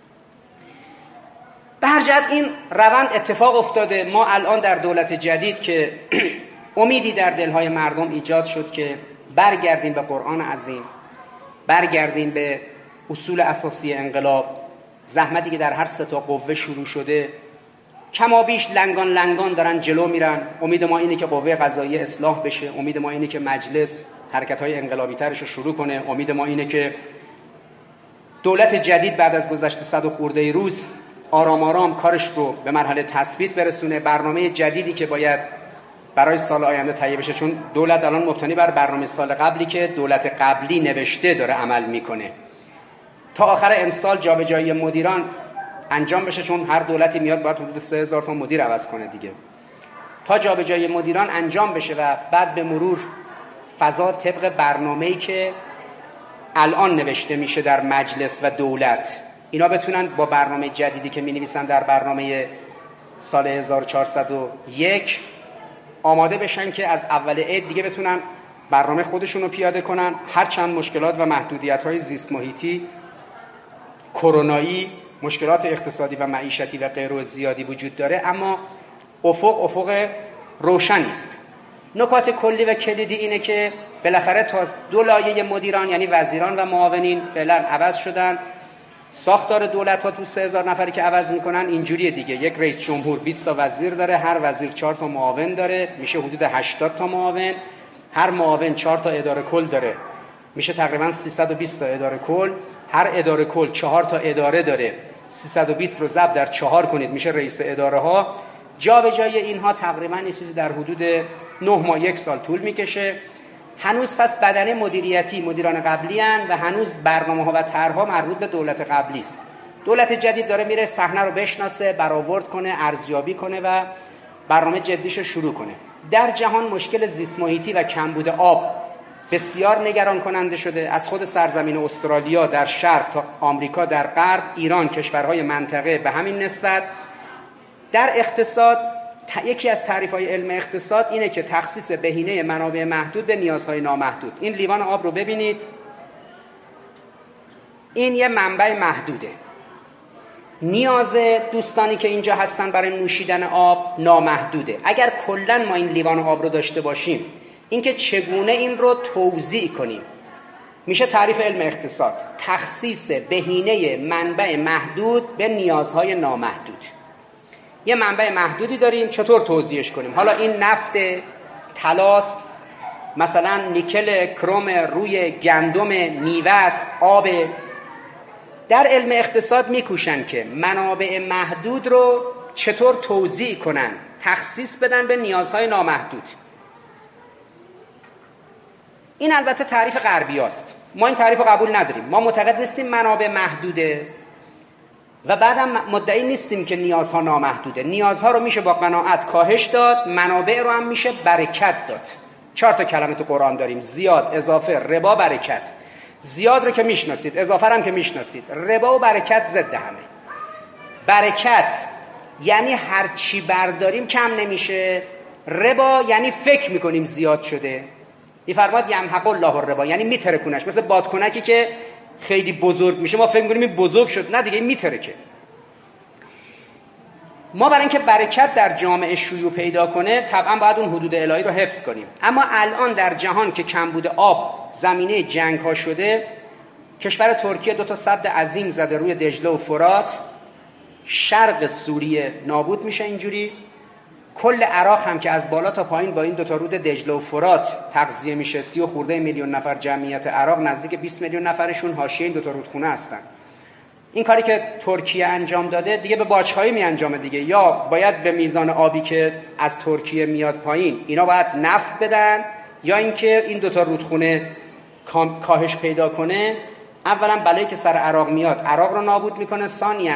به هر جهت این روند اتفاق افتاده. ما الان در دولت جدید که امیدی در دلهای مردم ایجاد شد که برگردیم به قرآن عظیم، برگردیم به اصول اساسی انقلاب، زحمتی که در هر سه تا قوه شروع شده کمابیش لنگان لنگان دارن جلو میرن. امید ما اینه که قوه قضاییه اصلاح بشه، امید ما اینه که مجلس حرکت‌های انقلابی ترش رو شروع کنه، امید ما اینه که دولت جدید بعد از گذشت صد و خورده روز آرام آرام کارش رو به مرحله تثبیت برسونه، برنامه جدیدی که باید برای سال آینده تهیه بشه، چون دولت الان مبتنی بر برنامه سال قبلی که دولت قبلی نوشته داره عمل میکنه. تا آخر امسال جابجایی مدیران انجام بشه، چون هر دولتی میاد باید حدود سه هزار تا مدیر عوض کنه دیگه. تا جابجایی مدیران انجام بشه و بعد به مرور فضا طبق برنامه‌ای که الان نوشته میشه در مجلس و دولت، اینا بتونن با برنامه جدیدی که می‌نویسن در برنامه سال هزار و چهارصد و یک آماده بشن که از اول عید دیگه بتونن برنامه خودشون رو پیاده کنن. هر چند مشکلات و محدودیت‌های زیست محیطی، کرونایی، مشکلات اقتصادی و معیشتی و غیره زیادی وجود داره، اما افق افق روشنی است. نکات کلی و کلیدی اینه که بالاخره تا دو لایه مدیران یعنی وزیران و معاونین فعلا عوض شدن. ساختار دولت ها تو سه هزار نفری که عوض میکنن اینجوریه دیگه، یک رئیس جمهور بیست تا وزیر داره، هر وزیر چهار تا معاون داره، میشه حدود هشتاد تا معاون، هر معاون چهار تا اداره کل داره، میشه تقریبا سیصد و بیست تا اداره کل، هر اداره کل چهار تا اداره داره، سیصد و بیست رو ضرب در چهار کنید میشه رئیس اداره ها. جابجایی اینها تقریبا یه چیزی در حدود نه ماه یک سال طول میکشه. هنوز پس بدنه مدیریتی مدیران قبلی هن و هنوز برنامه ها و طرح‌ها مربوط به دولت قبلی است. دولت جدید داره میره صحنه رو بشناسه، برآورد کنه، ارزیابی کنه و برنامه جدیش رو شروع کنه. در جهان مشکل زیست محیطی و کمبود آب بسیار نگران کننده شده، از خود سرزمین استرالیا در شرق تا آمریکا در غرب، ایران، کشورهای منطقه به همین نسبت. در اقتصاد یکی از تعریف‌های علم اقتصاد اینه که تخصیص بهینه منابع محدود به نیازهای نامحدود. این لیوان آب رو ببینید، این یه منبع محدوده. نیاز دوستانی که اینجا هستن برای نوشیدن آب نامحدوده. اگر کلاً ما این لیوان آب رو داشته باشیم، اینکه چگونه این رو توزیع کنیم میشه تعریف علم اقتصاد، تخصیص بهینه منبع محدود به نیازهای نامحدود. یه منبع محدودی داریم، چطور توزیعش کنیم؟ حالا این نفت، طلاست، مثلا نیکل، کروم، روی گندم، میوه است، آب. در علم اقتصاد میکوشن که منابع محدود رو چطور توزیع کنن، تخصیص بدن به نیازهای نامحدود. این البته تعریف غربی است، ما این تعریف رو قبول نداریم. ما معتقد نیستیم منابع محدوده و بعدم مدعی نیستیم که نیازها نامحدوده. نیازها رو میشه با قناعت کاهش داد، منابع رو هم میشه برکت داد. چهار تا کلمه تو قرآن داریم: زیاد، اضافه، ربا، برکت. زیاد رو که میشناسید، اضافه هم که میشناسید. ربا و برکت ضد همه. برکت یعنی هر چی برداریم کم نمیشه، ربا یعنی فکر میکنیم زیاد شده. میفرماد یمحق الله الربا، یعنی میترکونش، مثل بادکنکی که خیلی بزرگ میشه ما فکر میکنیم این بزرگ شد، نه دیگه این میترکه. ما برای اینکه برکت در جامعه شیوع پیدا کنه طبعا باید اون حدود الهی رو حفظ کنیم. اما الان در جهان که کمبود آب زمینه جنگ ها شده، کشور ترکیه دو تا سد عظیم زده روی دجله و فرات، شرق سوریه نابود میشه اینجوری، کل عراق هم که از بالا تا پایین با این دوتا رود دجله و فرات تغذیه میشه، سی و خورده میلیون نفر جمعیت عراق، نزدیک بیست میلیون نفرشون حاشیه این دوتا رودخونه هستن. این کاری که ترکیه انجام داده دیگه به باج‌خواهی می انجامه دیگه، یا باید به میزان آبی که از ترکیه میاد پایین اینا باید نفت بدن، یا اینکه این دوتا رودخونه کاهش پیدا کنه. اولا بلایی که سر عراق میاد عراق رو نابود میکنه، ثانیاً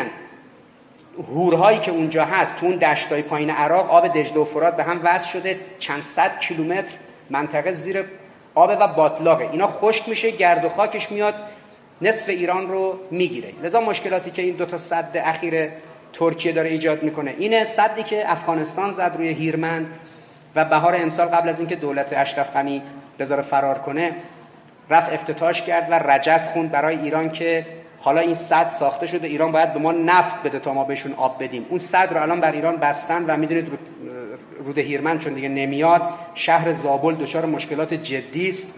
هورهایی که اونجا هست تو اون دشتای پایین عراق آب دجله و فرات به هم وصل شده، چند صد کیلومتر منطقه زیر آب و باطلاقه، اینا خشک میشه، گرد و خاکش میاد نصف ایران رو میگیره. لذا مشکلاتی که این دو تا سد اخیر ترکیه داره ایجاد میکنه اینه، سدی که افغانستان زد روی هیرمند و بهار امسال قبل از اینکه دولت اشرف غنی بذاره فرار کنه رفت افتتاحش کرد و رجز خوند برای ایران که حالا این سد ساخته شده، ایران باید به ما نفت بده تا ما بهشون آب بدیم. اون سد رو الان بر ایران بستن و میدونید رود هیرمند چون دیگه نمیاد، شهر زابل دچار مشکلات جدی است.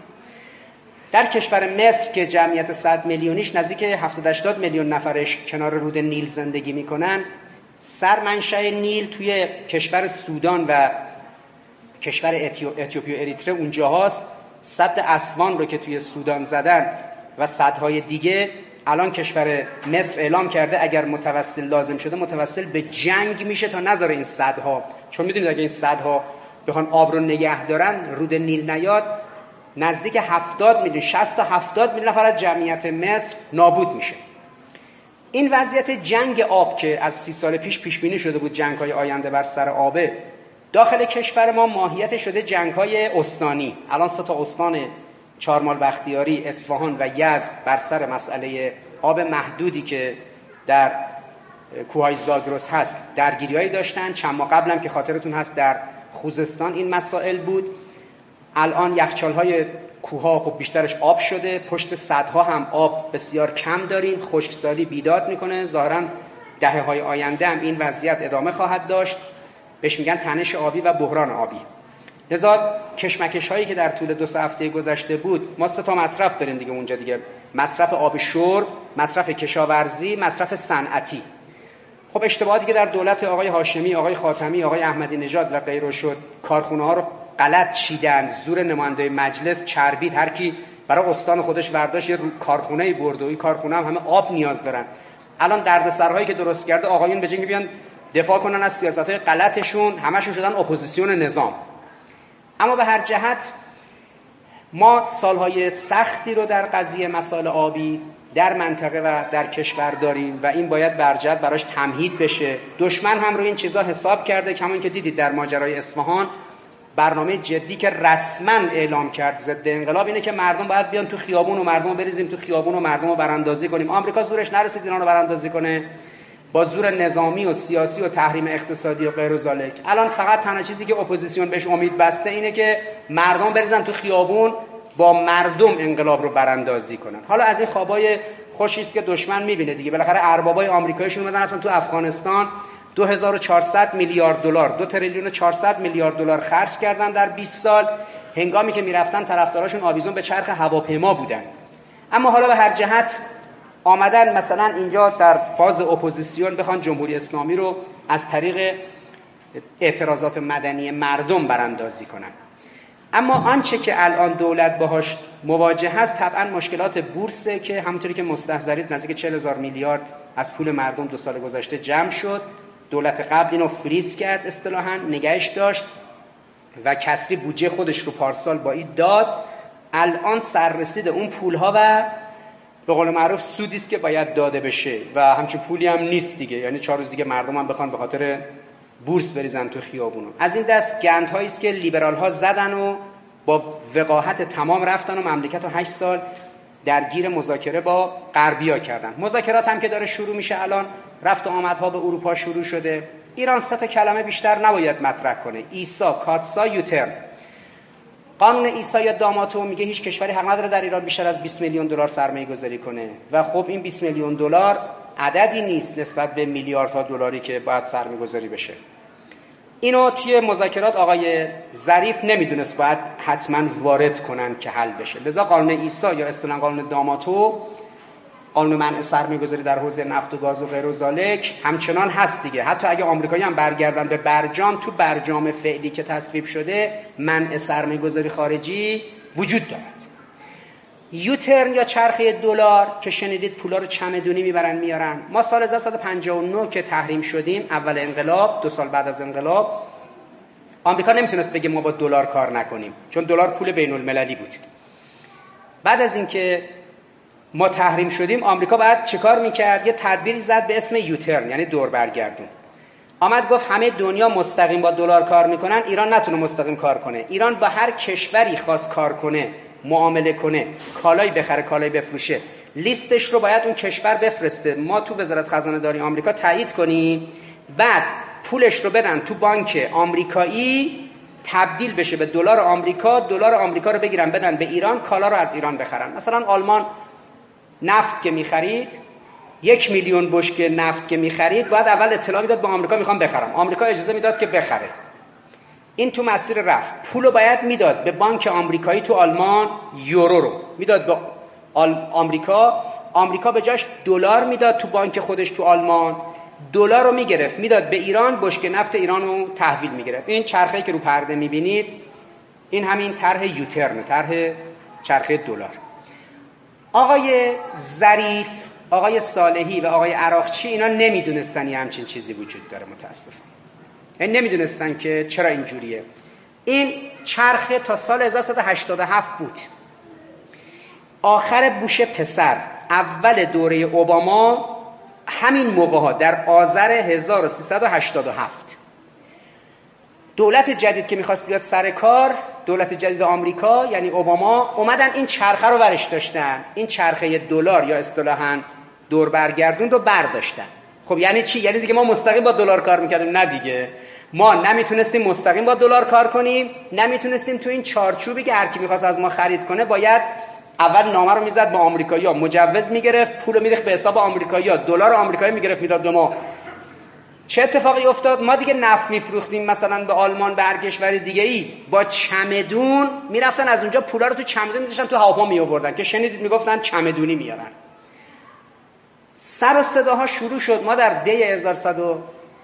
در کشور مصر که جمعیت صد میلیونیش نزدیک هفتاد هشتاد میلیون نفرش کنار رود نیل زندگی میکنن، سرمنشأ نیل توی کشور سودان و کشور اتیوپی و اریتره اونجاهاست. سد اسوان رو که توی سودان زدن و سدهای دیگه، الان کشور مصر اعلام کرده اگر متوسل لازم شده متوسل به جنگ میشه تا نذاره این سدها، چون میدونید اگه این سدها بخوان آب رو نگه دارن رود نیل نیاد نزدیک هفتاد میلیون شصت تا هفتاد میلیون نفر از جمعیت مصر نابود میشه. این وضعیت جنگ آب که از سی سال پیش پیش بینی شده بود، جنگ‌های آینده بر سر آبه، داخل کشور ما ماهیت شده جنگ‌های استانی. الان سه تا استان چهارمال بختیاری، اصفهان و یزد بر سر مسئله آب محدودی که در کوههای زاگرس هست درگیری‌هایی داشتن. چند ماه قبل هم که خاطرتون هست در خوزستان این مسائل بود. الان یخچال‌های کوه‌ها خب بیشترش آب شده، پشت سدها هم آب بسیار کم داریم، خشکسالی بیداد میکنه. ظاهراً دهه‌های آینده هم این وضعیت ادامه خواهد داشت، بهش میگن تنش آبی و بحران آبی. لذا کشمکش‌هایی که در طول دو سه هفته گذشته بود، ما سه تا مصرف داریم دیگه اونجا دیگه، مصرف آب شرب، مصرف کشاورزی، مصرف صنعتی. خب اشتباهاتی که در دولت آقای هاشمی، آقای خاتمی، آقای احمدی نژاد و غیره شد، کارخونه‌ها رو غلط چیدن، زور نماینده مجلس چربید، هر کی برای استان خودش برداشت یه کارخونه‌ای برد و این کارخونه هم همه آب نیاز دارن. الان دردسرهایی که درست کرده آقایون به جای اینکه بیان دفاع کنن از سیاست‌های غلطشون، همشون شدن اپوزیسیون نظام. اما به هر جهت ما سالهای سختی رو در قضیه مسائل آبی در منطقه و در کشور داریم و این باید برجت براش تمهید بشه. دشمن هم رو این چیزا حساب کرده، کمون که دیدید در ماجرای اصفهان برنامه جدی که رسما اعلام کرد ضد انقلاب اینه که مردم باید بیان تو خیابون و مردم رو بریزیم تو خیابون و مردم رو براندازی کنیم. آمریکا زورش نرسید اینا رو براندازی کنه، با زور نظامی و سیاسی و تحریم اقتصادی و غیر ذالک. الان فقط تنها چیزی که اپوزیسیون بهش امید بسته اینه که مردم بریزن تو خیابون با مردم انقلاب رو براندازی کنن. حالا از این خوابای خوشی است که دشمن میبینه دیگه. بالاخره اربابای آمریکاییشون اومدن اصلا تو افغانستان دو هزار و چهارصد میلیارد دلار، دو تریلیون و چهارصد میلیارد دلار خرج کردن در بیست سال، هنگامی که میرفتن طرفداراشون آویزون به چرخ هواپیما بودن. اما حالا به هر جهت آمدن مثلا اینجا در فاز اپوزیسیون بخوان جمهوری اسلامی رو از طریق اعتراضات مدنی مردم براندازی کنن. اما آنچه که الان دولت باهاش مواجه هست طبعا مشکلات بورسه که همونطوری که مستحضرید نزدیک چهل هزار میلیارد از پول مردم دو سال گذشته جمع شد. دولت قبل اینو فریز کرد، اصطلاحاً نگهش داشت و کسری بودجه خودش رو پارسال با این داد. الان سررسید اون پولها و به قول معروف سودی است که باید داده بشه و همچون پولی هم نیست دیگه. یعنی چهار روز دیگه مردم هم بخوان به خاطر بورس بریزن تو خیابون. از این دست گندهایی است که لیبرال ها زدن و با وقاحت تمام رفتن و مملکت رو هشت سال درگیر مذاکره با غربی‌ها کردن. مذاکرات هم که داره شروع میشه، الان رفت و آمدها به اروپا شروع شده. ایران سه تا کلمه بیشتر نباید مطرح کنه: ایسا، کاتسا، یوترن. قانون ایسا یا داماتو میگه هیچ کشوری حق نداره در ایران بیشتر از بیست میلیون دلار سرمایه گذاری کنه و خب این بیست میلیون دلار عددی نیست نسبت به میلیاردها دلاری که باید سرمایه گذاری بشه. اینو توی مذاکرات آقای ظریف نمیدونست باید حتما وارد کنن که حل بشه. لذا قانون ایسا یا اصطلاحاً قانون داماتو قانون منع سرمایه‌گذاری در حوزه نفت و گاز و غیر و ذالک همچنان هست دیگه. حتی اگه آمریکایی هم برگردن به برجام، تو برجام فعلی که تصویب شده منع سرمایه‌گذاری خارجی وجود دارد. یوترن یا چرخه دلار که شنیدید پولا رو چمدونی میبرن میارن. ما سال هزار و سیصد و پنجاه و نه که تحریم شدیم، اول انقلاب، دو سال بعد از انقلاب، آمریکا نمیتونست بگه ما با دلار کار نکنیم، چون دلار پول بین المللی بود. بعد از اینکه ما تحریم شدیم، آمریکا بعد چیکار میکرد؟ یه تدبیری زد به اسم یوترن، یعنی دور برگردون. آمد گفت همه دنیا مستقیم با دلار کار میکنن، ایران نتونه مستقیم کار کنه. ایران با هر کشوری خواست کار کنه، معامله کنه، کالایی بخره، کالایی بفروشه، لیستش رو باید اون کشور بفرسته، ما تو وزارت خزانه داری آمریکا تایید کنیم، بعد پولش رو بدن تو بانک آمریکایی، تبدیل بشه به دلار آمریکا، دلار آمریکا رو بگیرن بدن به ایران، کالا رو از ایران بخرن. مثلا آلمان نفت که میخرید، یک میلیون بشکه نفت که میخرید، باید اول اطلاع میداد به آمریکا میخوام بخرم، آمریکا اجازه میداد که بخره. این تو مسیر رفت، پولو باید میداد به بانک آمریکایی تو آلمان، یورو رو میداد به آمریکا، آمریکا به جاش دلار میداد تو بانک خودش تو آلمان، دلار رو میگرفت میداد به ایران، بشکه نفت ایران رو تحویل میگرفت. این چرخه‌ای که رو پرده میبینید این همین طرح یوترن، طرح چرخه دلار. آقای ظریف، آقای صالحی و آقای عراقچی اینا نمیدونستن یه همچین چیزی وجود داره، متاسفم. یعنی نمیدونستن که چرا اینجوریه. این چرخه تا سال هزار و سیصد و هشتاد و هفت بود. آخر بوش پسر، اول دوره اوباما، همین موقع ها در آذر هزار و سیصد و هشتاد و هفت دولت جدید که میخواست بیاد سر کار، دولت جدید آمریکا یعنی اوباما، اومدن این چرخه رو ورش داشتن، این چرخه دلار یا اصطلاحاً دور برگردون رو برداشتن. خب یعنی چی؟ یعنی دیگه ما مستقیم با دلار کار میکردیم؟ نه دیگه، ما نمیتونستیم مستقیم با دلار کار کنیم، نمیتونستیم تو این چارچوبی که هر کی میخواست از ما خرید کنه باید اول نامه رو میزد به آمریکایی‌ها، مجوز میگرفت، پول رو میریخت به حساب آمریکایی‌ها، دلار آمریکایی میگرفت میداد به ما. چه اتفاقی افتاد؟ ما دیگه نفت میفروختیم مثلا به آلمان، به هر کشور دیگه‌ای، با چمدون میرفتن از اونجا پولا رو تو چمدون میذاشتن تو هواپیما میآوردن، که شنیدید میگفتن چمدونی میارن. سر و صداها شروع شد. ما در دی هزار و سیصد و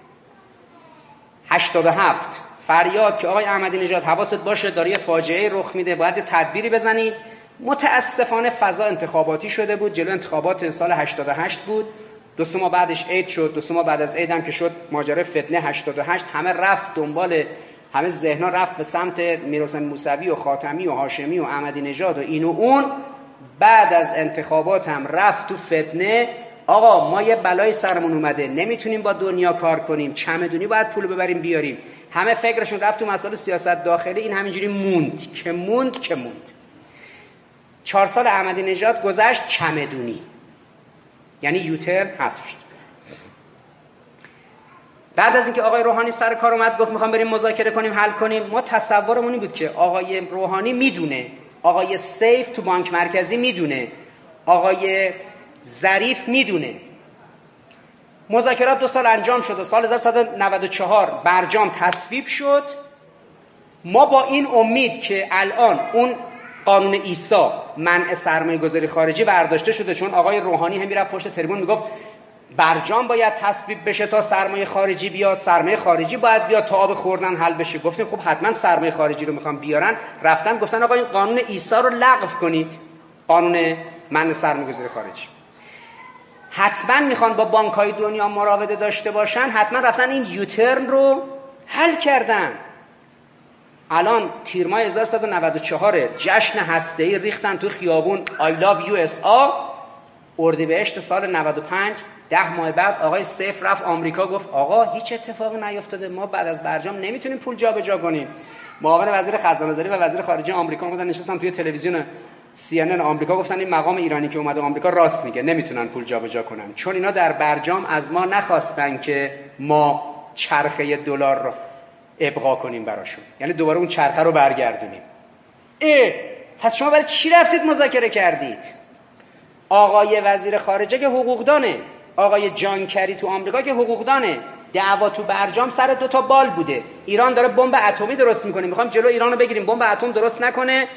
هشتاد و هفت فریاد که آقای احمدی نژاد حواست باشه داره یه فاجعه رخ میده، باید تدبیری بزنید. متاسفانه فضا انتخاباتی شده بود، جلو انتخابات سال هشتاد و هشت بود، دو سه ماه بعدش عید شد، دو سه ماه بعد از عید هم که شد ماجرای فتنه هشتاد و هشت، همه رفت دنبال، همه ذهن‌ها رفت به سمت میرحسین موسوی و خاتمی و هاشمی و احمدی نژاد و این و اون. بعد از انتخابات هم رفت تو فتنه. آقا ما یه بلای سرمون اومده، نمیتونیم با دنیا کار کنیم، چمدونی باید پول ببریم بیاریم. همه فکرشون رفت تو مسائل سیاست داخلی، این همینجوری موند که موند که موند. چهار سال احمدی نژاد گذشت، چمدونی یعنی یوترن حذف شد. بعد از اینکه آقای روحانی سر کار اومد گفت میخوام بریم مذاکره کنیم، حل کنیم، ما تصورمون این بود که آقای روحانی میدونه، آقای سیف تو بانک مرکزی میدونه، آقای ظریف میدونه. مذاکرات دو سال انجام شد و سال هزار و سیصد و نود و چهار برجام تصویب شد. ما با این امید که الان اون قانون عیسی منع سرمایه گذاری خارجی برداشته شده، چون آقای روحانی هم میرفت پشت تریبون میگفت برجام باید تصویب بشه تا سرمایه خارجی بیاد، سرمایه خارجی باید بیاد تا آب خوردن حل بشه. گفتیم خب حتما سرمایه خارجی رو میخوام بیارن. رفتن گفتن آقا این قانون عیسی رو لغو کنید، قانون منع سرمایه گذاری خارجی. حتما میخوان با بانک‌های دنیا مراوده داشته باشن، حتما رفتن این یوترن رو حل کردن. الان تیر ماه هزار و سیصد و نود و چهار جشن هسته‌ای ریختن تو خیابون I love یو اس ای. اردیبهشت سال نود و پنج، ده ماه بعد آقای سیف رفت آمریکا گفت آقا هیچ اتفاقی نیفتاده، ما بعد از برجام نمیتونیم پول جابجا کنیم. معاون وزیر خزانه داری و وزیر خارجه آمریکا اومدن نشستن توی تلویزیون سی ان ان آمریکا، گفتن این مقام ایرانی که اومده آمریکا راست میگه، نمیتونن پول جابجا کنن، چون اینا در برجام از ما نخواستن که ما چرخه دلار رو ابقا کنیم براشون، یعنی دوباره اون چرخه رو برگردونیم. اه پس شما برای چی رفتید مذاکره کردید؟ آقای وزیر خارجه که حقوقدانه، آقای جان کری تو آمریکا که حقوقدانه، دعوا تو برجام سر دو تا بال بوده. ایران داره بمب اتمی درست میکنه، میخوام جلو ایران رو بگیریم بمب اتم درست نکنه.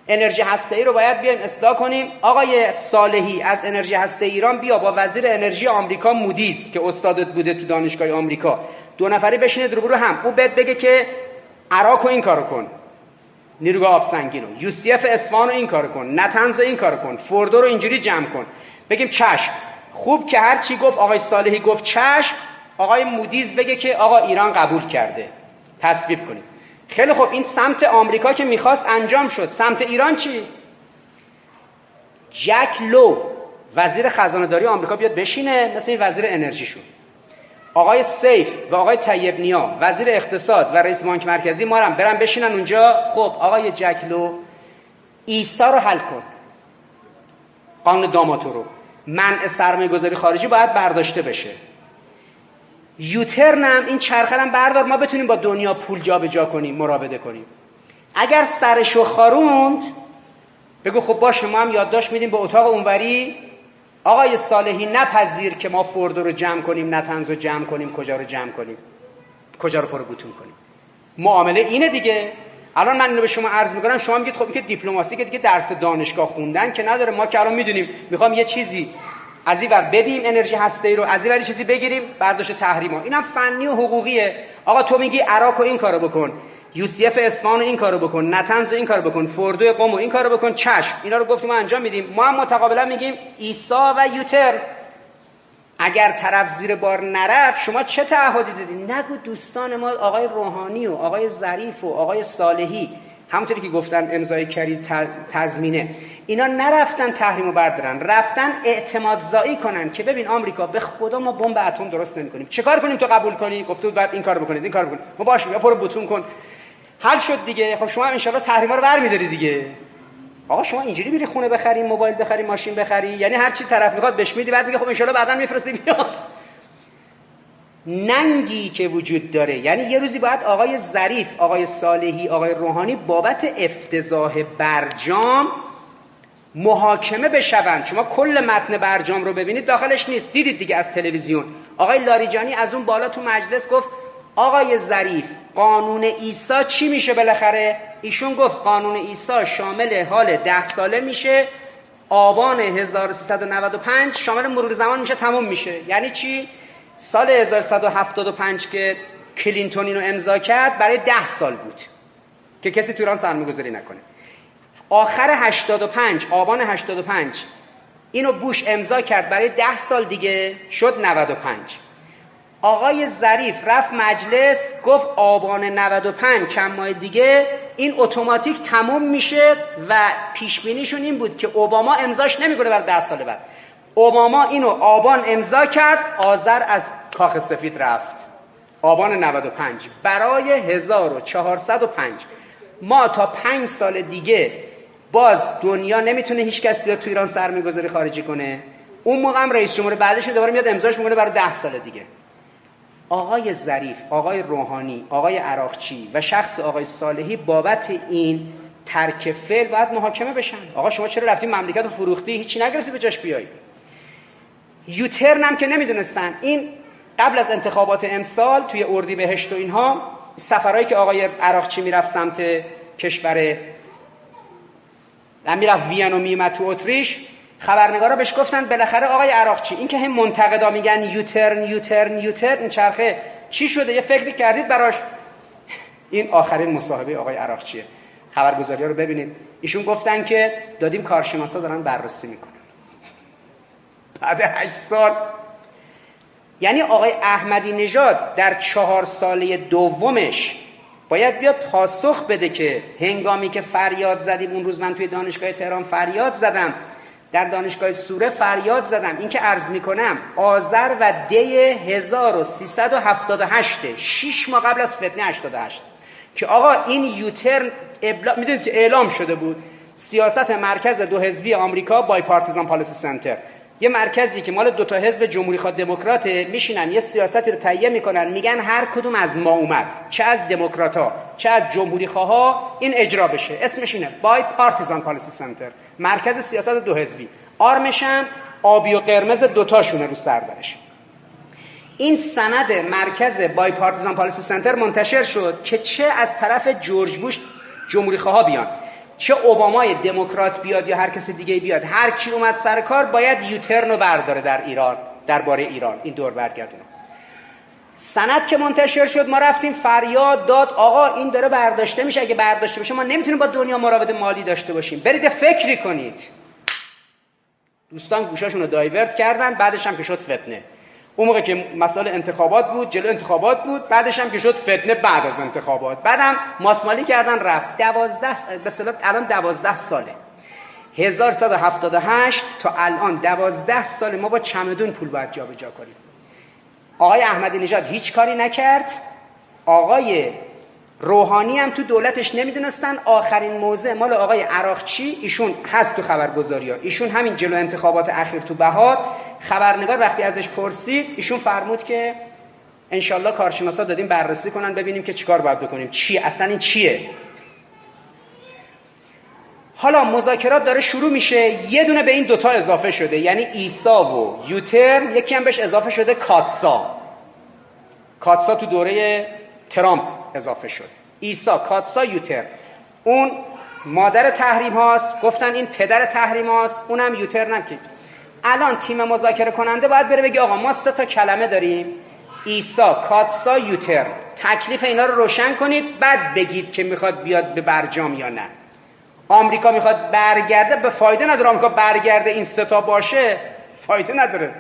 انرژی هسته‌ای رو باید بیایم اصلاح کنیم. آقای صالحی از انرژی هسته‌ای ایران بیا با وزیر انرژی آمریکا مودیز که استادت بوده تو دانشگاه آمریکا، دو نفری بشینید روبرو هم، او بهت بگه که عراق رو این کارو کن، نیروگاه آب سنگین رو، یو سی اف اصفهان رو این کارو کن، نتنز رو این کارو کن، فوردو رو اینجوری جمع کن. بگیم چشم. خوب که هر چی گفت آقای صالحی گفت چشم، آقای مودیز بگه که آقا ایران قبول کرده، تصویب کنیم. خیلی خوب، این سمت آمریکا که میخواست انجام شد. سمت ایران چی؟ جک لو وزیر خزانه داری آمریکا بیاد بشینه مثل این وزیر انرژیشون. آقای سیف و آقای طیب نیا وزیر اقتصاد و رئیس بانک مرکزی ما هم برن بشینن اونجا. خب آقای جک لو ایسا رو حل کن، قانون داماتو رو، منع سرمایه گذاری خارجی باید برداشته بشه، یوترن هم این چرخلم بردار، ما بتونیم با دنیا پول جا به جا کنیم، مراوده کنیم. اگر سرشو خاروند بگو خب باشه ما هم یادداشت میدیم به اتاق اونوری، آقای صالحی نپذیر که ما فوردو رو جمع کنیم، نتنز رو جمع کنیم، کجا رو جمع کنیم، کجا رو پر بوتون کنیم. معامله اینه دیگه. الان من اینو به شما عرض میکنم، شما میگید خب این که دیپلماسی که دیگه درس دانشگاه خوندن که نداره، ما که الان میدونیم میخوام یه چیزی از این ور بدیم انرژی هسته‌ای رو، از این ور چیزی بگیریم برداشت تحریما. اینم فنی و حقوقیه. آقا تو میگی عراق رو این کارو بکن، یو سی اف اصفهان رو این کارو بکن، نتنز رو این کارو بکن، فوردو قم رو این کارو بکن، چشم. اینا رو گفتیم ما انجام میدیم. ما هم متقابلا میگیم ایسا و یوتر. اگر طرف زیر بار نرفت شما چه تعهدی دادید؟ نگو دوستان ما آقای روحانی و آقای ظریف و آقای صالحی همونطوری که گفتن امضای کری تضمینه، اینا نرفتن تحریمو بردارن، رفتن اعتماد زایی کنن که ببین آمریکا به خدا ما بمب اتم درست نمی‌کنیم، چه کار کنیم تو قبول کنی؟ گفته بود بعد این کارو بکنید، این کارو بکنید. ما باشه یا برو بوتون کن، حل شد دیگه. خب شما ان شاءالله تحریما رو برمی‌داری دیگه. آقا شما اینجوری میری خونه بخری، موبایل بخری، ماشین بخری، یعنی هر چی طرف میخواد بهش میدی، بعد میگه خب ان شاءالله بعداً میفرستی بیاد. ننگی که وجود داره. یعنی یه روزی باید آقای ظریف، آقای صالحی، آقای روحانی بابت افتضاح برجام محاکمه بشوند. شما کل متن برجام رو ببینید داخلش نیست، دیدید دیگه از تلویزیون. آقای لاریجانی از اون بالا تو مجلس گفت آقای ظریف قانون عیسی چی میشه بالاخره؟ ایشون گفت قانون عیسی شامل حال ده ساله میشه، آبان هزار و سیصد و نود و پنج شامل مرور زمان میشه، تموم میشه. یعنی چی؟ سال هزار و سیصد و هفتاد و پنج که کلینتون اینو امضا کرد برای ده سال بود که کسی تو ایران سرمایه‌گذاری نکنه. آخر هشتاد و پنج، آبان هشتاد و پنج اینو بوش امضا کرد برای ده سال دیگه، شد نود و پنج. آقای ظریف رفت مجلس گفت آبان نود و پنج چند ماه دیگه این اتوماتیک تموم میشه و پیش بینیشون این بود که اوباما امضاش نمیکنه برای ده سال بعد. اوباما اینو آبان امضا کرد، آذر از کاخ سفید رفت. آبان نود و پنج برای هزار و چهارصد و پنج. ما تا پنج سال دیگه باز دنیا نمیتونه هیچ کس بیاد تو ایران سرمایه‌گذاری خارجی کنه. اون موقع هم رئیس جمهور بعدش دوباره میاد امضاش میکنه برای ده سال دیگه. آقای ظریف، آقای روحانی، آقای عراقچی و شخص آقای صالحی بابت این ترک فعل باید محاکمه بشن. آقا شما چرا رفتی مملکت رو فروختی، هیچی نگرفتی به جاش بیای؟ یوترن هم که نمیدونستن. این قبل از انتخابات امسال توی اردیبهشت و اینها سفرهایی که آقای عراقچی میرفت سمت کشور میرفت وین و میمد تو اتریش، خبرنگارا بهش گفتن بالاخره آقای عراقچی این که هم منتقدا میگن یوترن یوترن یوترن این چرخه چی شده، یه فکری کردید براش؟ این آخرین مصاحبه آقای عراقچیه. خبرگزاری‌ها رو ببینید. ایشون گفتن که دادیم کارشناسا دارن بررسی میکنن. بعد هشت سال. یعنی آقای احمدی نژاد در چهار ساله دومش باید بیاد پاسخ بده که هنگامی که فریاد زدیم، اون روز من توی دانشگاه تهران فریاد زدم، در دانشگاه سوره فریاد زدم، این که عرض میکنم آذر و دی هزار و سیصد و هفتاد و هشت، شش ماه قبل از فتنه هشتاد و هشت، که آقا این یوترن ابلا... میدونید که اعلام شده بود سیاست مرکز دو حزبی آمریکا بای پارتیزان پالیسی سنتر، یه مرکزی که مال دو تا حزب جمهوری خواه دموکراته، میشینن یه سیاستی رو تهیه میکنن، میگن هر کدوم از ما اومد، چه از دموکرات‌ها چه از جمهوری خواها، این اجرا بشه. اسمش اینه بای پارتیزان پالیسی سنتر، مرکز سیاست دو حزبی. آرمشن آبی و قرمز دوتاشونه رو سردرش. این سند مرکز بای پارتیزان پالیسی سنتر منتشر شد که چه از طرف جورج بوش جمهوری خواها بیان، چه اوبامای دموکرات بیاد یا هر کسی دیگه بیاد، هر کی اومد سر کار باید یوترن رو برداره در ایران، درباره ایران این دور برگردونه. سند که منتشر شد ما رفتیم فریاد داد آقا این داره برداشته میشه، اگه برداشته بشه ما نمیتونیم با دنیا مراود مالی داشته باشیم، برید فکری کنید. دوستان گوشاشون رو دایورت کردن، بعدش هم که شد فتنه. اون موقع که مسائل انتخابات بود، جلو انتخابات بود، بعدش هم که شد فتنه بعد از انتخابات، بعدم ماسمالی کردن رفت. دوازده به اصطلاح الان دوازده ساله، هزار و سیصد و هفتاد و هشت تا الان دوازده ساله ما با چمدون پول باید جابجا کنیم. آقای احمدی نژاد هیچ کاری نکرد، آقای روحانی هم تو دولتش نمیدونستن. آخرین موضع مال آقای عراقچی، ایشون هست تو خبرگزاری‌ها، ایشون همین جلو انتخابات اخیر تو بهار خبرنگار وقتی ازش پرسید ایشون فرمود که انشالله کارشناسا دادیم بررسی کنن ببینیم که چیکار باید بکنیم، چیه اصلا این چیه. حالا مذاکرات داره شروع میشه، یه دونه به این دوتا اضافه شده، یعنی ایسا و یوترن، یکی هم بهش اضافه شده کاتسا. کاتسا تو دوره ترامپ اضافه شد. ایسا، کاتسا، یوترن. اون مادر تحریم هاست، گفتن این پدر تحریم هاست، اونم یوترن هم که الان تیم مذاکره کننده باید بره بگه آقا ما سه تا کلمه داریم، ایسا، کاتسا، یوترن، تکلیف اینا رو روشن کنید بعد بگید که میخواد بیاد به برجام یا نه. آمریکا میخواد برگرده، به فایده نداره آمریکا برگرده این سه تا باشه، فایده نداره.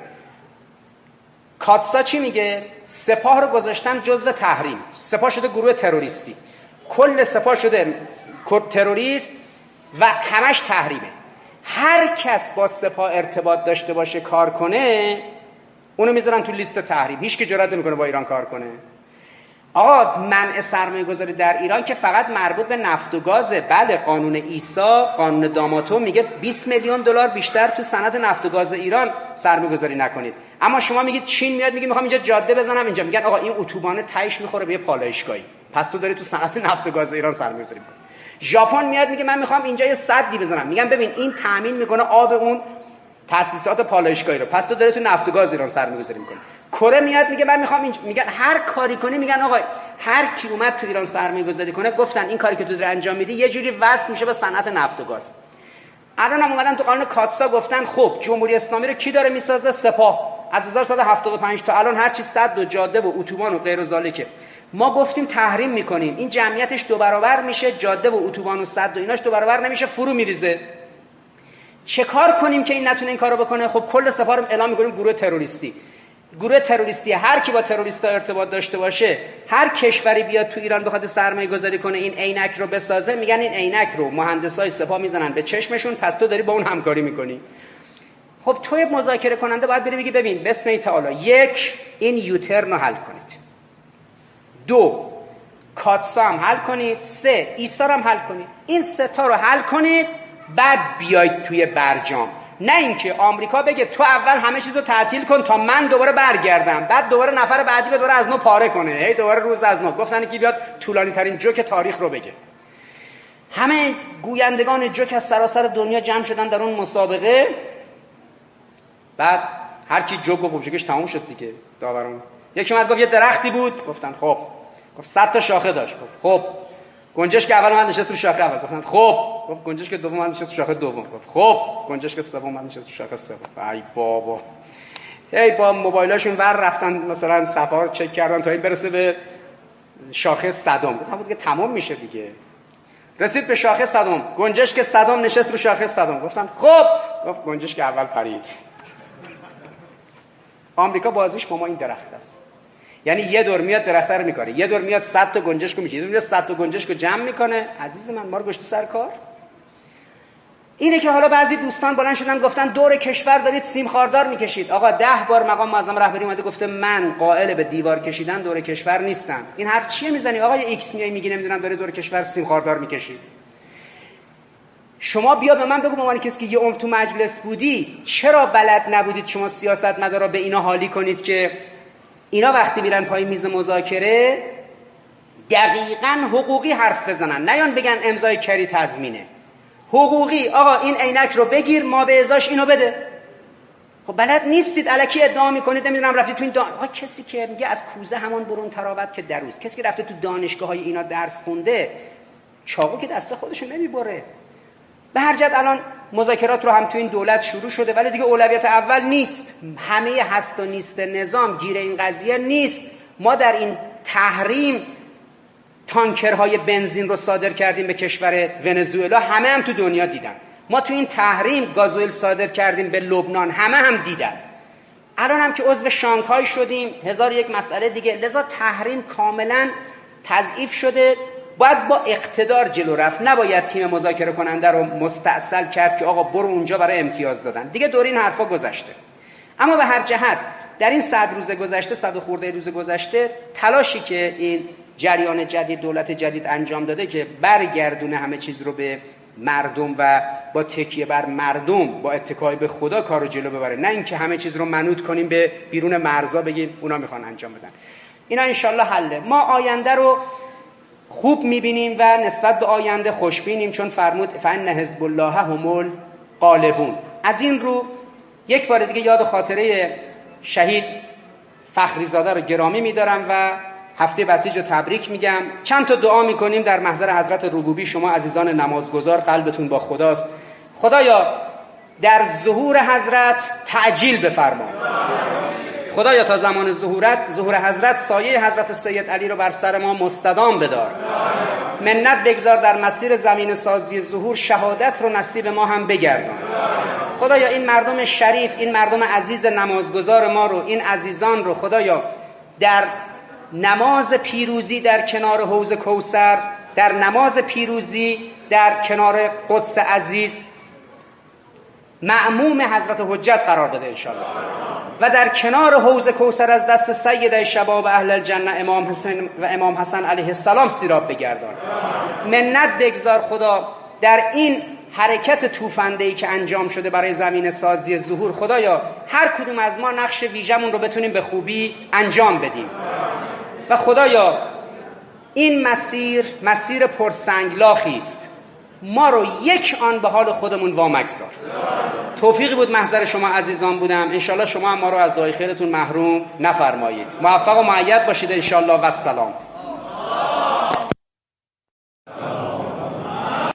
کاتسا چی میگه؟ سپاه رو گذاشتن جزو تحریم، سپاه شده گروه تروریستی، کل سپاه شده تروریست و همش تحریمه. هر کس با سپاه ارتباط داشته باشه کار کنه اونو میذارن تو لیست تحریم، هیچ کی جرئت نمیکنه با ایران کار کنه. آقا منع سرمایه گذاری در ایران که فقط مربوط به نفت و گازه. بله قانون ایسا، قانون داماتو میگه بیست میلیون دلار بیشتر تو صنعت نفت و گاز ایران سرمایه گذاری نکنید. اما شما میگید چین میاد میگه میخوام اینجا جاده بزنم، اینجا میگن آقا این اتوبان تهش میخوره به یه پالایشگاهی، پس تو داری تو صنعت نفت و گاز ایران سرمایه گذاری میکنی. ژاپن میاد میگه من میخوام اینجا یه سدی بزنم، میگن ببین این تامین میکنه آب اون تاسیسات پالایشگاهی رو، پس تو داری تو نفت و گاز ایران سرمایه گذاری میکنی. کره میاد میگه من میخوام اینج... میگن هر کاری کنی، میگن آقا هر کی اومد تو ایران سرمایه گذاری کنه، گفتن این کاری که تو داری انجام میدی یه جوری وصل میشه به صنعت نفت و گاز. الان هم اومدن تو قانون کاتسا گفتن خب جمهوری اسلامی رو کی داره میسازه؟ سپاه. از هزار و سیصد و هفتاد و پنج تا الان هر چی صد و جاده و اتوبان و غیر و ذالکه ما گفتیم تحریم میکنیم، این جمعیتش دو برابر میشه، جاده و اتوبان و صد و ایناش دو برابر نمیشه، فرو میریزه. چه کار کنیم که این نتونه این کارو بکنه؟ خب کل سپاه رو اعلام میکنیم گروه تروریستی. گروه تروریستی هر کی با تروریستا ارتباط داشته باشه، هر کشوری بیاد تو ایران بخواد سرمایه گذاری کنه این عینک رو بسازه، میگن این عینک رو مهندسای سپاه میزنن به چشمشون، پس تو داری با اون همکاری میکنی. خب توی مذاکره کننده باید بری بگی ببین بسم الله تعالی، یک این یوترن رو حل کنید، دو کاتسا هم حل کنید، سه ایسا هم حل کنید. این سه تا رو حل کنید بعد بیاید توی برجام. نه اینکه آمریکا بگه تو اول همه چیزو تعطیل کن تا من دوباره برگردم، بعد دوباره نفر بعدی به دوباره از نو پاره کنه، هی دوباره روز از نو. گفتن که بیاد طولانی ترین جوک تاریخ رو بگه. همه گویندگان جوک از سراسر دنیا جمع شدن در اون مسابقه، بعد هر کی جوک گفت جوکش تموم شد دیگه. داورون یکی اومد گفت یه درختی بود، گفتن خب. گفت صد تا شاخه داشت، گفت خب. گنجشک اول من نشست رو شاخه اول، گفتن خب. گفت گنجشک دوم من نشست رو شاخه دوم، گفت خب. گنجشک سوم من نشست رو شاخه سوم. ای بابا، هی با موبایلاشون ور رفتن مثلا صفحه رو چک کردن تا این برسه به شاخه صدم. گفتم بود که تمام میشه دیگه. رسید به شاخه صدم، گنجشک صدم نشست رو شاخه صدم. گفتن خب. گفت گنجشک اول پرید. آمریکا بازیش با ما این درخت است. یعنی یه دور میاد درخت رو میکنه، یه دور میاد صد تا گنجشک رو میگیره، یه دور میاد صد تا گنجشک رو جمع میکنه. عزیز من ما رو گشت سر کار. اینه که حالا بعضی دوستان بلند شدن گفتن دور کشور دارید سیم خاردار میکشید. آقا ده بار مقام معظم رهبری اومده گفته من قائل به دیوار کشیدن دور کشور نیستم. این حرف چیه میزنی آقا؟ ایکس میای میگی نمیدونم داره دور کشور سیم خاردار میکشید. شما بیا به من بگو به عنوان کسی که یه عمر تو مجلس بودی، چرا بلد نبودید شما سیاستمدارا به اینا حالی کنید که اینا وقتی میرن پای میز مذاکره دقیقاً حقوقی حرف بزنن، نیان بگن امضای کری تضمینه. حقوقی آقا این عینک رو بگیر ما به ازاش اینو بده. خب بلد نیستید، الکی ادعا میکنید نمیدونم رفتید تو این دان... آقا کسی که میگه از کوزه همون برون تراوت که دروست، کسی که رفته تو دانشگاه‌های اینا درس خونده چاقو که دست خودشو نمیبره. به هر جهت الان مذاکرات رو هم تو این دولت شروع شده، ولی دیگه اولویت اول نیست. همه هست و نیست نظام گیر این قضیه نیست. ما در این تحریم تانکرهای بنزین رو صادر کردیم به کشور ونزوئلا، همه هم تو دنیا دیدن. ما تو این تحریم گازوئیل صادر کردیم به لبنان، همه هم دیدن. الان هم که عضو شانگهای شدیم، هزار یک مسئله دیگه. لذا تحریم کاملا تضعیف شده، باید با اقتدار جلو رفت، نباید تیم مذاکره کننده رو مستأصل کرد که آقا برو اونجا برای امتیاز دادن. دیگه دور این حرفا گذشته. اما به هر جهت در این صد روز گذشته، صد و خورده روز گذشته، تلاشی که این جریان جدید، دولت جدید انجام داده که برگردونه همه چیز رو به مردم و با تکیه بر مردم، با اتکای به خدا کارو جلو ببره، نه اینکه همه چیز رو منوط کنیم به بیرون مرزا بگیم اونا میخوان انجام بدن. اینا انشالله حله. ما آینده رو خوب میبینیم و نسبت به آینده خوشبینیم، چون فرمود فان حزب الله هم الغالبون. از این رو یک بار دیگه یاد و خاطره شهید فخری زاده رو گرامی میدارم و هفته بسیج رو تبریک میگم. چند تا دعا میکنیم در محضر حضرت ربوبی. شما عزیزان نمازگزار قلبتون با خداست. خدایا در ظهور حضرت تعجیل بفرما. خدایا تا زمان ظهورت ظهور حضرت سایه حضرت سید علی رو بر سر ما مستدام بدار. منت بگذار در مسیر زمین سازی ظهور شهادت رو نصیب ما هم بگردان. خدایا این مردم شریف، این مردم عزیز نمازگزار ما رو، این عزیزان رو خدایا در نماز پیروزی در کنار حوض کوثر، در نماز پیروزی در کنار قدس عزیز مأموم حضرت حجت قرار داده انشاءالله، و در کنار حوض کوثر از دست سید شباب اهل الجنه امام حسین و امام حسن علیه السلام سیراب بگردان. منت بگذار خدا در این حرکت توفنده‌ای که انجام شده برای زمین سازی ظهور، خدایا هر کدوم از ما نقش ویژمون رو بتونیم به خوبی انجام بدیم. و خدایا این مسیر مسیر پرسنگلاخی است، ما رو یک آن به حال خودمون وامگذار. توفیقی بود محضر شما عزیزان بودم. انشالله شما هم ما رو از دعای خیرتون محروم نفرمایید. موفق و مؤید باشید انشالله و السلام.